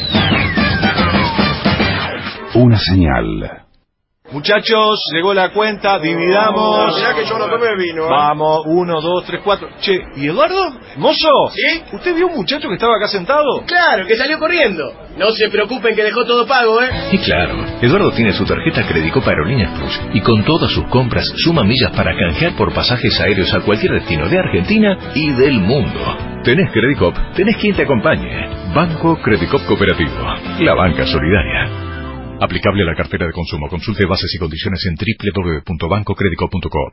Una señal. Muchachos, llegó la cuenta, dividamos. Mirá que yo no tomé vino, ¿eh? Vamos, uno, dos, tres, cuatro. Che, ¿y Eduardo? ¿Mozo? ¿Sí? ¿Usted vio un muchacho que estaba acá sentado? Claro, que salió corriendo. No se preocupen que dejó todo pago, ¿eh? Y claro, Eduardo tiene su tarjeta Credicop Aerolíneas Plus y con todas sus compras suma millas para canjear por pasajes aéreos a cualquier destino de Argentina y del mundo. Tenés Credicop, tenés quien te acompañe. Banco Credicop Cooperativo, la banca solidaria. Aplicable a la cartera de consumo. Consulte bases y condiciones en doble u doble u doble u punto banco credicop punto coop.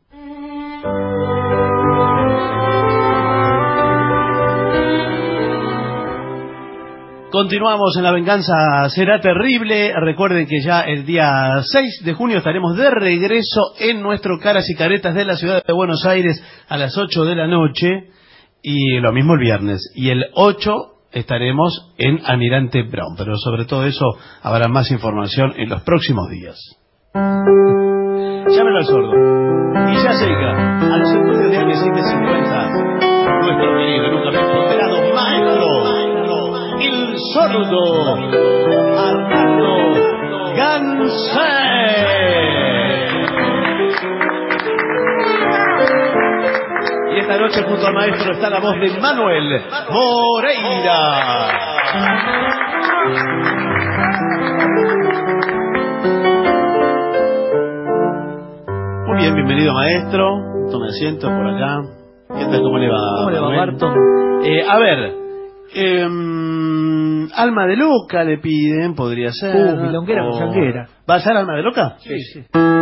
Continuamos en La Venganza Será Terrible. Recuerden que ya el día seis de junio estaremos de regreso en nuestro Caras y Caretas de la ciudad de Buenos Aires a las ocho de la noche. Y lo mismo el viernes. Y el ocho estaremos en Almirante Brown, pero sobre todo eso habrá más información en los próximos días. Llámelo al sordo. Y ya llega a los estudios de A M setecientos cincuenta nuestro querido, nunca me ponderado maestro, el sordo Arnaldo Gansé. Y esta noche junto al maestro está la voz de Manuel Moreira. Muy bien, bienvenido maestro. Tome asiento por acá. ¿Qué tal? ¿Cómo le va? ¿Cómo le va, Barto? Eh, a ver, eh, Alma de Loca le piden, podría ser. Uh, milonguera, o... milonguera. ¿Va a ser Alma de Loca? Sí, sí.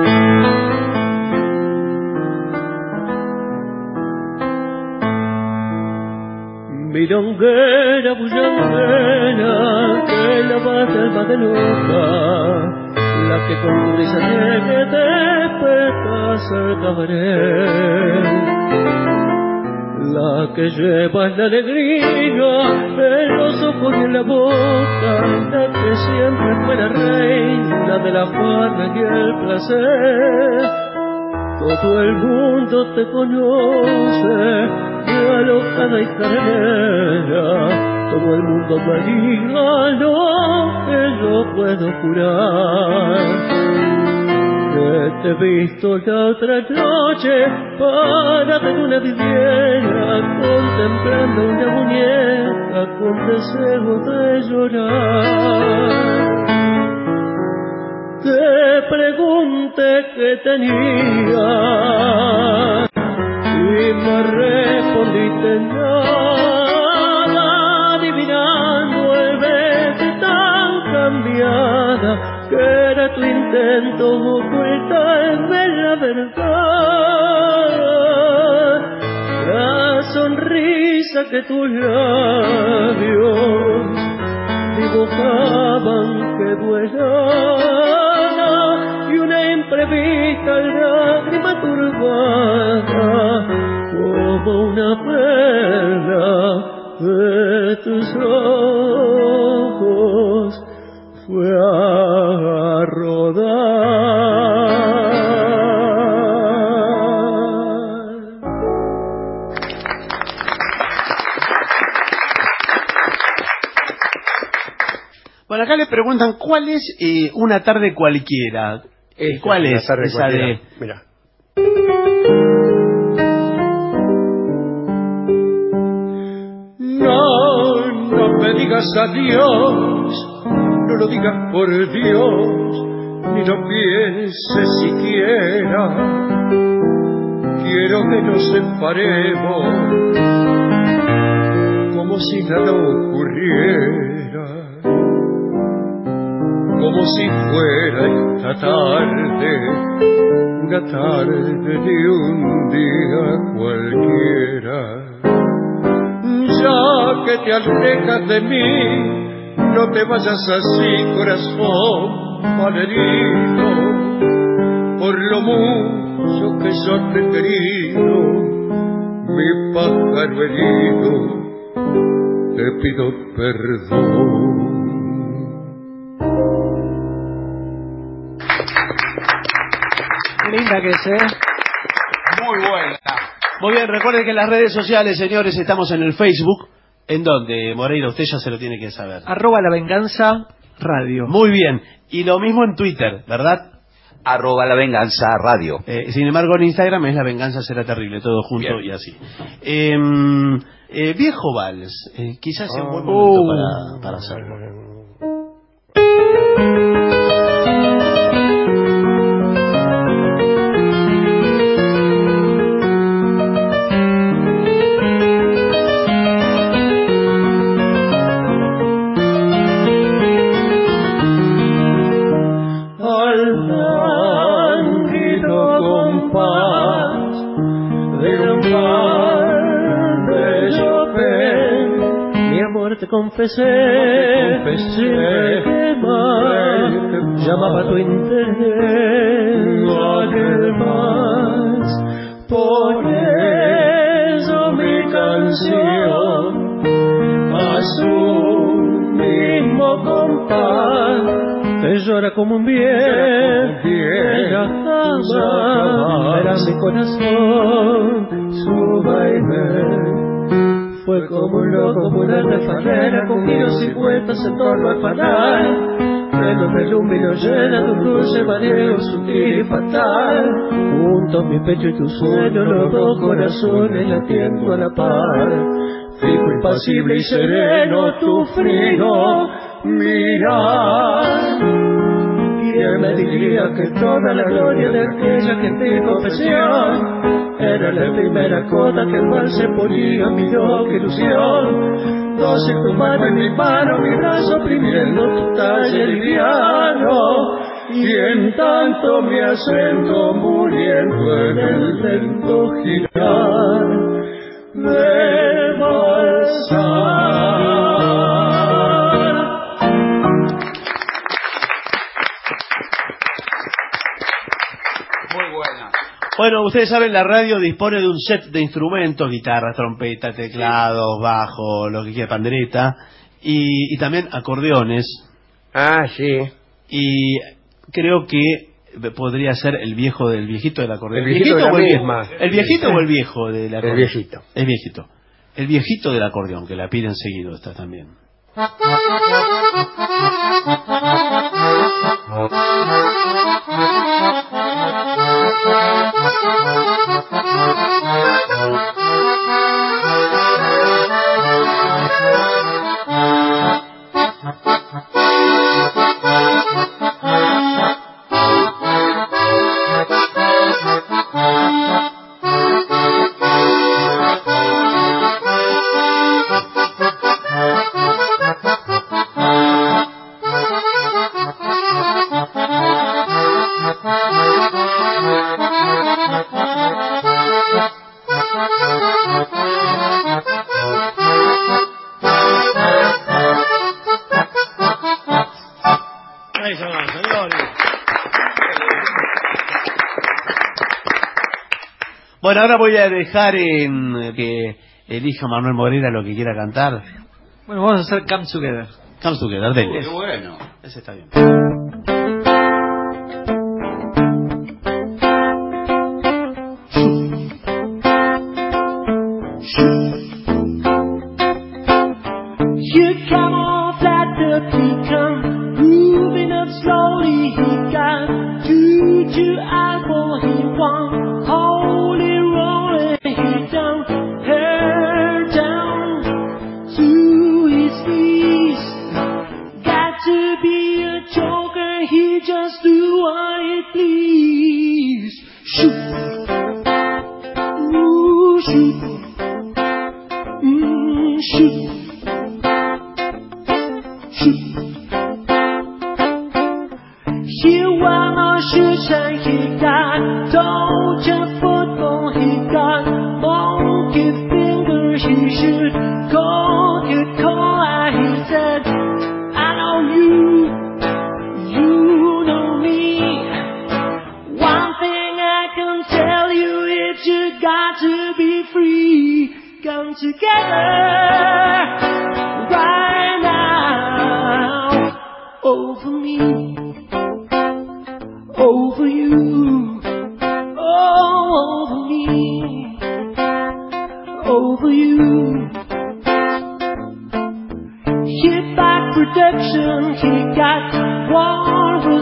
Milonguera, bullanguera, que la bate alma de loca, la que con tu risa alegre despertas el cabaret, la que lleva la alegría en los ojos y en la boca, la que siempre fue la reina de la farra y el placer. Todo el mundo te conoce, alocada y carnera, todo el mundo me diga lo que yo puedo jurar. Que te he visto la otra noche, parada en una vidriera, contemplando una muñeca con deseo de llorar. Te pregunté qué tenía y me respondiste nada, adivinando el verte tan cambiada, que era tu intento ocultarme la verdad. La sonrisa que tus labios dibujaban que vuela, y una imprevista lágrima turbada como una perla de tus ojos fue a rodar. Bueno, acá le preguntan cuál es eh, una tarde cualquiera. Eh, ¿Cuál es esa cualquiera. de...? Mira. No, no me digas adiós, no lo digas por Dios, ni lo pienses siquiera. Quiero que nos separemos como si nada ocurriera, como si fuera esta tarde, una tarde de un día cualquiera. Ya que te alejas de mí, no te vayas así, corazón malherido, por lo mucho que yo te he querido, mi pájaro herido, te pido perdón. Linda que es, ¿eh? Muy buena. Muy bien, recuerden que en las redes sociales, señores, estamos en el Facebook. ¿En donde, Moreira? Usted ya se lo tiene que saber. Arroba La Venganza Radio. Muy bien. Y lo mismo en Twitter, ¿verdad? Arroba La Venganza Radio. Eh, sin embargo, en Instagram es La Venganza Será Terrible, todo junto bien. Y así. Eh, eh, viejo Vals, eh, quizás sea un buen momento uh, para, para hacerlo. Te confesé, te confesé quema, llamaba tu interés, aquel más. Por eso mi canción a su mismo compás te llora como un bien, ella jamás verá mi corazón, su baile. Fue como un loco, como una alfarera, con giros y vueltas en torno al fanal. Menos de lumbre lo llena tu cruce, mareo sutil y fatal. Junto a mi pecho y tu sueño, los dos corazones latiendo a la par. Fijo, impasible y sereno, tu frío mirar. ¿Quién me diría que toda la gloria de aquella gentil confesión era la primera cota que el mal se ponía, mi loca ilusión? Doce tu mano en mi mano, mi brazo oprimiendo tu talle liviano, y en tanto mi acento muriendo en el lento girar del balsar. Bueno, ustedes saben, la radio dispone de un set de instrumentos, guitarras, trompeta, teclados, bajo, lo que quiera, pandereta, y, y también acordeones. Ah, sí. Y creo que podría ser el viejo del viejito del acordeón. El viejito, ¿El viejito de la o el misma. ¿El viejito o el viejo del acordeón? El viejito. El viejito. El viejito del acordeón, que la piden seguido, está también. Bueno, ahora voy a dejar en que elija Manuel Moreira lo que quiera cantar. Bueno, vamos a hacer Come Together. Come Together, dele. Qué bueno. Ese está bien. Here come off like the pecan, moving up slowly. He got two, two eyes for he won. Holy rolling, he down, her down to his knees. Got to be a joker, he just do what he please. Shoot, ooh, shoot, mm, shoot. He won a shoes and he got Georgia football, he got monkey fingers, he should Coca-Cola, he said, I know you, you know me. One thing I can tell you is you got to be free. Come together right now over me, over you.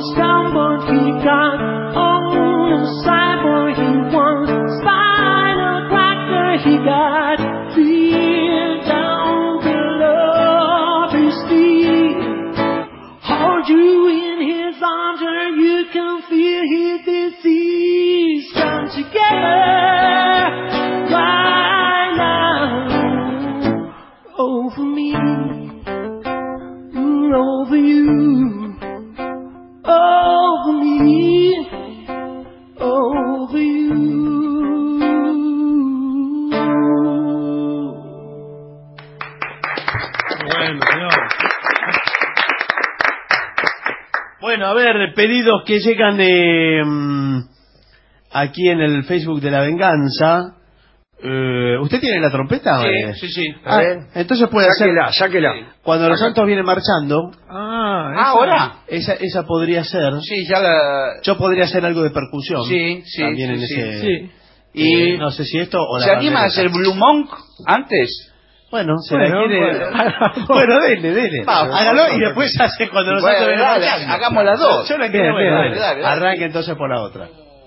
someone he got on the sideboard. He won spinal cracker. He got fear down below his feet. Hold you in his arms and you can feel his disease. Come together right now over me, over you, over me, over you. Bueno, señor. Bueno, a ver, pedidos que llegan de mm, aquí en el Facebook de La Venganza. Eh, ¿Usted tiene la trompeta? Sí, eh? sí, sí. Ah, entonces puede sáquela, ser. sáquela. Cuando los santos vienen marchando. Ah, esa, ahora. Esa, esa podría ser. Sí, ya la. Yo podría hacer algo de percusión. Sí, sí. También sí, en sí, ese. sí. Y Eh, no sé si esto o la. ¿Se anima a hacer Blue Monk antes? Bueno, se Bueno, la quiere. bueno. Bueno, dele, dele. Vamos, hágalo vamos. y después hace cuando los Bueno, santos vienen dale, marchando. hagamos las dos. Yo la quiero. Bien, Bueno, bien, dale, dale, dale, dale. Arranque entonces por la otra.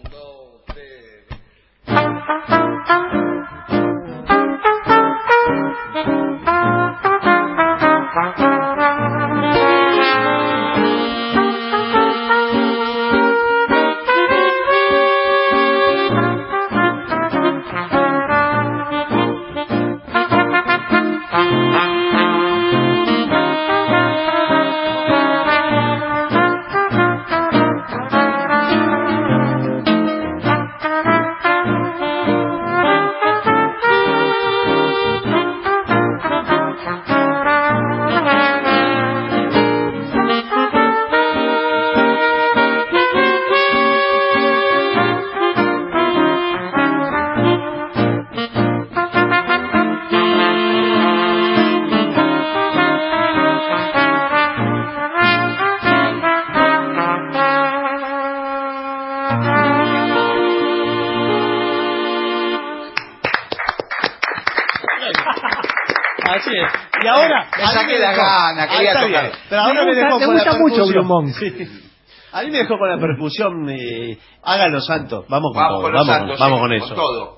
Así es. Y ahora. Me saqué la gana, quería está tocar. bien. Pero ahora Me me, gusta- dejó me con gusta la mucho percusión. Blue Monk. Sí. A mí me dejó con la percusión. Eh, hágalo, santo. Vamos con Vamos todo. con los vamos santos, con, vamos sí, con con eso. todo.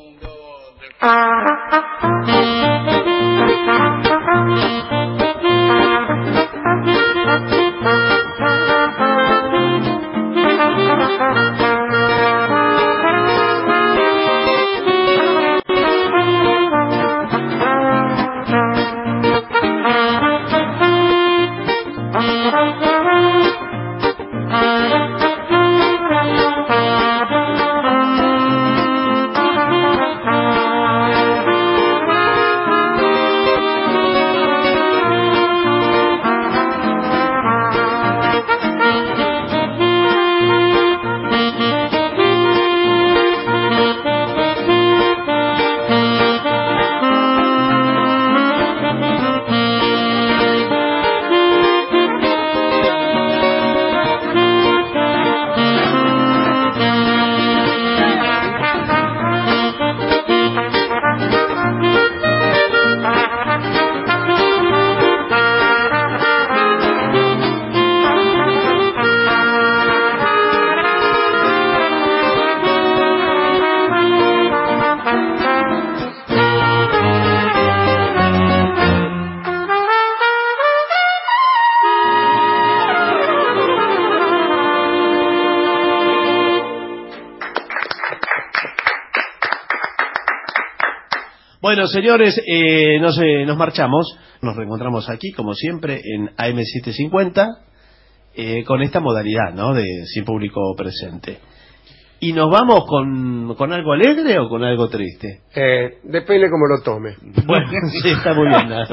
Bueno, señores, eh, nos, eh, nos marchamos. Nos reencontramos aquí, como siempre, en A M setecientos cincuenta, eh, con esta modalidad, ¿no?, de sin público presente. ¿Y nos vamos con, con algo alegre o con algo triste? Eh, depende cómo lo tome. Bueno, sí, está muy bien. ¿no?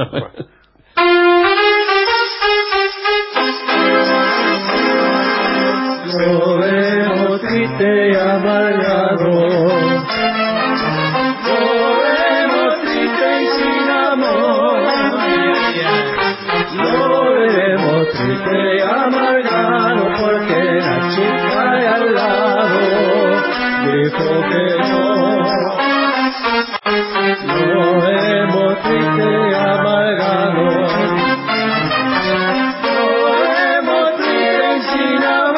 Lo veo triste y amargado, lo vemos triste y sin amor, lo vemos triste y amargado porque la chica de al lado dijo que no. Lo vemos triste y amargado, lo vemos triste y sin amor.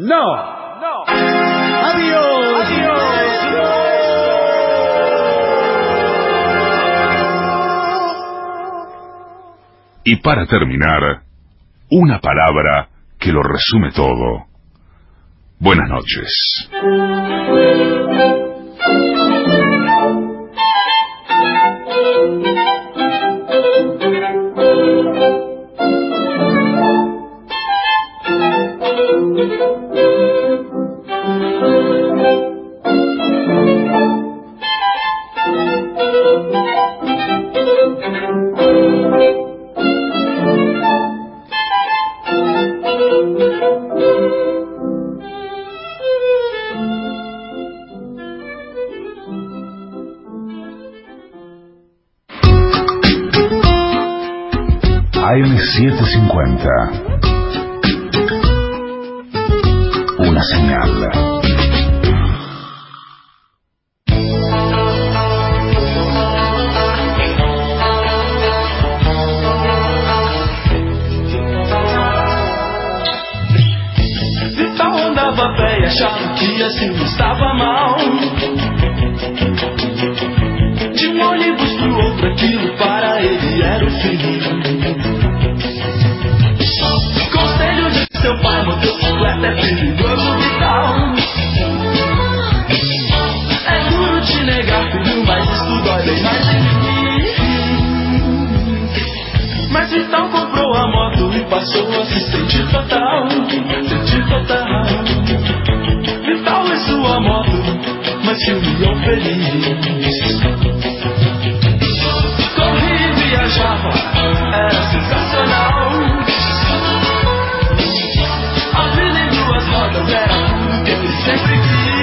No. No. Adiós. Adiós. Y para terminar, una palabra que lo resume todo. Buenas noches. A M setecientos cincuenta. Una señal. Então andava bem, achava que assim não estava mal. De um ônibus pro outro, aquilo para ele era o fim. Conselho de seu pai, motocicleta é perigoso e tal. É duro te negar, filho, mas isso dói bem mais em mim. Mas então comprou a moto e passou a se sentir total. Sentir total. Vital é sua moto, mas se humilhou feliz. Corria e viajava, era sensacional. A vida em duas rodas era tudo que ele sempre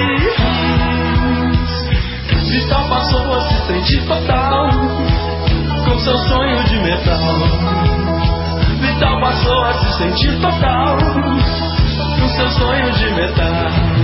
quis. Vital passou a se sentir total, com seu sonho de metal. Vital passou a se sentir total, com seu sonho de metal.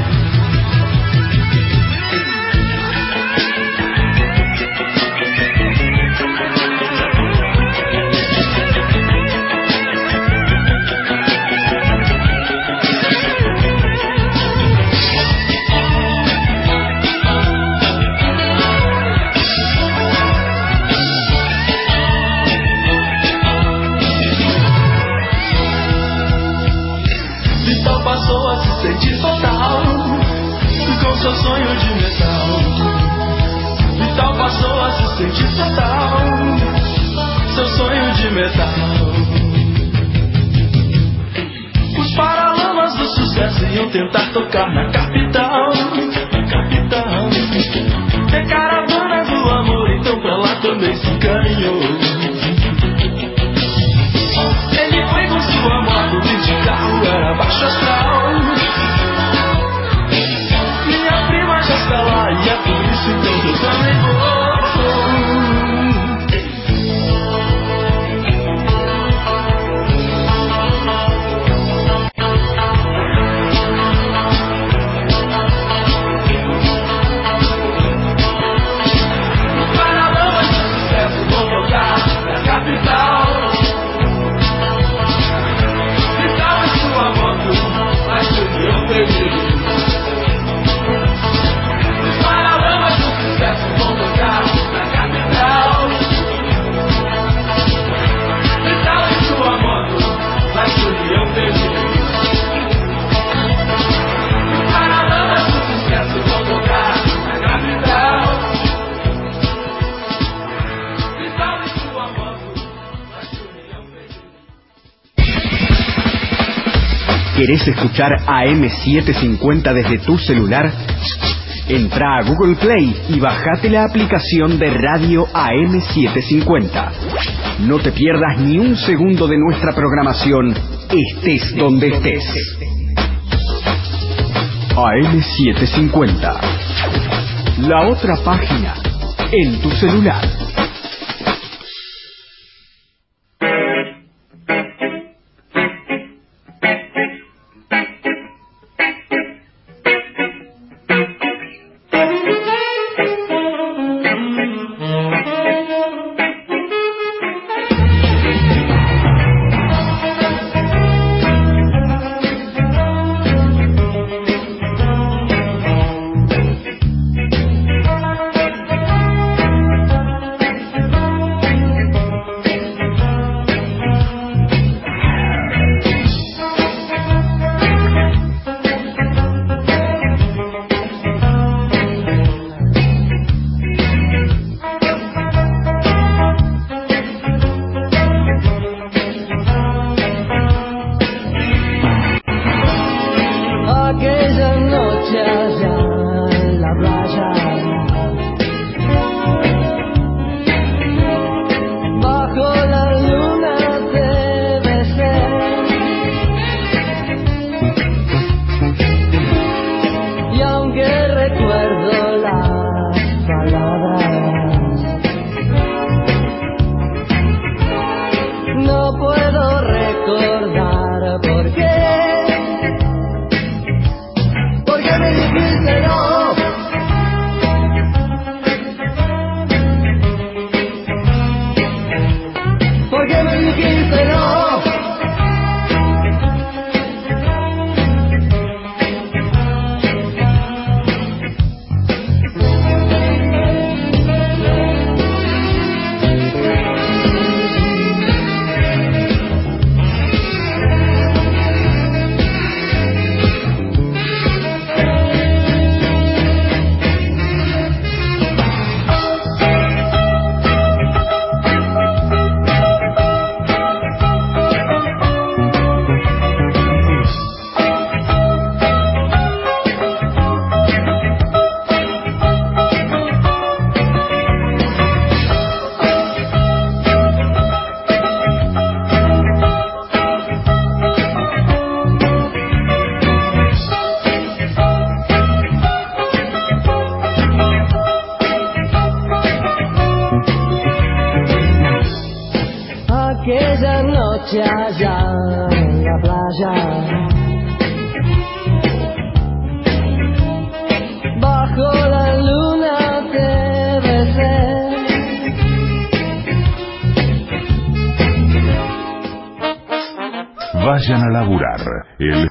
Passou a se sentir total, com seu sonho de metal. Vital passou a se sentir total, seu sonho de metal. Os paralamas do sucesso iam tentar tocar na capital, na capital. É caravana do amor, então pra lá também se encaminhou. Ele foi com sua moto, de carro era baixo astral. Minha prima já está lá e é por isso então que eu também vou. Paralamas de sucesso vou tocar na capital. Vital é sua moto, mas subiu feliz. Os paralamas do sucesso vão tocar na capital. Vital é sua moto, mas subiu feliz. Os paralamas do sucesso vão tocar na capital. Vital é sua moto, mas subiu feliz. ¿Querés escuchar A M setecientos cincuenta desde tu celular? Entra a Google Play y bajate la aplicación de Radio A M setecientos cincuenta. No te pierdas ni un segundo de nuestra programación, estés donde estés. A M setecientos cincuenta. La otra página en tu celular. noche allá en la playa, bajo la luna te besé. Vayan a laburar. El